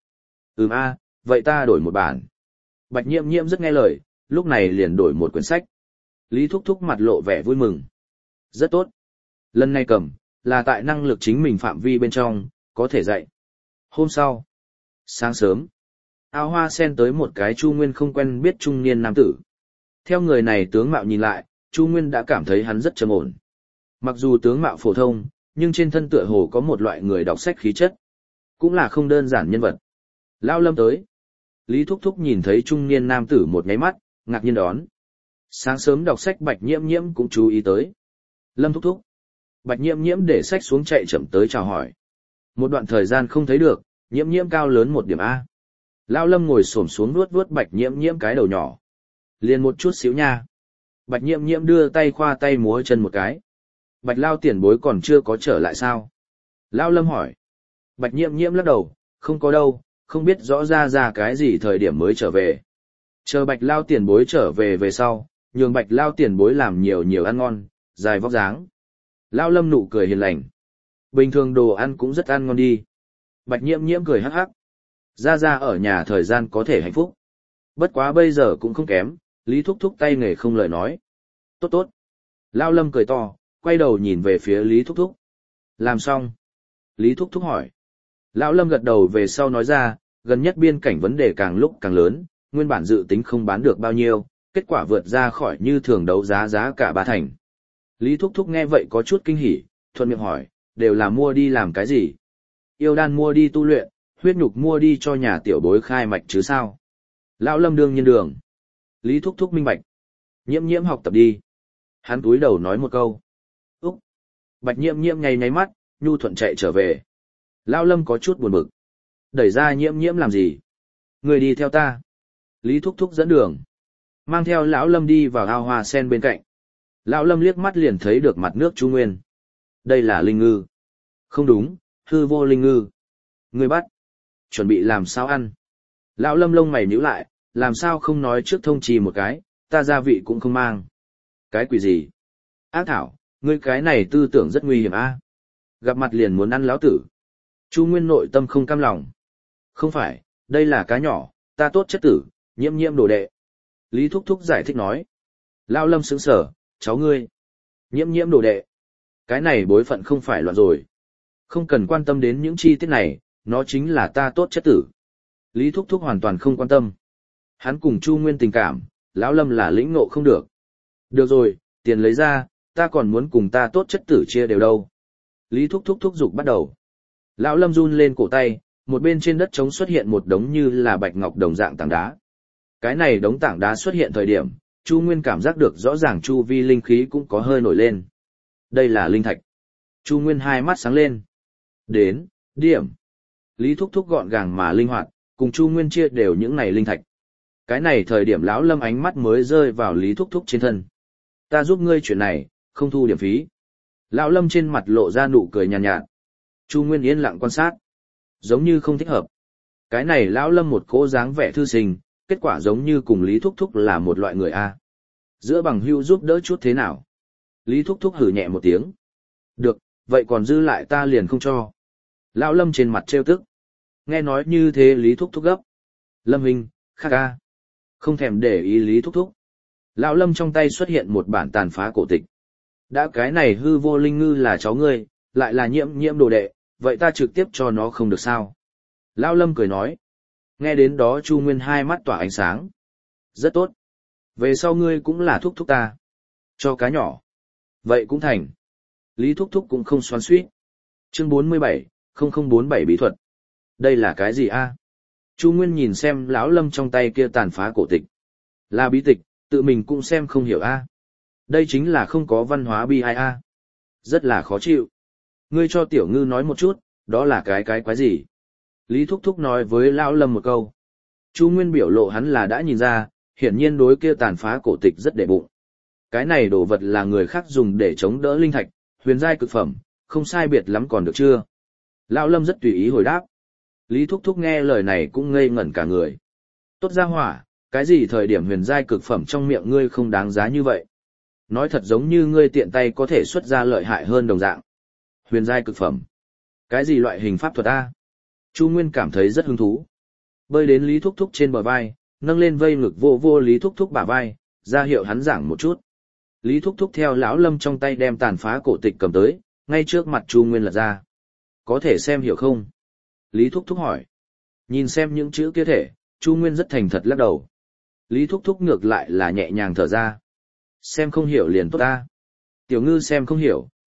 A: Vậy ta đổi một bản. Bạch Nhiễm Nhiễm rất nghe lời, lúc này liền đổi một quyển sách. Lý Thúc Thúc mặt lộ vẻ vui mừng. Rất tốt. Lần này cầm, là tại năng lực chính mình phạm vi bên trong, có thể dạy. Hôm sau, sáng sớm, ao hoa sen tới một cái Chu Nguyên không quen biết trung niên nam tử. Theo người này tướng mạo nhìn lại, Chu Nguyên đã cảm thấy hắn rất trầm ổn. Mặc dù tướng mạo phổ thông, nhưng trên thân tựa hồ có một loại người đọc sách khí chất. Cũng là không đơn giản nhân vật. Lão Lâm tới. Lý Thúc Thúc nhìn thấy trung niên nam tử một nháy mắt, ngạc nhiên đón. Sáng sớm đọc sách Bạch Nhiễm Nhiễm cũng chú ý tới. Lâm Thúc Thúc. Bạch Nhiễm Nhiễm để sách xuống chạy chậm tới chào hỏi. Một đoạn thời gian không thấy được, Nhiễm Nhiễm cao lớn một điểm A. Lão Lâm ngồi xổm xuống nuốt vuốt Bạch Nhiễm Nhiễm cái đầu nhỏ. Liền một chút xíu nha. Bạch Nhiễm Nhiễm đưa tay khoa tay múa chân một cái. Bạch Lao tiền bối còn chưa có trở lại sao? Lão Lâm hỏi. Bạch Nhiễm Nhiễm lắc đầu, không có đâu, không biết rõ ra cái gì thời điểm mới trở về. Chờ Bạch Lao tiền bối trở về về sau, nhường Bạch Lao tiền bối làm nhiều nhiều ăn ngon, dài vóc dáng. Lão Lâm nụ cười hiền lành. Bình thường đồ ăn cũng rất ăn ngon đi. Bạch Nhiễm Nhiễm cười hắc hắc. Ra ở nhà thời gian có thể hạnh phúc. Bất quá bây giờ cũng không kém, Lý Thúc Thúc tay nghề không lời nói. Tốt tốt. Lão Lâm cười to, quay đầu nhìn về phía Lý Thúc Thúc. Làm xong. Lý Thúc Thúc hỏi. Lão Lâm gật đầu về sau nói ra, gần nhất biên cảnh vấn đề càng lúc càng lớn, nguyên bản dự tính không bán được bao nhiêu, kết quả vượt ra khỏi như thường đấu giá cả 3 thành. Lý Thúc Thúc nghe vậy có chút kinh hỉ, thuận miệng hỏi, đều là mua đi làm cái gì? Yêu đan mua đi tu luyện, huyết nhục mua đi cho nhà tiểu bối khai mạch chứ sao? Lão Lâm đương nhiên đường. Lý Thúc Thúc minh bạch. Nhiễm Nhiễm học tập đi. Hắn túi đầu nói một câu. Úc. Bạch Nhiễm Nhiễm nháy mắt, nhu thuận chạy trở về. Lão Lâm có chút buồn bực. Đẩy ra Nhiễm Nhiễm làm gì? Người đi theo ta. Lý Thúc Thúc dẫn đường. Mang theo Lão Lâm đi vào ao hoa sen bên cạnh. Lão Lâm liếc mắt liền thấy được mặt nước Chu Nguyên. Đây là linh ngư. Không đúng, hư vô linh ngư. Người bắt. Chuẩn bị làm sao ăn. Lão Lâm lông mày nhíu lại, làm sao không nói trước thông trì một cái, ta gia vị cũng không mang. Cái quỷ gì? Ác thảo, ngươi cái này tư tưởng rất nguy hiểm a. Gặp mặt liền muốn ăn lão tử. Chu Nguyên nội tâm không cam lòng. Không phải, đây là cá nhỏ, ta tốt chất tử, Nhiễm Nhiễm đồ đệ. Lý Thúc Thúc giải thích nói. Lão Lâm sững sờ, cháu ngươi. Nhiễm Nhiễm đồ đệ. Cái này bối phận không phải loạn rồi. Không cần quan tâm đến những chi tiết này, nó chính là ta tốt chất tử. Lý Thúc Thúc hoàn toàn không quan tâm. Hắn cùng Chu Nguyên tình cảm, Lão Lâm là lĩnh ngộ không được. Được rồi, tiền lấy ra, ta còn muốn cùng ta tốt chất tử chia đều đâu. Lý Thúc Thúc thúc giục bắt đầu. Lão Lâm run lên cổ tay, một bên trên đất trống xuất hiện một đống như là bạch ngọc đồng dạng tảng đá. Cái này đống tảng đá xuất hiện thời điểm, Chu Nguyên cảm giác được rõ ràng chu vi linh khí cũng có hơi nổi lên. Đây là linh thạch. Chu Nguyên hai mắt sáng lên. Đến, điểm. Lý Thúc Thúc gọn gàng mà linh hoạt, cùng Chu Nguyên chia đều những này linh thạch. Cái này thời điểm Lão Lâm ánh mắt mới rơi vào Lý Thúc Thúc trên thân. Ta giúp ngươi chuyện này, không thu điểm phí. Lão Lâm trên mặt lộ ra nụ cười nhàn nhạt. Chu Nguyên yên lặng quan sát. Giống như không thích hợp. Cái này Lão Lâm một cố dáng vẻ thư sinh, kết quả giống như cùng Lý Thúc Thúc là một loại người A. Giữa bằng hữu giúp đỡ chút thế nào? Lý Thúc Thúc hử nhẹ một tiếng. Được, vậy còn dư lại ta liền không cho. Lão Lâm trên mặt trêu tức. Nghe nói như thế Lý Thúc Thúc gấp. Lâm huynh, khác ca. Không thèm để ý Lý Thúc Thúc. Lão Lâm trong tay xuất hiện một bản tàn phá cổ tịch. Đã cái này hư vô linh ngư là cháu ngươi, lại là Nhiễm Nhiễm đồ đệ, vậy ta trực tiếp cho nó không được sao? Lão Lâm cười nói. Nghe đến đó Chu Nguyên hai mắt tỏa ánh sáng. Rất tốt. Về sau ngươi cũng là thúc thúc ta. Cho cá nhỏ. Vậy cũng thành. Lý Thúc Thúc cũng không xoắn xuýt. Chương 47, 0047 bí thuật. Đây là cái gì a? Chu Nguyên nhìn xem Lão Lâm trong tay kia tàn phá cổ tịch. Là bí tịch, tự mình cũng xem không hiểu a. Đây chính là không có văn hóa bi ai a. Rất là khó chịu. Ngươi cho Tiểu Ngư nói một chút, đó là cái quái gì? Lý Thúc Thúc nói với Lão Lâm một câu. Chu Nguyên biểu lộ hắn là đã nhìn ra, hiển nhiên đối kia tàn phá cổ tịch rất để bụng. Cái này đồ vật là người khác dùng để chống đỡ linh thạch, huyền giai cực phẩm, không sai biệt lắm còn được chưa? Lão Lâm rất tùy ý hồi đáp. Lý Thúc Thúc nghe lời này cũng ngây ngẩn cả người. Tốt ra hỏa, cái gì thời điểm huyền giai cực phẩm trong miệng ngươi không đáng giá như vậy? Nói thật giống như ngươi tiện tay có thể xuất ra lợi hại hơn đồng dạng. Huyền giai cực phẩm. Cái gì loại hình pháp thuật a? Chu Nguyên cảm thấy rất hứng thú. Bơi đến Lý Thúc Thúc trên bờ vai, nâng lên vây ngực vô Lý Thúc Thúc bả vai, ra hiệu hắn giảng một chút. Lý Thúc Thúc theo Lão Lâm trong tay đem tàn phá cổ tịch cầm tới, ngay trước mặt Chu Nguyên lật ra. Có thể xem hiểu không? Lý Thúc Thúc hỏi. Nhìn xem những chữ kia thể, Chu Nguyên rất thành thật lắc đầu. Lý Thúc Thúc ngược lại là nhẹ nhàng thở ra. Xem không hiểu liền tốt ta. Tiểu Ngư xem không hiểu,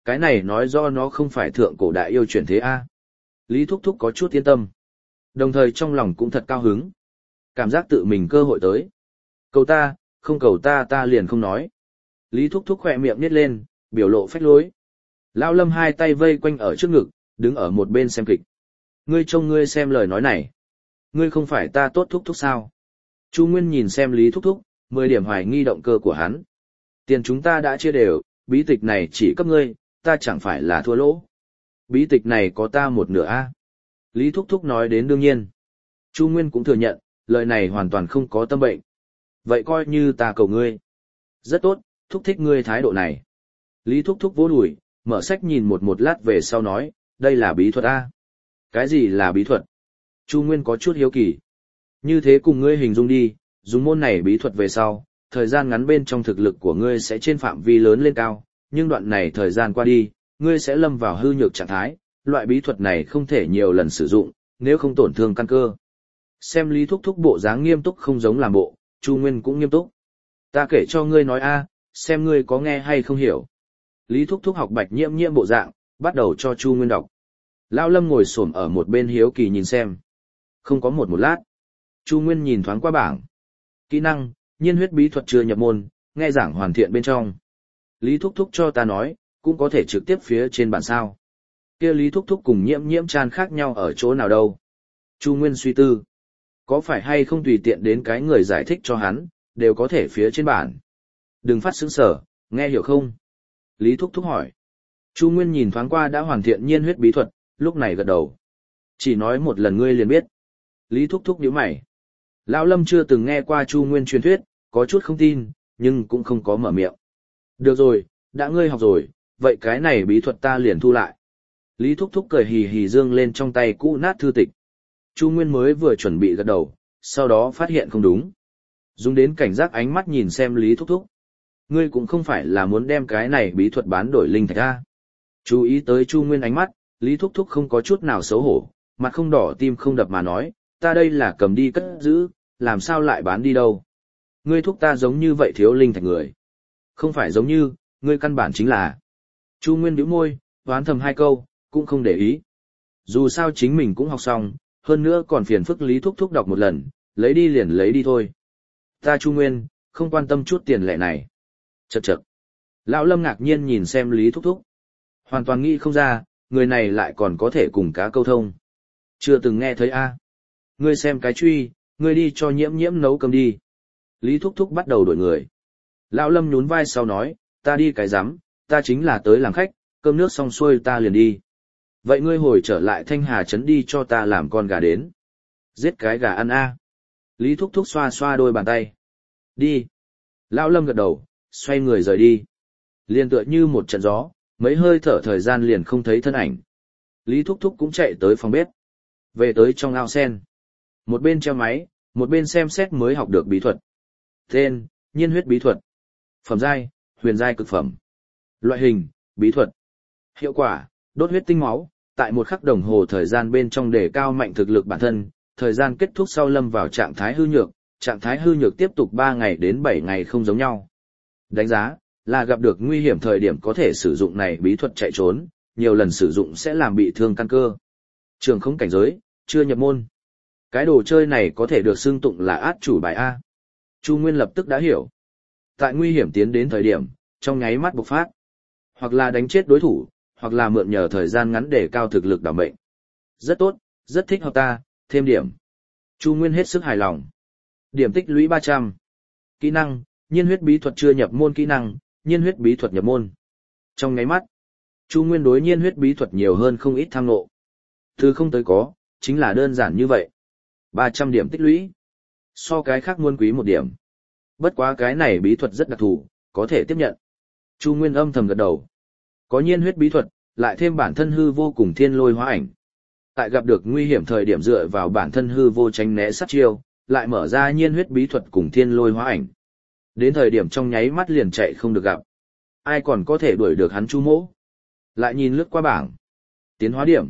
A: cái này nói do nó không phải thượng cổ đại yêu chuyển thế A. Lý Thúc Thúc có chút yên tâm. Đồng thời trong lòng cũng thật cao hứng. Cảm giác tự mình cơ hội tới. Cầu ta, không cầu ta ta liền không nói. Lý Thúc Thúc khỏe miệng nhếch lên, biểu lộ phách lối. Lão Lâm hai tay vây quanh ở trước ngực, đứng ở một bên xem kịch. Ngươi trông ngươi xem lời nói này. Ngươi không phải ta tốt Thúc Thúc sao? Chu Nguyên nhìn xem Lý Thúc Thúc, 10 điểm hoài nghi động cơ của hắn. Tiền chúng ta đã chia đều, bí tịch này chỉ cấp ngươi, ta chẳng phải là thua lỗ. Bí tịch này có ta một nửa a. Lý Thúc Thúc nói đến đương nhiên. Chu Nguyên cũng thừa nhận, lời này hoàn toàn không có tâm bệnh. Vậy coi như ta cầu ngươi. Rất tốt, Thúc thích ngươi thái độ này. Lý Thúc Thúc vỗ đùi, mở sách nhìn một lát về sau nói, đây là bí thuật a. Cái gì là bí thuật? Chu Nguyên có chút hiếu kỳ. Như thế cùng ngươi hình dung đi, dùng môn này bí thuật về sau, thời gian ngắn bên trong thực lực của ngươi sẽ trên phạm vi lớn lên cao, nhưng đoạn này thời gian qua đi, ngươi sẽ lâm vào hư nhược trạng thái, loại bí thuật này không thể nhiều lần sử dụng, nếu không tổn thương căn cơ. Xem Lý Thúc Thúc bộ dáng nghiêm túc không giống làm bộ, Chu Nguyên cũng nghiêm túc. Ta kể cho ngươi nói a, xem ngươi có nghe hay không hiểu. Lý Thúc Thúc học Bạch Nhiễm Nhiễm bộ dạng, bắt đầu cho Chu Nguyên đọc. Lão Lâm ngồi xổm ở một bên hiếu kỳ nhìn xem. Không có một lát. Chu Nguyên nhìn thoáng qua bảng. Kỹ năng, nhiên huyết bí thuật chưa nhập môn, nghe giảng hoàn thiện bên trong. Lý Thúc Thúc cho ta nói, cũng có thể trực tiếp phía trên bản sao. Kia Lý Thúc Thúc cùng Nhiễm Nhiễm Chan khác nhau ở chỗ nào đâu? Chu Nguyên suy tư. Có phải hay không tùy tiện đến cái người giải thích cho hắn, đều có thể phía trên bản. Đừng phát sững sở, nghe hiểu không? Lý Thúc Thúc hỏi. Chu Nguyên nhìn thoáng qua đã hoàn thiện nhiên huyết bí thuật, lúc này gật đầu. Chỉ nói một lần ngươi liền biết. Lý Thúc Thúc nhíu mày. Lão Lâm chưa từng nghe qua Chu Nguyên truyền thuyết, có chút không tin, nhưng cũng không có mở miệng. Được rồi, đã ngươi học rồi, vậy cái này bí thuật ta liền thu lại. Lý Thúc Thúc cười hì hì dương lên trong tay cũ nát thư tịch. Chu Nguyên mới vừa chuẩn bị gật đầu, sau đó phát hiện không đúng. Dùng đến cảnh giác ánh mắt nhìn xem Lý Thúc Thúc. Ngươi cũng không phải là muốn đem cái này bí thuật bán đổi linh thạch ra. Chú ý tới Chu Nguyên ánh mắt, Lý Thúc Thúc không có chút nào xấu hổ, mặt không đỏ tim không đập mà nói, ta đây là cầm đi cất giữ, làm sao lại bán đi đâu. Ngươi thúc ta giống như vậy thiếu linh thạch người. Không phải giống như, ngươi căn bản chính là. Chu Nguyên bĩu môi, đoán thầm hai câu, cũng không để ý. Dù sao chính mình cũng học xong, hơn nữa còn phiền phức Lý Thúc Thúc đọc một lần, lấy đi liền lấy đi thôi. Ta Chu Nguyên, không quan tâm chút tiền lệ này. Chậc chậc. Lão Lâm ngạc nhiên nhìn xem Lý Thúc Thúc. Hoàn toàn nghĩ không ra, người này lại còn có thể cùng cá câu thông. Chưa từng nghe thấy a. Ngươi xem cái truy, ngươi đi cho Nhiễm Nhiễm nấu cơm đi. Lý Thúc Thúc bắt đầu đổi người. Lão Lâm nhún vai sau nói, ta đi cái rắm, ta chính là tới làm khách, cơm nước xong xuôi ta liền đi. Vậy ngươi hồi trở lại Thanh Hà Trấn đi cho ta làm con gà đến. Giết cái gà ăn a. Lý Thúc Thúc xoa xoa đôi bàn tay. Đi. Lão Lâm gật đầu, xoay người rời đi. Liền tựa như một trận gió, mấy hơi thở thời gian liền không thấy thân ảnh. Lý Thúc Thúc cũng chạy tới phòng bếp. Về tới trong ao sen. Một bên treo máy, một bên xem xét mới học được bí thuật. Tên, nhiên huyết bí thuật. Phẩm giai, huyền giai cực phẩm. Loại hình, bí thuật. Hiệu quả, đốt huyết tinh máu, tại một khắc đồng hồ thời gian bên trong để cao mạnh thực lực bản thân, thời gian kết thúc sau lâm vào trạng thái hư nhược tiếp tục 3 ngày đến 7 ngày không giống nhau. Đánh giá, là gặp được nguy hiểm thời điểm có thể sử dụng này bí thuật chạy trốn, nhiều lần sử dụng sẽ làm bị thương căn cơ. Trường không cảnh giới, chưa nhập môn. Cái đồ chơi này có thể được xưng tụng là át chủ bài A. Chu Nguyên lập tức đã hiểu. Tại nguy hiểm tiến đến thời điểm, trong nháy mắt bộc phát. Hoặc là đánh chết đối thủ, hoặc là mượn nhờ thời gian ngắn để cao thực lực đảm mệnh. Rất tốt, rất thích hợp ta, thêm điểm. Chu Nguyên hết sức hài lòng. Điểm tích lũy 300. Kỹ năng, nhiên huyết bí thuật chưa nhập môn kỹ năng, nhiên huyết bí thuật nhập môn. Trong nháy mắt, Chu Nguyên đối nhiên huyết bí thuật nhiều hơn không ít tham ngộ. Từ không tới có, chính là đơn giản như vậy. 300 điểm tích lũy. So cái khác muôn quý một điểm. Bất quá cái này bí thuật rất đặc thù, có thể tiếp nhận. Chu Nguyên âm thầm gật đầu. Có nhiên huyết bí thuật, lại thêm bản thân hư vô cùng thiên lôi hóa ảnh. Tại gặp được nguy hiểm thời điểm dựa vào bản thân hư vô tránh né sát chiêu, lại mở ra nhiên huyết bí thuật cùng thiên lôi hóa ảnh. Đến thời điểm trong nháy mắt liền chạy không được gặp. Ai còn có thể đuổi được hắn Chu Mỗ? Lại nhìn lướt qua bảng. Tiến hóa điểm,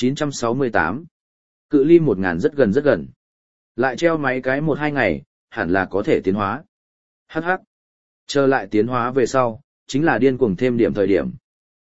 A: 968. Cự ly 1000 rất gần rất gần. Lại treo máy cái 1-2 ngày, hẳn là có thể tiến hóa. Hắc hắc. Chờ lại tiến hóa về sau, chính là điên cuồng thêm điểm thời điểm.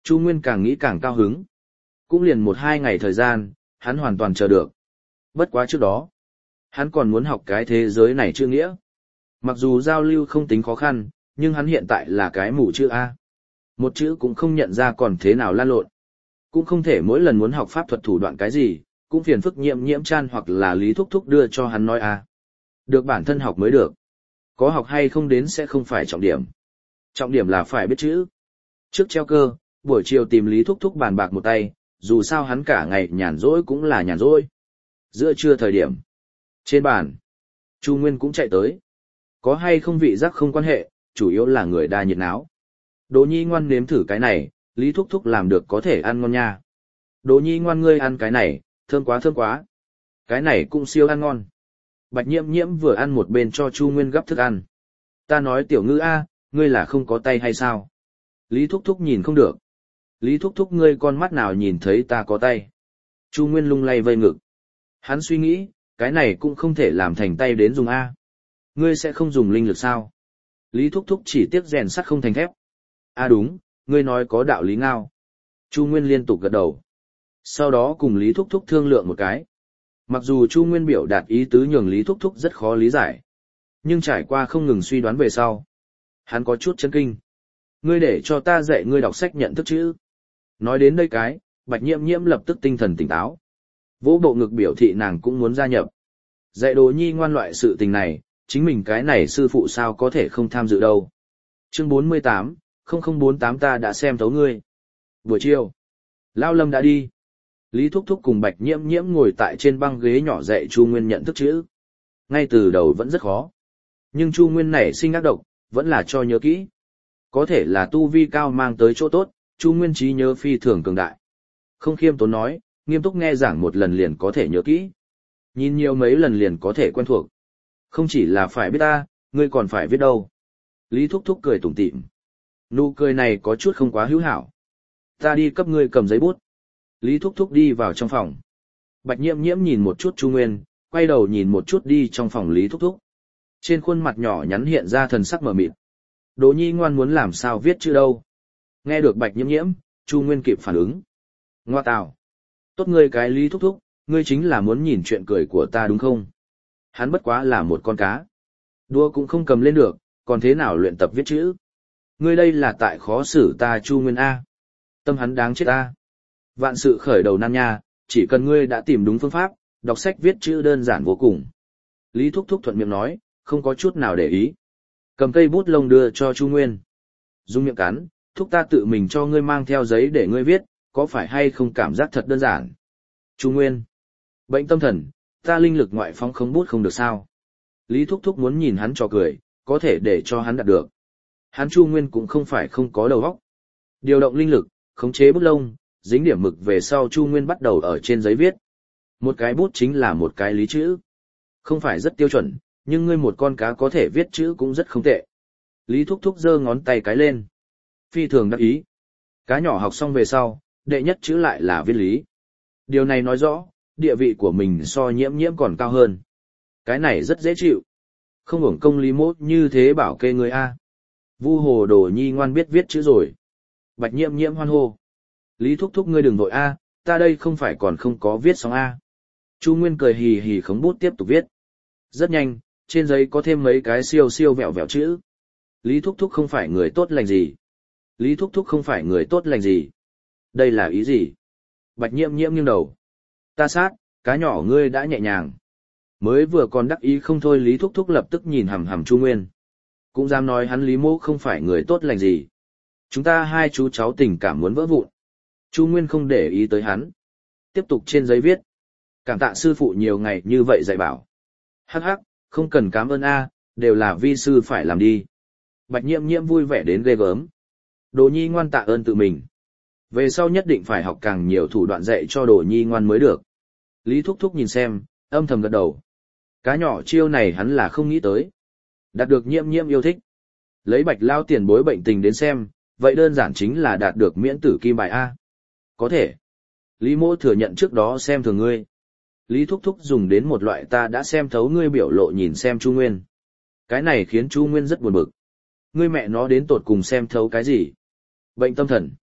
A: Chu Nguyên càng nghĩ càng cao hứng. Cũng liền 1-2 ngày thời gian, hắn hoàn toàn chờ được. Bất quá trước đó, hắn còn muốn học cái thế giới này chữ nghĩa. Mặc dù giao lưu không tính khó khăn, nhưng hắn hiện tại là cái mù chữ A. Một chữ cũng không nhận ra còn thế nào lan lộn. Cũng không thể mỗi lần muốn học pháp thuật thủ đoạn cái gì, cũng phiền phức Nhiễm Chan hoặc là Lý Thúc Thúc đưa cho hắn nói A. Được bản thân học mới được. Có học hay không đến sẽ không phải trọng điểm. Trọng điểm là phải biết chữ. Trước treo cơ, buổi chiều tìm Lý Thúc Thúc bàn bạc một tay, dù sao hắn cả ngày nhàn rỗi cũng là nhàn rỗi. Giữa trưa thời điểm. Trên bàn, Chu Nguyên cũng chạy tới. Có hay không vị giác không quan hệ, chủ yếu là người đa nhiệt náo. Đỗ Nhi ngoan nếm thử cái này, Lý Thúc Thúc làm được có thể ăn ngon nha. Đỗ Nhi ngoan ngươi ăn cái này, thơm quá thơm quá. Cái này cũng siêu ăn ngon. Bạch Nhiễm vừa ăn một bên cho Chu Nguyên gắp thức ăn. Ta nói tiểu ngư a, ngươi là không có tay hay sao? Lý Thúc Thúc nhìn không được. Lý Thúc Thúc ngươi con mắt nào nhìn thấy ta có tay? Chu Nguyên lung lay vây ngực. Hắn suy nghĩ, cái này cũng không thể làm thành tay đến dùng a. Ngươi sẽ không dùng linh lực sao? Lý Thúc Thúc chỉ tiếc rèn sắt không thành thép. À đúng, ngươi nói có đạo lý ngao. Chu Nguyên liên tục gật đầu. Sau đó cùng Lý Thúc Thúc thương lượng một cái. Mặc dù Chu Nguyên biểu đạt ý tứ nhường Lý Thúc Thúc rất khó lý giải. Nhưng trải qua không ngừng suy đoán về sau. Hắn có chút chấn kinh. Ngươi để cho ta dạy ngươi đọc sách nhận thức chữ. Nói đến đây cái, Bạch Nhiễm lập tức tinh thần tỉnh táo. Vỗ bộ ngực biểu thị nàng cũng muốn gia nhập. Dạy Đỗ Nhi ngoan loại sự tình này, chính mình cái này sư phụ sao có thể không tham dự đâu. Chương 48, 0048 ta đã xem thấu ngươi. Buổi chiều, Lao Lâm đã đi. Lý Thúc Thúc cùng Bạch Nhiễm ngồi tại trên băng ghế nhỏ dạy Chu Nguyên nhận thức chữ. Ngay từ đầu vẫn rất khó. Nhưng Chu Nguyên này sinh ác độc, vẫn là cho nhớ kỹ. Có thể là tu vi cao mang tới chỗ tốt, Chu Nguyên trí nhớ phi thường cường đại. Không khiêm tốn nói, nghiêm túc nghe giảng một lần liền có thể nhớ kỹ. Nhìn nhiều mấy lần liền có thể quen thuộc. Không chỉ là phải biết ta, ngươi còn phải viết đâu. Lý Thúc Thúc cười tủm tỉm. Nụ cười này có chút không quá hữu hảo. Ta đi cấp ngươi cầm giấy bút. Lý Thúc Thúc đi vào trong phòng. Bạch Nhiễm nhìn một chút Chu Nguyên, quay đầu nhìn một chút đi trong phòng Lý Thúc Thúc. Trên khuôn mặt nhỏ nhắn hiện ra thần sắc mờ mịt. Đỗ Nhi ngoan muốn làm sao viết chữ đâu. Nghe được Bạch Nhiễm, Chu Nguyên kịp phản ứng. Ngoa tào. Tốt ngươi cái Lý Thúc Thúc, ngươi chính là muốn nhìn chuyện cười của ta đúng không? Hắn bất quá là một con cá. Đua cũng không cầm lên được, còn thế nào luyện tập viết chữ? Ngươi đây là tại khó xử ta Chu Nguyên A. Tâm hắn đáng chết A. Vạn sự khởi đầu nan nha, chỉ cần ngươi đã tìm đúng phương pháp, đọc sách viết chữ đơn giản vô cùng. Lý Thúc Thúc thuận miệng nói, không có chút nào để ý. Cầm cây bút lông đưa cho Chu Nguyên. Dung miệng cắn, thúc ta tự mình cho ngươi mang theo giấy để ngươi viết, có phải hay không cảm giác thật đơn giản? Chu Nguyên. Bệnh tâm thần, ta linh lực ngoại phóng không bút không được sao? Lý Thúc Thúc muốn nhìn hắn trò cười, có thể để cho hắn đạt được. Hắn Chu Nguyên cũng không phải không có đầu óc. Điều động linh lực, khống chế bút lông, dính điểm mực về sau Chu Nguyên bắt đầu ở trên giấy viết. Một cái bút chính là một cái lý chữ. Không phải rất tiêu chuẩn, nhưng ngươi một con cá có thể viết chữ cũng rất không tệ. Lý Thúc Thúc giơ ngón tay cái lên. Phi thường đắc ý. Cá nhỏ học xong về sau, đệ nhất chữ lại là viết lý. Điều này nói rõ, địa vị của mình so Nhiễm còn cao hơn. Cái này rất dễ chịu. Không hưởng công Lý Mốt như thế bảo kê người A. Vu Hồ Đồ Nhi ngoan biết viết chữ rồi. Bạch Nhiễm hoan hô. Lý Thúc Thúc ngươi đừng vội A, ta đây không phải còn không có viết xong A. Chu Nguyên cười hì hì khống bút tiếp tục viết. Rất nhanh, trên giấy có thêm mấy cái siêu vẹo vẹo chữ. Lý Thúc Thúc không phải người tốt lành gì. Lý Thúc Thúc không phải người tốt lành gì. Đây là ý gì? Bạch Nhiễm nghiêng đầu. Ta sát, cá nhỏ ngươi đã nhẹ nhàng. Mới vừa còn đắc ý không thôi Lý Thúc Thúc lập tức nhìn hằm hằm Chu Nguyên. Cũng dám nói hắn Lý Mỗ không phải người tốt lành gì. Chúng ta hai chú cháu tình cảm muốn vỡ vụn. Chu Nguyên không để ý tới hắn. Tiếp tục trên giấy viết. Cảm tạ sư phụ nhiều ngày như vậy dạy bảo. Hắc hắc, không cần cảm ơn A, đều là vi sư phải làm đi. Bạch Nhiễm vui vẻ đến ghê gớm. Đồ Nhi ngoan tạ ơn tự mình. Về sau nhất định phải học càng nhiều thủ đoạn dạy cho Đồ Nhi ngoan mới được. Lý Thúc Thúc nhìn xem, âm thầm gật đầu. Cá nhỏ chiêu này hắn là không nghĩ tới. Đạt được Nhiễm yêu thích. Lấy Bạch lao tiền bối bệnh tình đến xem, vậy đơn giản chính là đạt được miễn tử kim bài A. Có thể. Lý Mỗ thừa nhận trước đó xem thường ngươi. Lý Thúc Thúc dùng đến một loại ta đã xem thấu ngươi biểu lộ nhìn xem Chu Nguyên. Cái này khiến Chu Nguyên rất buồn bực. Ngươi mẹ nó đến tột cùng xem thấu cái gì? Bệnh tâm thần.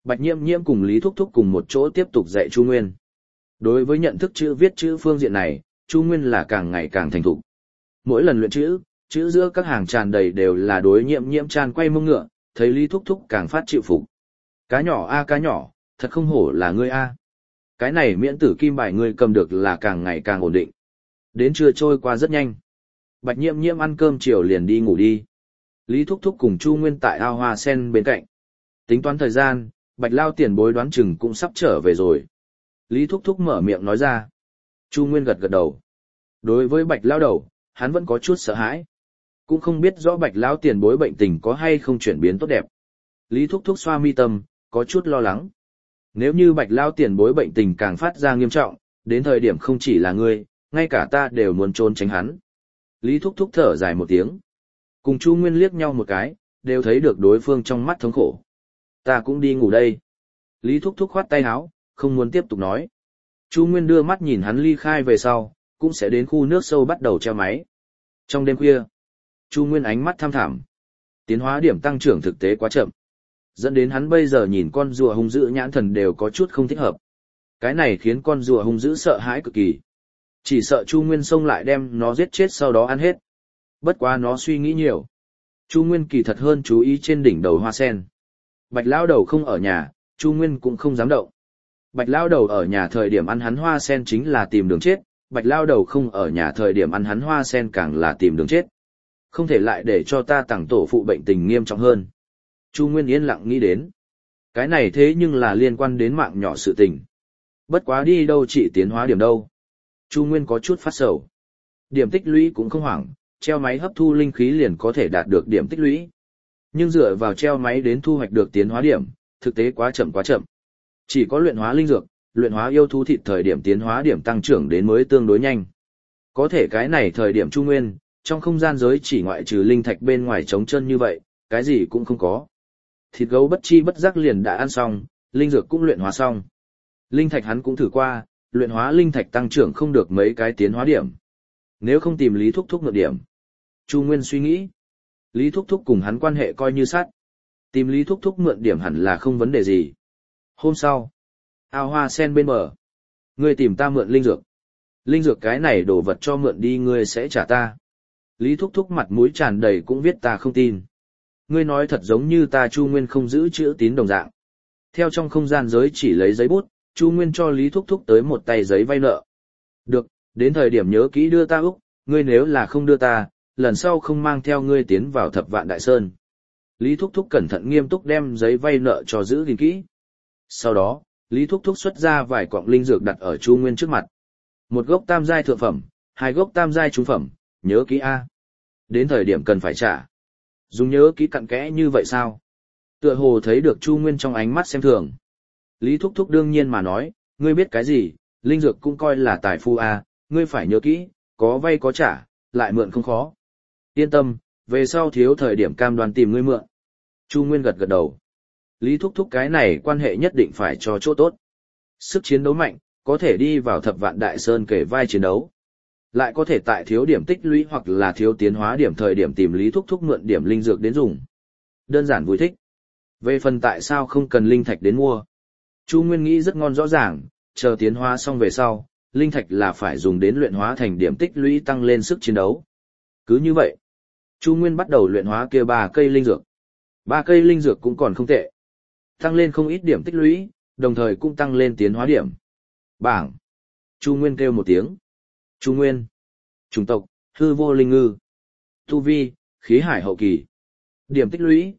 A: Bạch Nhiễm Nhiễm cùng Lý Thúc Thúc cùng một chỗ tiếp tục dạy Chu Nguyên. Đối với nhận thức chữ viết chữ phương diện này, Chu Nguyên là càng ngày càng thành thục. Mỗi lần luyện chữ, chữ giữa các hàng tràn đầy đều là đối Nhiễm Nhiễm tràn quay mông ngựa, thấy Lý Thúc Thúc càng phát chịu phục. Cá nhỏ a cá nhỏ, thật không hổ là ngươi a. Cái này miễn tử kim bài ngươi cầm được là càng ngày càng ổn định. Đến trưa trôi qua rất nhanh. Bạch Nhiễm Nhiễm ăn cơm chiều liền đi ngủ đi. Lý Thúc Thúc cùng Chu Nguyên tại ao hoa sen bên cạnh. Tính toán thời gian, Bạch Lao tiền bối đoán chừng cũng sắp trở về rồi. Lý Thúc Thúc mở miệng nói ra. Chu Nguyên gật gật đầu. Đối với Bạch Lao đầu, hắn vẫn có chút sợ hãi. Cũng không biết rõ Bạch Lao tiền bối bệnh tình có hay không chuyển biến tốt đẹp. Lý Thúc Thúc xoa mi tâm, có chút lo lắng. Nếu như Bạch Lao tiền bối bệnh tình càng phát ra nghiêm trọng, đến thời điểm không chỉ là ngươi, ngay cả ta đều muốn trốn tránh hắn. Lý Thúc Thúc thở dài một tiếng. Cùng Chu Nguyên liếc nhau một cái, đều thấy được đối phương trong mắt thống khổ. Ta cũng đi ngủ đây. Lý Thúc Thúc khoát tay áo, không muốn tiếp tục nói. Chu Nguyên đưa mắt nhìn hắn ly khai về sau, cũng sẽ đến khu nước sâu bắt đầu treo máy. Trong đêm khuya, Chu Nguyên ánh mắt thăm thẳm. Tiến hóa điểm tăng trưởng thực tế quá chậm. Dẫn đến hắn bây giờ nhìn con rùa hung dữ nhãn thần đều có chút không thích hợp. Cái này khiến con rùa hung dữ sợ hãi cực kỳ. Chỉ sợ Chu Nguyên xông lại đem nó giết chết sau đó ăn hết. Bất quá nó suy nghĩ nhiều. Chu Nguyên kỳ thật hơn chú ý trên đỉnh đầu hoa sen. Bạch Lao đầu không ở nhà, Chu Nguyên cũng không dám động. Bạch Lao đầu ở nhà thời điểm ăn hắn hoa sen chính là tìm đường chết, Bạch Lao đầu không ở nhà thời điểm ăn hắn hoa sen càng là tìm đường chết. Không thể lại để cho ta tặng tổ phụ bệnh tình nghiêm trọng hơn. Chu Nguyên yên lặng nghĩ đến. Cái này thế nhưng là liên quan đến mạng nhỏ sự tình. Bất quá đi đâu chỉ tiến hóa điểm đâu. Chu Nguyên có chút phát sầu. Điểm tích lũy cũng không hoảng, treo máy hấp thu linh khí liền có thể đạt được điểm tích lũy. Nhưng dựa vào treo máy đến thu hoạch được tiến hóa điểm, thực tế quá chậm quá chậm. Chỉ có luyện hóa linh dược, luyện hóa yêu thú thịt thời điểm tiến hóa điểm tăng trưởng đến mới tương đối nhanh. Có thể cái này thời điểm Chu Nguyên, trong không gian giới chỉ ngoại trừ linh thạch bên ngoài trống chân như vậy, cái gì cũng không có. Thịt gấu bất chi bất giác liền đã ăn xong, linh dược cũng luyện hóa xong. Linh thạch hắn cũng thử qua, luyện hóa linh thạch tăng trưởng không được mấy cái tiến hóa điểm. Nếu không tìm Lý Thúc Thúc mượn điểm. Chu Nguyên suy nghĩ. Lý Thúc Thúc cùng hắn quan hệ coi như sát. Tìm Lý Thúc Thúc mượn điểm hẳn là không vấn đề gì. Hôm sau, ao hoa sen bên bờ. Ngươi tìm ta mượn linh dược. Linh dược cái này đồ vật cho mượn đi ngươi sẽ trả ta. Lý Thúc Thúc mặt mũi tràn đầy cũng viết ta không tin. Ngươi nói thật giống như ta Chu Nguyên không giữ chữ tín đồng dạng. Theo trong không gian giới chỉ lấy giấy bút, Chu Nguyên cho Lý Thúc Thúc tới một tay giấy vay nợ. Được, đến thời điểm nhớ kỹ đưa ta Úc, ngươi nếu là không đưa ta, lần sau không mang theo ngươi tiến vào Thập Vạn Đại Sơn. Lý Thúc Thúc cẩn thận nghiêm túc đem giấy vay nợ cho giữ gìn kỹ. Sau đó, Lý Thúc Thúc xuất ra vài cọng linh dược đặt ở Chu Nguyên trước mặt. Một gốc tam giai thượng phẩm, hai gốc tam giai trung phẩm, nhớ kỹ A. Đến thời điểm cần phải trả. Dùng nhớ kỹ cặn kẽ như vậy sao? Tựa hồ thấy được Chu Nguyên trong ánh mắt xem thường. Lý Thúc Thúc đương nhiên mà nói, ngươi biết cái gì, linh dược cũng coi là tài phu A, ngươi phải nhớ kỹ, có vay có trả, lại mượn không khó. Yên tâm, về sau thiếu thời điểm cam đoan tìm ngươi mượn. Chu Nguyên gật gật đầu. Lý Thúc Thúc cái này quan hệ nhất định phải cho chỗ tốt. Sức chiến đấu mạnh, có thể đi vào Thập Vạn Đại Sơn kể vai chiến đấu. Lại có thể tại thiếu điểm tích lũy hoặc là thiếu tiến hóa điểm thời điểm tìm Lý Thúc Thúc mượn điểm linh dược đến dùng. Đơn giản vui thích. Về phần tại sao không cần linh thạch đến mua. Chu Nguyên nghĩ rất ngon rõ ràng, chờ tiến hóa xong về sau, linh thạch là phải dùng đến luyện hóa thành điểm tích lũy tăng lên sức chiến đấu. Cứ như vậy, Chu Nguyên bắt đầu luyện hóa kia 3 cây linh dược. 3 cây linh dược cũng còn không tệ. Tăng lên không ít điểm tích lũy, đồng thời cũng tăng lên tiến hóa điểm. Bảng. Chu Nguyên kêu một tiếng. Chu Nguyên. Chủng tộc, hư vô linh ngư. Tu vi, khí hải hậu kỳ. Điểm tích lũy,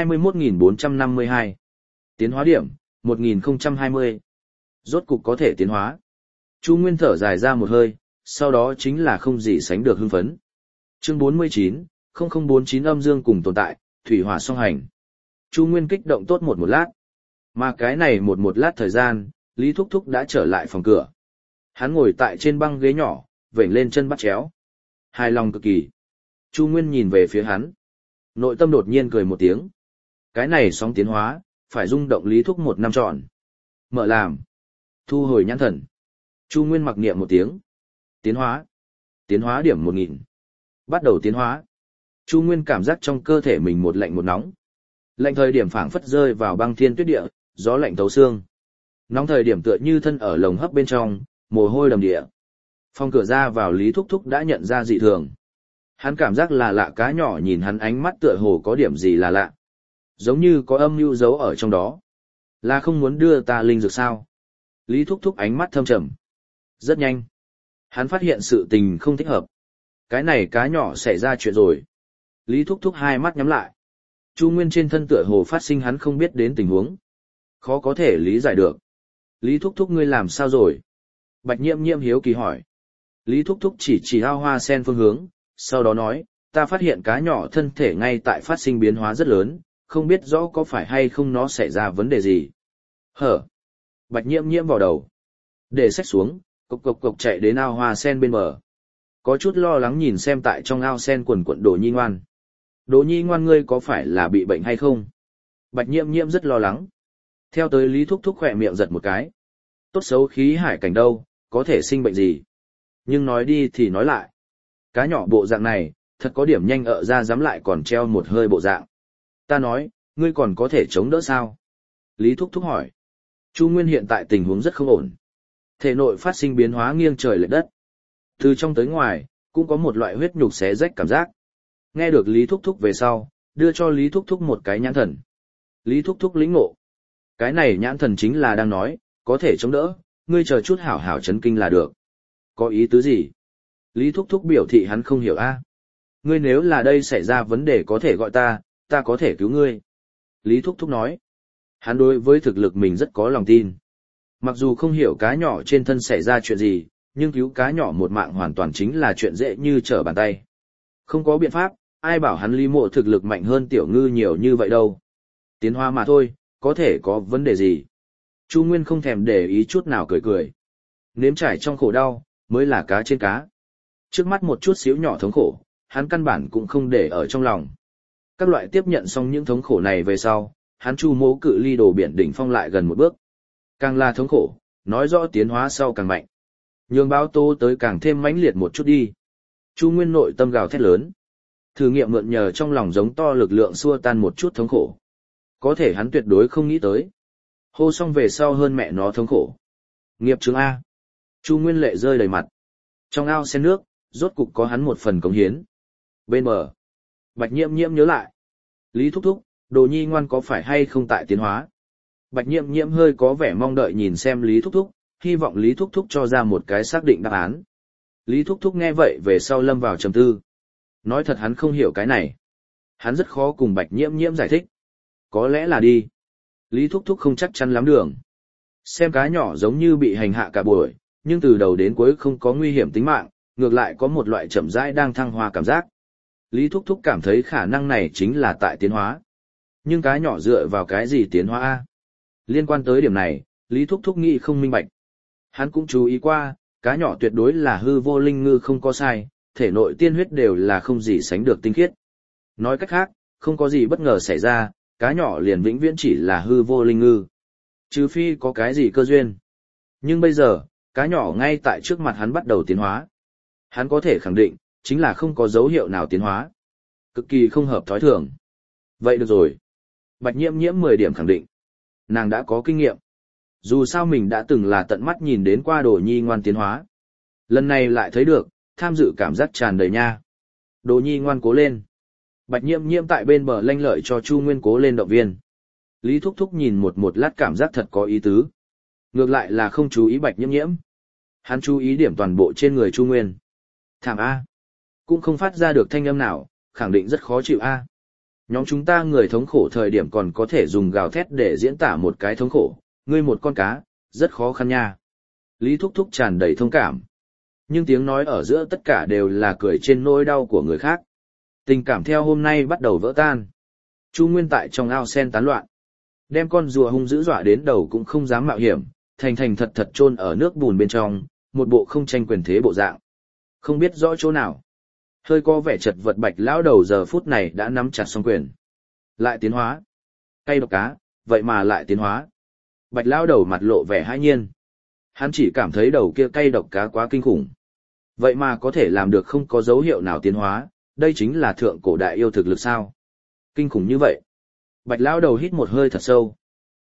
A: 21.452. Tiến hóa điểm, 1020. Rốt cục có thể tiến hóa. Chu Nguyên thở dài ra một hơi, sau đó chính là không gì sánh được hưng phấn. Chương 49, 0049 âm dương cùng tồn tại, thủy hỏa song hành. Chu Nguyên kích động tốt một lát. Mà cái này một lát thời gian, Lý Thúc Thúc đã trở lại phòng cửa. Hắn ngồi tại trên băng ghế nhỏ, vểnh lên chân bắt chéo. Hài lòng cực kỳ. Chu Nguyên nhìn về phía hắn. Nội tâm đột nhiên cười một tiếng. Cái này sóng tiến hóa, phải rung động Lý Thúc 1 năm trọn. Mở làm. Thu hồi nhãn thần. Chu Nguyên mặc niệm một tiếng. Tiến hóa. Tiến hóa điểm 1000. Bắt đầu tiến hóa. Chu Nguyên cảm giác trong cơ thể mình một lạnh một nóng. Lạnh thời điểm phảng phất rơi vào băng thiên tuyết địa, gió lạnh thấu xương. Nóng thời điểm tựa như thân ở lồng hấp bên trong, mồ hôi đầm địa. Phòng cửa ra vào Lý Thúc Thúc đã nhận ra dị thường. Hắn cảm giác là lạ, cá nhỏ nhìn hắn ánh mắt tựa hồ có điểm gì là lạ. Giống như có âm mưu giấu ở trong đó. Là không muốn đưa ta linh dược sao? Lý Thúc Thúc ánh mắt thâm trầm. Rất nhanh. Hắn phát hiện sự tình không thích hợp. Cái này cá nhỏ xảy ra chuyện rồi. Lý Thúc Thúc hai mắt nhắm lại. Chu Nguyên trên thân tựa hồ phát sinh hắn không biết đến tình huống. Khó có thể lý giải được. Lý Thúc Thúc ngươi làm sao rồi? Bạch Nhiễm Nhiễm hiếu kỳ hỏi. Lý Thúc Thúc chỉ ao hoa sen phương hướng, sau đó nói, ta phát hiện cá nhỏ thân thể ngay tại phát sinh biến hóa rất lớn, không biết rõ có phải hay không nó xảy ra vấn đề gì. Hở? Bạch Nhiễm Nhiễm vào đầu. Để xách xuống, cộc cộc cộc chạy đến ao hoa sen bên bờ. Có chút lo lắng nhìn xem tại trong ao sen quần quận Đồ Nhi Ngoan. Đồ Nhi Ngoan ngươi có phải là bị bệnh hay không? Bạch Nhiễm Nhiễm rất lo lắng. Theo tới Lý Thúc Thúc khỏe miệng giật một cái. Tốt xấu khí hải cảnh đâu, có thể sinh bệnh gì? Nhưng nói đi thì nói lại. Cá nhỏ bộ dạng này, thật có điểm nhanh ợ ra dám lại còn treo một hơi bộ dạng. Ta nói, ngươi còn có thể chống đỡ sao? Lý Thúc Thúc hỏi. Chu Nguyên hiện tại tình huống rất không ổn. Thể nội phát sinh biến hóa nghiêng trời lệch đất. Từ trong tới ngoài, cũng có một loại huyết nhục xé rách cảm giác. Nghe được Lý Thúc Thúc về sau, đưa cho Lý Thúc Thúc một cái nhãn thần. Lý Thúc Thúc lĩnh ngộ. Cái này nhãn thần chính là đang nói, có thể chống đỡ, ngươi chờ chút hảo hảo chấn kinh là được. Có ý tứ gì? Lý Thúc Thúc biểu thị hắn không hiểu a. Ngươi nếu là đây xảy ra vấn đề có thể gọi ta có thể cứu ngươi. Lý Thúc Thúc nói. Hắn đối với thực lực mình rất có lòng tin. Mặc dù không hiểu cá nhỏ trên thân xảy ra chuyện gì, nhưng cứu cá nhỏ một mạng hoàn toàn chính là chuyện dễ như trở bàn tay. Không có biện pháp, ai bảo hắn Lý Mộ thực lực mạnh hơn Tiểu Ngư nhiều như vậy đâu. Tiến hóa mà thôi, có thể có vấn đề gì. Chu Nguyên không thèm để ý chút nào cười cười. Nếm trải trong khổ đau, mới là cá trên cá. Trước mắt một chút xíu nhỏ thống khổ, hắn căn bản cũng không để ở trong lòng. Các loại tiếp nhận xong những thống khổ này về sau, hắn Chu Mỗ cự ly Đồ Biển đỉnh phong lại gần một bước. Càng là thống khổ, nói rõ tiến hóa sau càng mạnh. Nhường báo tố tới càng thêm mãnh liệt một chút đi. Chu Nguyên nội tâm gào thét lớn. Thử nghiệm mượn nhờ trong lòng giống to lực lượng xua tan một chút thống khổ. Có thể hắn tuyệt đối không nghĩ tới. Hô xong về sau hơn mẹ nó thống khổ. Nghiệp chứng A. Chu Nguyên lệ rơi đầy mặt. Trong ao sen nước, rốt cục có hắn một phần cống hiến. Bên bờ. Bạch Nhiễm Nhiễm nhớ lại. Lý Thúc Thúc, Đồ Nhi Ngoan có phải hay không tại tiến hóa? Bạch Nhiễm Nhiễm hơi có vẻ mong đợi nhìn xem Lý Thúc Thúc, hy vọng Lý Thúc Thúc cho ra một cái xác định đáp án. Lý Thúc Thúc nghe vậy về sau lâm vào trầm tư. Nói thật hắn không hiểu cái này. Hắn rất khó cùng Bạch Nhiễm Nhiễm giải thích. Có lẽ là đi. Lý Thúc Thúc không chắc chắn lắm đường. Xem cá nhỏ giống như bị hành hạ cả buổi, nhưng từ đầu đến cuối không có nguy hiểm tính mạng, ngược lại có một loại chậm rãi đang thăng hoa cảm giác. Lý Thúc Thúc cảm thấy khả năng này chính là tại tiến hóa. Nhưng cá nhỏ dựa vào cái gì tiến hóa A? Liên quan tới điểm này, Lý Thúc Thúc nghĩ không minh bạch. Hắn cũng chú ý qua, cá nhỏ tuyệt đối là hư vô linh ngư không có sai, thể nội tiên huyết đều là không gì sánh được tinh khiết. Nói cách khác, không có gì bất ngờ xảy ra, cá nhỏ liền vĩnh viễn chỉ là hư vô linh ngư. Trừ phi có cái gì cơ duyên. Nhưng bây giờ, cá nhỏ ngay tại trước mặt hắn bắt đầu tiến hóa. Hắn có thể khẳng định, chính là không có dấu hiệu nào tiến hóa. Cực kỳ không hợp thói thường. Vậy được rồi. Bạch Nhiễm Nhiễm 10 điểm khẳng định. Nàng đã có kinh nghiệm. Dù sao mình đã từng là tận mắt nhìn đến qua Đồ Nhi Ngoan tiến hóa. Lần này lại thấy được, tham dự cảm giác tràn đầy nha. Đồ Nhi Ngoan cố lên. Bạch Nhiễm Nhiễm tại bên bờ lanh lợi cho Chu Nguyên cố lên động viên. Lý Thúc Thúc nhìn một lát cảm giác thật có ý tứ. Ngược lại là không chú ý Bạch Nhiễm Nhiễm. Hắn chú ý điểm toàn bộ trên người Chu Nguyên. Thảm A. Cũng không phát ra được thanh âm nào, khẳng định rất khó chịu A. Nhóm chúng ta người thống khổ thời điểm còn có thể dùng gào thét để diễn tả một cái thống khổ, ngươi một con cá, rất khó khăn nha. Lý Thúc Thúc tràn đầy thông cảm. Nhưng tiếng nói ở giữa tất cả đều là cười trên nỗi đau của người khác. Tình cảm theo hôm nay bắt đầu vỡ tan. Chu Nguyên tại trong ao sen tán loạn. Đem con rùa hung dữ dọa đến đầu cũng không dám mạo hiểm, thành thật thật chôn ở nước bùn bên trong, một bộ không tranh quyền thế bộ dạng. Không biết rõ chỗ nào. Hơi có vẻ chật vật Bạch lão đầu giờ phút này đã nắm chặt song quyền. Lại tiến hóa. Cây độc cá, vậy mà lại tiến hóa. Bạch lão đầu mặt lộ vẻ hãi nhiên. Hắn chỉ cảm thấy đầu kia cây độc cá quá kinh khủng. Vậy mà có thể làm được không có dấu hiệu nào tiến hóa, đây chính là thượng cổ đại yêu thực lực sao. Kinh khủng như vậy. Bạch lão đầu hít một hơi thật sâu.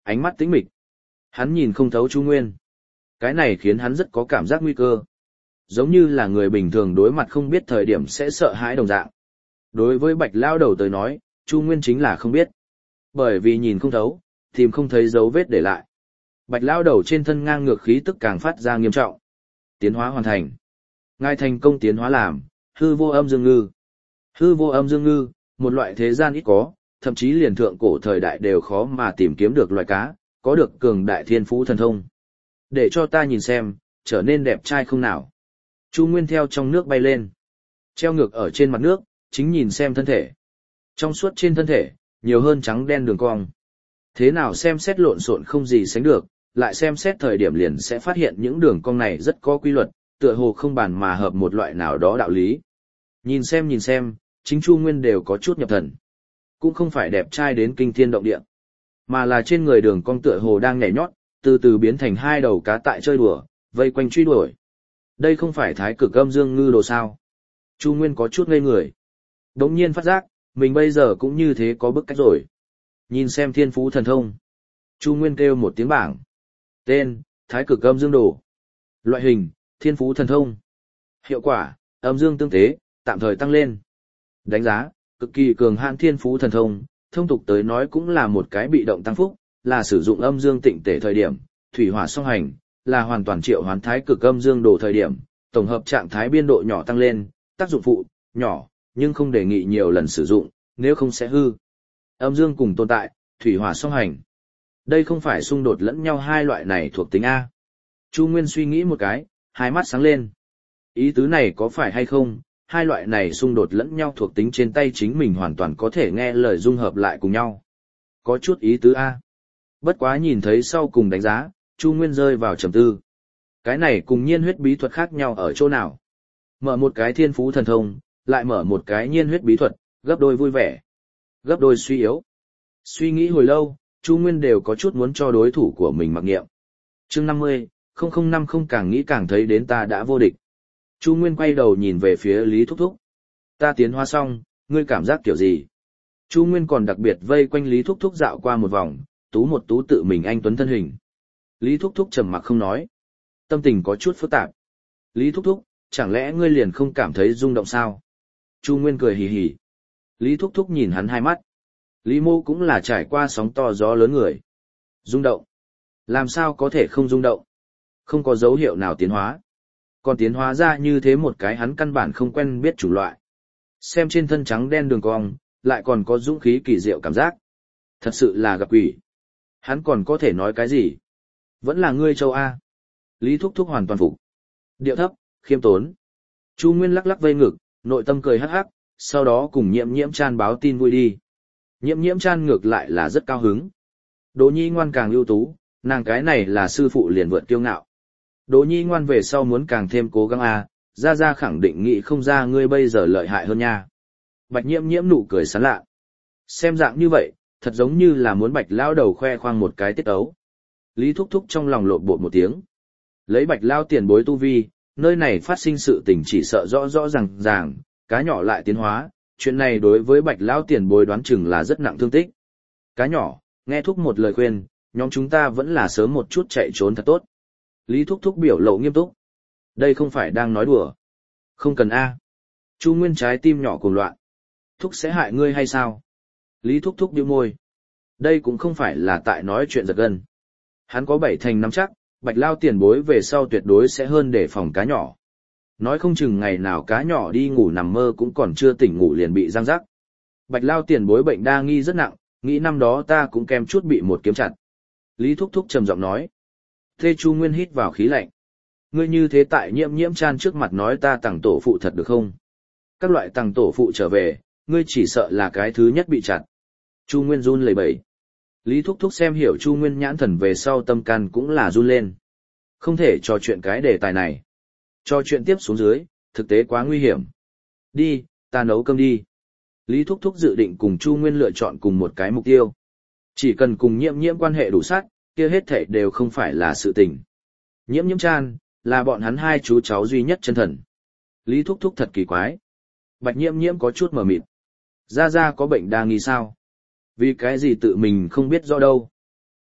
A: ánh mắt tĩnh mịch. Hắn nhìn không thấu Chu Nguyên. Cái này khiến hắn rất có cảm giác nguy cơ. Giống như là người bình thường đối mặt không biết thời điểm sẽ sợ hãi đồng dạng. Đối với Bạch Lao Đầu tới nói, Chu Nguyên chính là không biết. Bởi vì nhìn không thấu, tìm không thấy dấu vết để lại. Bạch Lao Đầu trên thân ngang ngược khí tức càng phát ra nghiêm trọng. Tiến hóa hoàn thành. Ngài thành công tiến hóa làm, hư vô âm dương ngư. Hư vô âm dương ngư, một loại thế gian ít có, thậm chí liền thượng cổ thời đại đều khó mà tìm kiếm được loại cá, có được cường đại thiên phú thần thông. Để cho ta nhìn xem, trở nên đẹp trai không nào. Chu Nguyên theo trong nước bay lên. Treo ngược ở trên mặt nước, chính nhìn xem thân thể. Trong suốt trên thân thể, nhiều hơn trắng đen đường cong. Thế nào xem xét lộn xộn không gì sánh được, lại xem xét thời điểm liền sẽ phát hiện những đường cong này rất có quy luật, tựa hồ không bàn mà hợp một loại nào đó đạo lý. Nhìn xem, chính Chu Nguyên đều có chút nhập thần. Cũng không phải đẹp trai đến kinh thiên động địa, mà là trên người đường cong tựa hồ đang nhảy nhót, từ từ biến thành hai đầu cá tại chơi đùa, vây quanh truy đuổi. Đây không phải thái cực âm dương ngư đồ sao? Chu Nguyên có chút ngây người. Đống nhiên phát giác, mình bây giờ cũng như thế có bức cách rồi. Nhìn xem thiên phú thần thông. Chu Nguyên kêu một tiếng bảng. Tên, thái cực âm dương đồ. Loại hình, thiên phú thần thông. Hiệu quả, âm dương tương tế, tạm thời tăng lên. Đánh giá, cực kỳ cường hãn thiên phú thần thông, thông tục tới nói cũng là một cái bị động tăng phúc, là sử dụng âm dương tịnh tể thời điểm, thủy hỏa song hành, là hoàn toàn triệu hoán thái cực âm dương đồ thời điểm, tổng hợp trạng thái biên độ nhỏ tăng lên, tác dụng phụ, nhỏ, nhưng không đề nghị nhiều lần sử dụng, nếu không sẽ hư. Âm dương cùng tồn tại, thủy hỏa song hành. Đây không phải xung đột lẫn nhau hai loại này thuộc tính A. Chu Nguyên suy nghĩ một cái, hai mắt sáng lên. Ý tứ này có phải hay không, hai loại này xung đột lẫn nhau thuộc tính trên tay chính mình hoàn toàn có thể nghe lời dung hợp lại cùng nhau. Có chút ý tứ A. Bất quá nhìn thấy sau cùng đánh giá, Chu Nguyên rơi vào trầm tư. Cái này cùng nhiên huyết bí thuật khác nhau ở chỗ nào? Mở một cái thiên phú thần thông, lại mở một cái nhiên huyết bí thuật, gấp đôi vui vẻ, gấp đôi suy yếu. Suy nghĩ hồi lâu, Chu Nguyên đều có chút muốn cho đối thủ của mình mặc nghiệm. Chương 50, 0050 càng nghĩ càng thấy đến ta đã vô địch. Chu Nguyên quay đầu nhìn về phía Lý Thúc Thúc. Ta tiến hóa xong, ngươi cảm giác kiểu gì? Chu Nguyên còn đặc biệt vây quanh Lý Thúc Thúc dạo qua một vòng, tú một tú tự mình anh tuấn thân hình. Lý Thúc Thúc trầm mặc không nói. Tâm tình có chút phức tạp. Lý Thúc Thúc, chẳng lẽ ngươi liền không cảm thấy rung động sao? Chu Nguyên cười hì hì. Lý Thúc Thúc nhìn hắn hai mắt. Lý Mô cũng là trải qua sóng to gió lớn người. Rung động. Làm sao có thể không rung động? Không có dấu hiệu nào tiến hóa. Còn tiến hóa ra như thế một cái hắn căn bản không quen biết chủng loại. Xem trên thân trắng đen đường cong, lại còn có dũng khí kỳ diệu cảm giác. Thật sự là gặp quỷ. Hắn còn có thể nói cái gì? Vẫn là ngươi châu A. Lý Thúc Thúc hoàn toàn phục. Điệu thấp, khiêm tốn. Chu Nguyên lắc lắc vây ngực, nội tâm cười hắc hắc, sau đó cùng Nhiễm Chan báo tin vui đi. Nhiễm Chan ngược lại là rất cao hứng. Đỗ Nhi ngoan càng ưu tú, nàng cái này là sư phụ liền vượt kiêu ngạo. Đỗ Nhi ngoan về sau muốn càng thêm cố gắng a, ra khẳng định nghĩ không ra ngươi bây giờ lợi hại hơn nha. Bạch Nhiễm nụ cười sán lạ. Xem dạng như vậy, thật giống như là muốn Bạch Lao đầu khoe khoang một cái tiết ấu. Lý Thúc Thúc trong lòng lộn bột một tiếng. Lấy Bạch Lao tiền bối tu vi, nơi này phát sinh sự tình chỉ sợ rõ ràng, cá nhỏ lại tiến hóa, chuyện này đối với Bạch Lao tiền bối đoán chừng là rất nặng thương tích. Cá nhỏ, nghe Thúc một lời khuyên, nhóm chúng ta vẫn là sớm một chút chạy trốn thật tốt. Lý Thúc Thúc biểu lộ nghiêm túc. Đây không phải đang nói đùa. Không cần A. Chu Nguyên trái tim nhỏ cuồng loạn. Thúc sẽ hại ngươi hay sao? Lý Thúc Thúc bĩu môi. Đây cũng không phải là tại nói chuyện giật gân. Hắn có 7 thành nắm chắc, Bạch Lao tiền bối về sau tuyệt đối sẽ hơn để phòng cá nhỏ. Nói không chừng ngày nào cá nhỏ đi ngủ nằm mơ cũng còn chưa tỉnh ngủ liền bị giang rắc. Bạch Lao tiền bối bệnh đa nghi rất nặng, nghĩ năm đó ta cũng kém chút bị một kiếm chặt. Lý Thúc Thúc trầm giọng nói. Thê Chu Nguyên hít vào khí lạnh. Ngươi như thế tại Nhiễm Chan trước mặt nói ta tàng tổ phụ thật được không? Các loại tàng tổ phụ trở về, ngươi chỉ sợ là cái thứ nhất bị chặt. Chu Nguyên run lẩy bẩy. Lý Thúc Thúc xem hiểu Chu Nguyên nhãn thần về sau tâm can cũng là run lên. Không thể trò chuyện cái đề tài này. Trò chuyện tiếp xuống dưới, thực tế quá nguy hiểm. Đi, ta nấu cơm đi. Lý Thúc Thúc dự định cùng Chu Nguyên lựa chọn cùng một cái mục tiêu. Chỉ cần cùng Nhiễm quan hệ đủ sát, kia hết thảy đều không phải là sự tình. Nhiễm Chan, là bọn hắn hai chú cháu duy nhất chân thần. Lý Thúc Thúc thật kỳ quái. Bạch Nhiễm có chút mờ mịt. Ra có bệnh đa nghi sao? Vì cái gì tự mình không biết rõ đâu.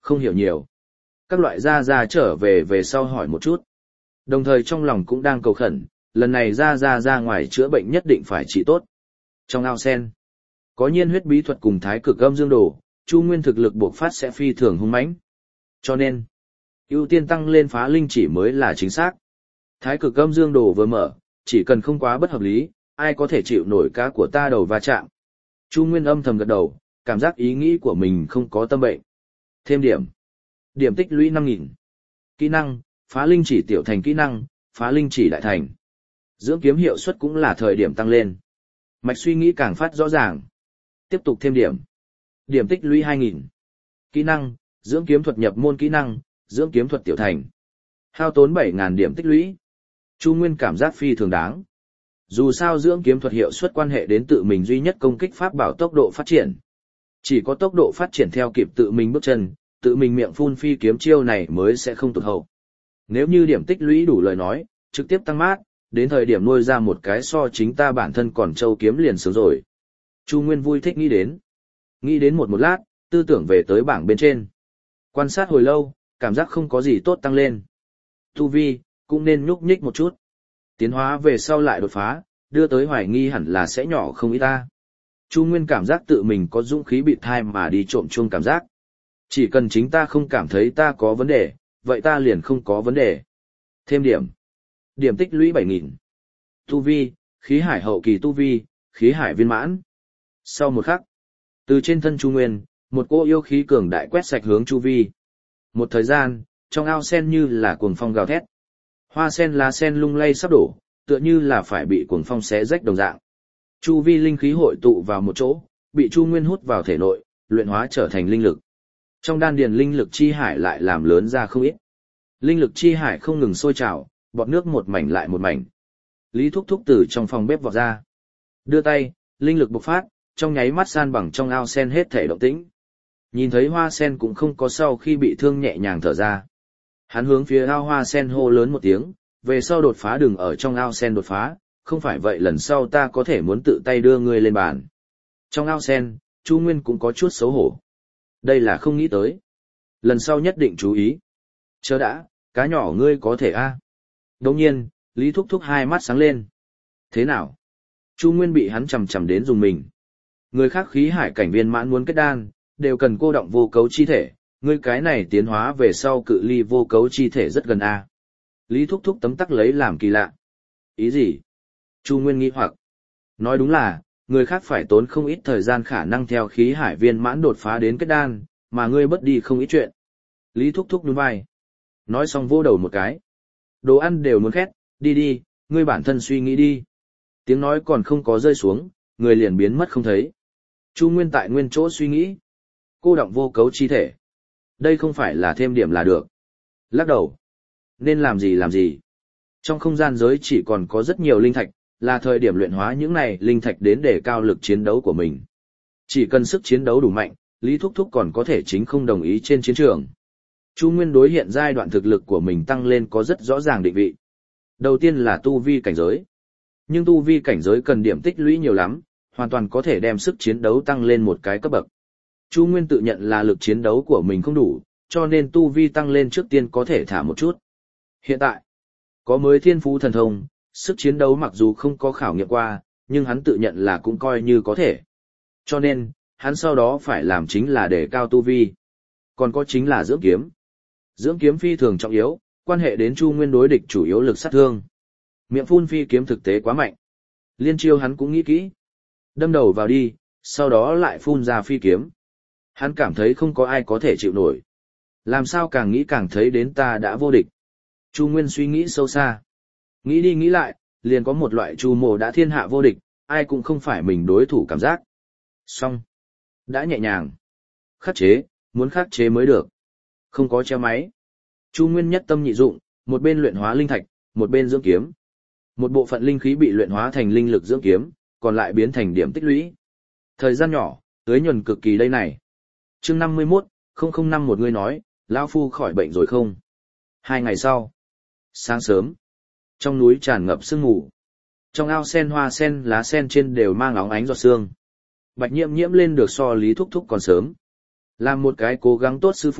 A: không hiểu nhiều. Các loại Gia Gia trở về sau hỏi một chút. Đồng thời trong lòng cũng đang cầu khẩn, lần này Gia Gia ra ngoài chữa bệnh nhất định phải trị tốt. Trong ao sen, có nhiên huyết bí thuật cùng thái cực âm dương đồ, Chu Nguyên thực lực bộc phát sẽ phi thường hung mãnh. Cho nên, ưu tiên tăng lên phá linh chỉ mới là chính xác. Thái cực âm dương đồ vừa mở, chỉ cần không quá bất hợp lý, ai có thể chịu nổi cá của ta đầu va chạm. Chu Nguyên âm thầm gật đầu, cảm giác ý nghĩ của mình không có tâm bệnh. Thêm điểm. Điểm tích lũy 5.000. Kỹ năng, phá linh chỉ tiểu thành kỹ năng, phá linh chỉ đại thành. Dưỡng kiếm hiệu suất cũng là thời điểm tăng lên. Mạch suy nghĩ càng phát rõ ràng. Tiếp tục thêm điểm. Điểm tích lũy 2.000. Kỹ năng, dưỡng kiếm thuật nhập môn kỹ năng, dưỡng kiếm thuật tiểu thành. Hao tốn 7.000 điểm tích lũy. Chu Nguyên cảm giác phi thường đáng. Dù sao dưỡng kiếm thuật hiệu suất quan hệ đến tự mình duy nhất công kích pháp bảo tốc độ phát triển. Chỉ có tốc độ phát triển theo kịp tự mình bước chân, tự mình miệng phun phi kiếm chiêu này mới sẽ không tụt hậu. Nếu như điểm tích lũy đủ lời nói, trực tiếp tăng mát, đến thời điểm nuôi ra một cái so chính ta bản thân còn châu kiếm liền sướng rồi. Chu Nguyên vui thích nghĩ đến. Nghĩ đến một lát, tư tưởng về tới bảng bên trên. Quan sát hồi lâu, cảm giác không có gì tốt tăng lên. Tu vi, cũng nên nhúc nhích một chút. Tiến hóa về sau lại đột phá, đưa tới hoài nghi hẳn là sẽ nhỏ không ít ta. Chu Nguyên cảm giác tự mình có dũng khí bị thai mà đi trộm chuông cảm giác. Chỉ cần chính ta không cảm thấy ta có vấn đề, vậy ta liền không có vấn đề. Thêm điểm. Điểm tích lũy 7.000. Tu vi, khí hải hậu kỳ tu vi, khí hải viên mãn. Sau một khắc, từ trên thân Chu Nguyên, một cỗ yêu khí cường đại quét sạch hướng chu vi. Một thời gian, trong ao sen như là cuồng phong gào thét. Hoa sen lá sen lung lay sắp đổ, tựa như là phải bị cuồng phong xé rách đồng dạng. Chu vi linh khí hội tụ vào một chỗ, bị Chu Nguyên hút vào thể nội, luyện hóa trở thành linh lực. Trong đan điền linh lực chi hải lại làm lớn ra không ít. Linh lực chi hải không ngừng sôi trào, bọt nước một mảnh lại một mảnh. Lý Thúc Thúc từ trong phòng bếp vọt ra. Đưa tay, linh lực bộc phát, trong nháy mắt san bằng trong ao sen hết thể động tĩnh. Nhìn thấy hoa sen cũng không có sau khi bị thương nhẹ nhàng thở ra. Hắn hướng phía ao hoa sen hô lớn một tiếng, về sau đột phá đừng ở trong ao sen đột phá, không phải vậy lần sau ta có thể muốn tự tay đưa ngươi lên bàn. Trong ao sen, Chu Nguyên cũng có chút xấu hổ. Đây là không nghĩ tới. Lần sau nhất định chú ý. Chớ đã, cá nhỏ ngươi có thể a. Đồng nhiên, Lý Thúc Thúc hai mắt sáng lên. Thế nào? Chu Nguyên bị hắn chầm chầm đến dùng mình. Người khác khí hải cảnh viên mãn muốn kết đan, đều cần cô động vô cấu chi thể, ngươi cái này tiến hóa về sau cự ly vô cấu chi thể rất gần a. Lý Thúc Thúc tấm tắc lấy làm kỳ lạ. Ý gì? Chu Nguyên nghi hoặc. Nói đúng là, người khác phải tốn không ít thời gian khả năng theo khí hải viên mãn đột phá đến kết đan, mà ngươi bất đi không ít chuyện. Lý Thúc Thúc nhún vai. Nói xong vô đầu một cái. Đồ ăn đều muốn khét, đi đi, ngươi bản thân suy nghĩ đi. Tiếng nói còn không có rơi xuống, người liền biến mất không thấy. Chu Nguyên tại nguyên chỗ suy nghĩ. Cô động vô cấu chi thể. Đây không phải là thêm điểm là được. Lắc đầu. Nên làm gì làm gì. Trong không gian giới chỉ còn có rất nhiều linh thạch, là thời điểm luyện hóa những này linh thạch đến để cao lực chiến đấu của mình. Chỉ cần sức chiến đấu đủ mạnh, Lý Thúc Thúc còn có thể chính không đồng ý trên chiến trường. Chu Nguyên đối hiện giai đoạn thực lực của mình tăng lên có rất rõ ràng định vị. Đầu tiên là tu vi cảnh giới. Nhưng tu vi cảnh giới cần điểm tích lũy nhiều lắm, hoàn toàn có thể đem sức chiến đấu tăng lên một cái cấp bậc. Chu Nguyên tự nhận là lực chiến đấu của mình không đủ, cho nên tu vi tăng lên trước tiên có thể thả một chút. Hiện tại, có mới thiên phú thần thông, sức chiến đấu mặc dù không có khảo nghiệm qua, nhưng hắn tự nhận là cũng coi như có thể. Cho nên, hắn sau đó phải làm chính là để cao tu vi. Còn có chính là dưỡng kiếm. Dưỡng kiếm phi thường trọng yếu, quan hệ đến Chu Nguyên đối địch chủ yếu lực sát thương. Miệng phun phi kiếm thực tế quá mạnh. Liên chiêu hắn cũng nghĩ kỹ. Đâm đầu vào đi, sau đó lại phun ra phi kiếm. Hắn cảm thấy không có ai có thể chịu nổi. Làm sao càng nghĩ càng thấy đến ta đã vô địch. Chu Nguyên suy nghĩ sâu xa. Nghĩ đi nghĩ lại, liền có một loại Chu Mộ đã thiên hạ vô địch, ai cũng không phải mình đối thủ cảm giác. Xong. Đã nhẹ nhàng. Khắc chế, muốn khắc chế mới được. Không có treo máy. Chu Nguyên nhất tâm nhị dụng, một bên luyện hóa linh thạch, một bên dưỡng kiếm. Một bộ phận linh khí bị luyện hóa thành linh lực dưỡng kiếm, còn lại biến thành điểm tích lũy. Thời gian nhỏ, tưới nhuần cực kỳ đây này. Chương 51, 005 một người nói, lão phu khỏi bệnh rồi không? 2 ngày sau. Sáng sớm. Trong núi tràn ngập sương mù. Trong ao sen hoa sen lá sen trên đều mang óng ánh giọt sương. Bạch Nhiễm Nhiễm lên được so Lý Thúc Thúc còn sớm. Làm một cái cố gắng tốt sư phụ,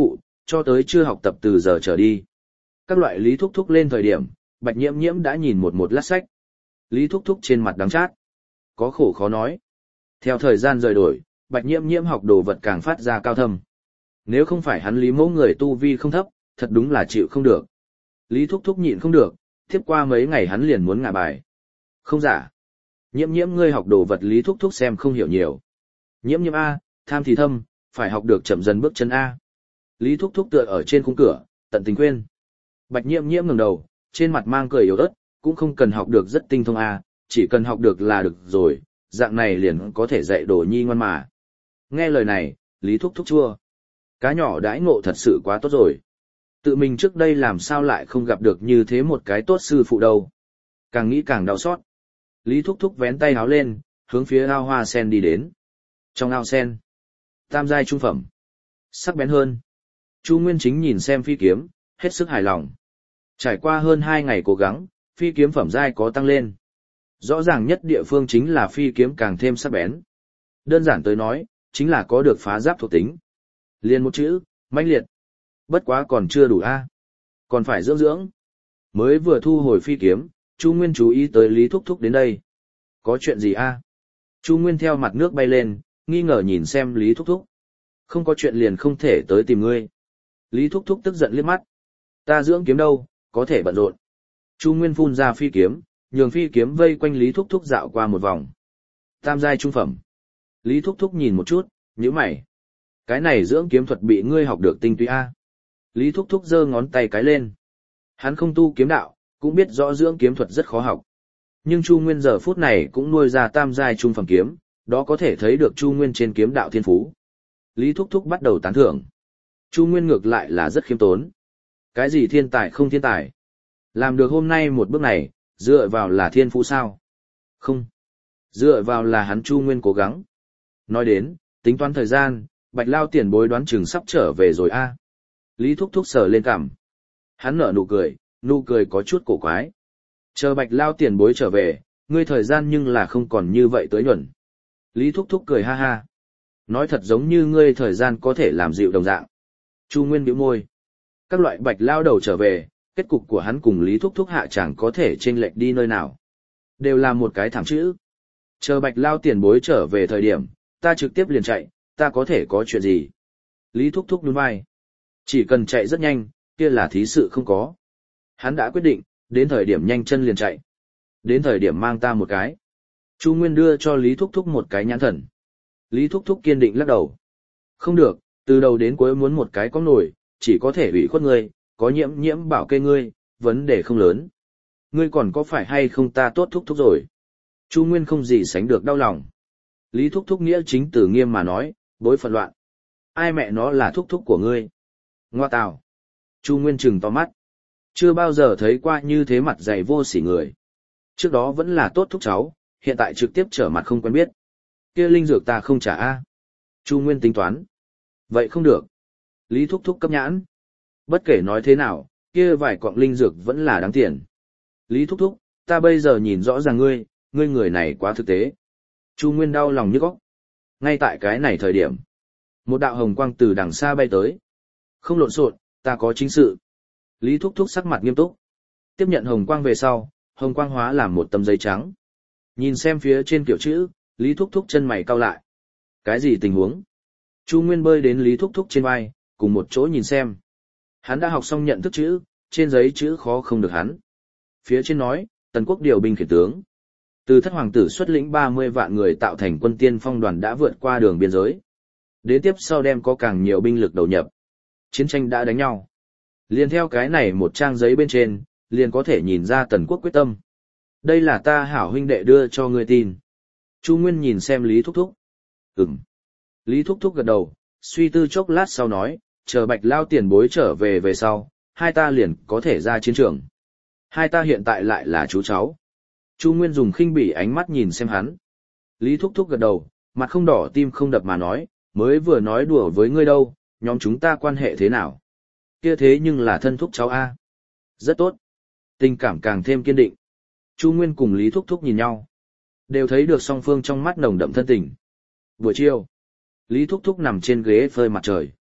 A: cho tới chưa học tập từ giờ trở đi. Các loại Lý Thúc Thúc lên thời điểm, Bạch Nhiễm Nhiễm đã nhìn một lát sách. Lý Thúc Thúc trên mặt đắng chát. Có khổ khó nói. Theo thời gian rời đổi, Bạch Nhiễm Nhiễm học đồ vật càng phát ra cao thâm. Nếu không phải hắn Lý mẫu người tu vi không thấp, thật đúng là chịu không được. Lý Thúc Thúc nhịn không được, tiếp qua mấy ngày hắn liền muốn ngả bài. Không giả. Nhiễm Nhiễm ngươi học đồ vật Lý Thúc Thúc xem không hiểu nhiều. Nhiễm Nhiễm A, tham thì thâm, phải học được chậm dần bước chân A. Lý Thúc Thúc tựa ở trên khung cửa, tận tình khuyên. Bạch Nhiễm Nhiễm ngẩng đầu, trên mặt mang cười yếu ớt, cũng không cần học được rất tinh thông A, chỉ cần học được là được rồi, dạng này liền có thể dạy đồ nhi ngoan mà. Nghe lời này, Lý Thúc Thúc chua. Cá nhỏ đãi ngộ thật sự quá tốt rồi. Tự mình trước đây làm sao lại không gặp được như thế một cái tốt sư phụ đâu. Càng nghĩ càng đau xót. Lý Thúc Thúc vén tay háo lên, hướng phía ao hoa sen đi đến. Trong ao sen, tam giai trung phẩm, sắc bén hơn. Chu Nguyên Chính nhìn xem phi kiếm, hết sức hài lòng. Trải qua hơn 2 ngày cố gắng, phi kiếm phẩm giai có tăng lên. Rõ ràng nhất địa phương chính là phi kiếm càng thêm sắc bén. Đơn giản tới nói, chính là có được phá giáp thuộc tính. Liền một chữ, mãnh liệt. Bất quá còn chưa đủ a, còn phải dưỡng dưỡng. Mới vừa thu hồi phi kiếm, Chu Nguyên chú ý tới Lý Thúc Thúc đến đây. Có chuyện gì a? Chu Nguyên theo mặt nước bay lên, nghi ngờ nhìn xem Lý Thúc Thúc. Không có chuyện liền không thể tới tìm ngươi. Lý Thúc Thúc tức giận liếc mắt. Ta dưỡng kiếm đâu, có thể bận rộn. Chu Nguyên phun ra phi kiếm, nhường phi kiếm vây quanh Lý Thúc Thúc dạo qua một vòng. Tam giai trung phẩm. Lý Thúc Thúc nhìn một chút, nhíu mày. Cái này dưỡng kiếm thuật bị ngươi học được tinh túy a. Lý Thúc Thúc giơ ngón tay cái lên. Hắn không tu kiếm đạo, cũng biết rõ dưỡng kiếm thuật rất khó học. Nhưng Chu Nguyên giờ phút này cũng nuôi ra tam giai trung phẩm kiếm, đó có thể thấy được Chu Nguyên trên kiếm đạo thiên phú. Lý Thúc Thúc bắt đầu tán thưởng. Chu Nguyên ngược lại là rất khiêm tốn. Cái gì thiên tài không thiên tài? Làm được hôm nay một bước này, dựa vào là thiên phú sao? Không. Dựa vào là hắn Chu Nguyên cố gắng. Nói đến, tính toán thời gian, Bạch Lao tiền bối đoán chừng sắp trở về rồi a. Lý Thúc Thúc sờ lên cằm. Hắn nở nụ cười có chút cổ quái. Chờ Bạch Lao tiền bối trở về, ngươi thời gian nhưng là không còn như vậy tới nhuận. Lý Thúc Thúc cười ha ha. Nói thật giống như ngươi thời gian có thể làm dịu đồng dạng. Chu Nguyên bĩu môi. Các loại Bạch Lao đầu trở về, kết cục của hắn cùng Lý Thúc Thúc hạ chẳng có thể chênh lệch đi nơi nào. Đều là một cái thẳng chữ. Chờ Bạch Lao tiền bối trở về thời điểm, ta trực tiếp liền chạy, ta có thể có chuyện gì? Lý Thúc Thúc nhún vai. Chỉ cần chạy rất nhanh, kia là thí sự không có. Hắn đã quyết định, đến thời điểm nhanh chân liền chạy. Đến thời điểm mang ta một cái. Chu Nguyên đưa cho Lý Thúc Thúc một cái nhãn thần. Lý Thúc Thúc kiên định lắc đầu. Không được, từ đầu đến cuối muốn một cái có nổi, chỉ có thể ủy khuất ngươi, có nhiễm bảo kê ngươi, vấn đề không lớn. Ngươi còn có phải hay không ta tốt Thúc Thúc rồi? Chu Nguyên không gì sánh được đau lòng. Lý Thúc Thúc nghĩa chính từ nghiêm mà nói, bối phận loạn. Ai mẹ nó là Thúc Thúc của ngươi? Ngoa tào. Chu Nguyên trừng to mắt. Chưa bao giờ thấy qua như thế mặt dày vô sỉ người. Trước đó vẫn là tốt thúc cháu, hiện tại trực tiếp trở mặt không quen biết. Kia linh dược ta không trả a. Chu Nguyên tính toán. Vậy không được. Lý Thúc Thúc cấp nhãn. Bất kể nói thế nào, kia vài quặng linh dược vẫn là đáng tiền. Lý Thúc Thúc, ta bây giờ nhìn rõ ràng ngươi người này quá thực tế. Chu Nguyên đau lòng nhức óc. Ngay tại cái này thời điểm, một đạo hồng quang từ đằng xa bay tới. Không lộn xộn, ta có chính sự. Lý Thúc Thúc sắc mặt nghiêm túc. Tiếp nhận hồng quang về sau, hồng quang hóa làm một tấm giấy trắng. Nhìn xem phía trên kiểu chữ, Lý Thúc Thúc chân mày cau lại. Cái gì tình huống? Chu Nguyên bơi đến Lý Thúc Thúc trên vai, cùng một chỗ nhìn xem. Hắn đã học xong nhận thức chữ, trên giấy chữ khó không được hắn. Phía trên nói, Tần Quốc điều binh khiển tướng. Từ Thất hoàng tử xuất lĩnh 30 vạn người tạo thành quân tiên phong đoàn đã vượt qua đường biên giới. Đến tiếp sau đem có càng nhiều binh lực đầu nhập. Chiến tranh đã đánh nhau. Liền theo cái này một trang giấy bên trên, liền có thể nhìn ra Tần Quốc quyết tâm. Đây là ta hảo huynh đệ đưa cho ngươi tin. Chu Nguyên nhìn xem Lý Thúc Thúc. Ừm. Lý Thúc Thúc gật đầu, suy tư chốc lát sau nói, chờ Bạch Lao tiền bối trở về sau, hai ta liền có thể ra chiến trường. Hai ta hiện tại lại là chú cháu. Chu Nguyên dùng khinh bỉ ánh mắt nhìn xem hắn. Lý Thúc Thúc gật đầu, mặt không đỏ tim không đập mà nói, mới vừa nói đùa với ngươi đâu, nhóm chúng ta quan hệ thế nào? Kia thế nhưng là thân thúc cháu A. Rất tốt. Tình cảm càng thêm kiên định. Chu Nguyên cùng Lý Thúc Thúc nhìn nhau. Đều thấy được song phương trong mắt nồng đậm thân tình. Buổi chiều, Lý Thúc Thúc nằm trên ghế phơi mặt trời.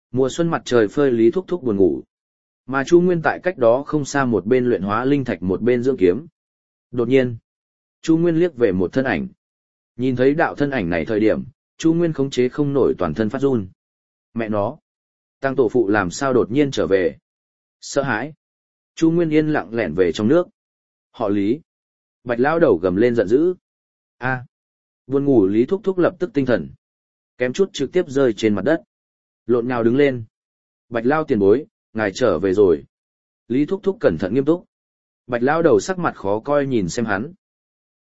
A: Mùa xuân mặt trời phơi Lý Thúc Thúc buồn ngủ. Mà Chu Nguyên tại cách đó không xa một bên luyện hóa linh thạch một bên dưỡng kiếm. Đột nhiên, Chu Nguyên liếc về một thân ảnh. Nhìn thấy đạo thân ảnh này thời điểm, Chu Nguyên khống chế không nổi toàn thân phát run. Mẹ nó, Tăng tổ phụ làm sao đột nhiên trở về? Sợ hãi. Chu Nguyên yên lặng lẻn về trong nước. Họ Lý. Bạch lão đầu gầm lên giận dữ. A. Buồn ngủ Lý Thúc Thúc lập tức tinh thần. Kém chút trực tiếp rơi trên mặt đất. Lộn nhào đứng lên. Bạch lao tiền bối, ngài trở về rồi. Lý Thúc Thúc cẩn thận nghiêm túc. Bạch lao đầu sắc mặt khó coi nhìn xem hắn.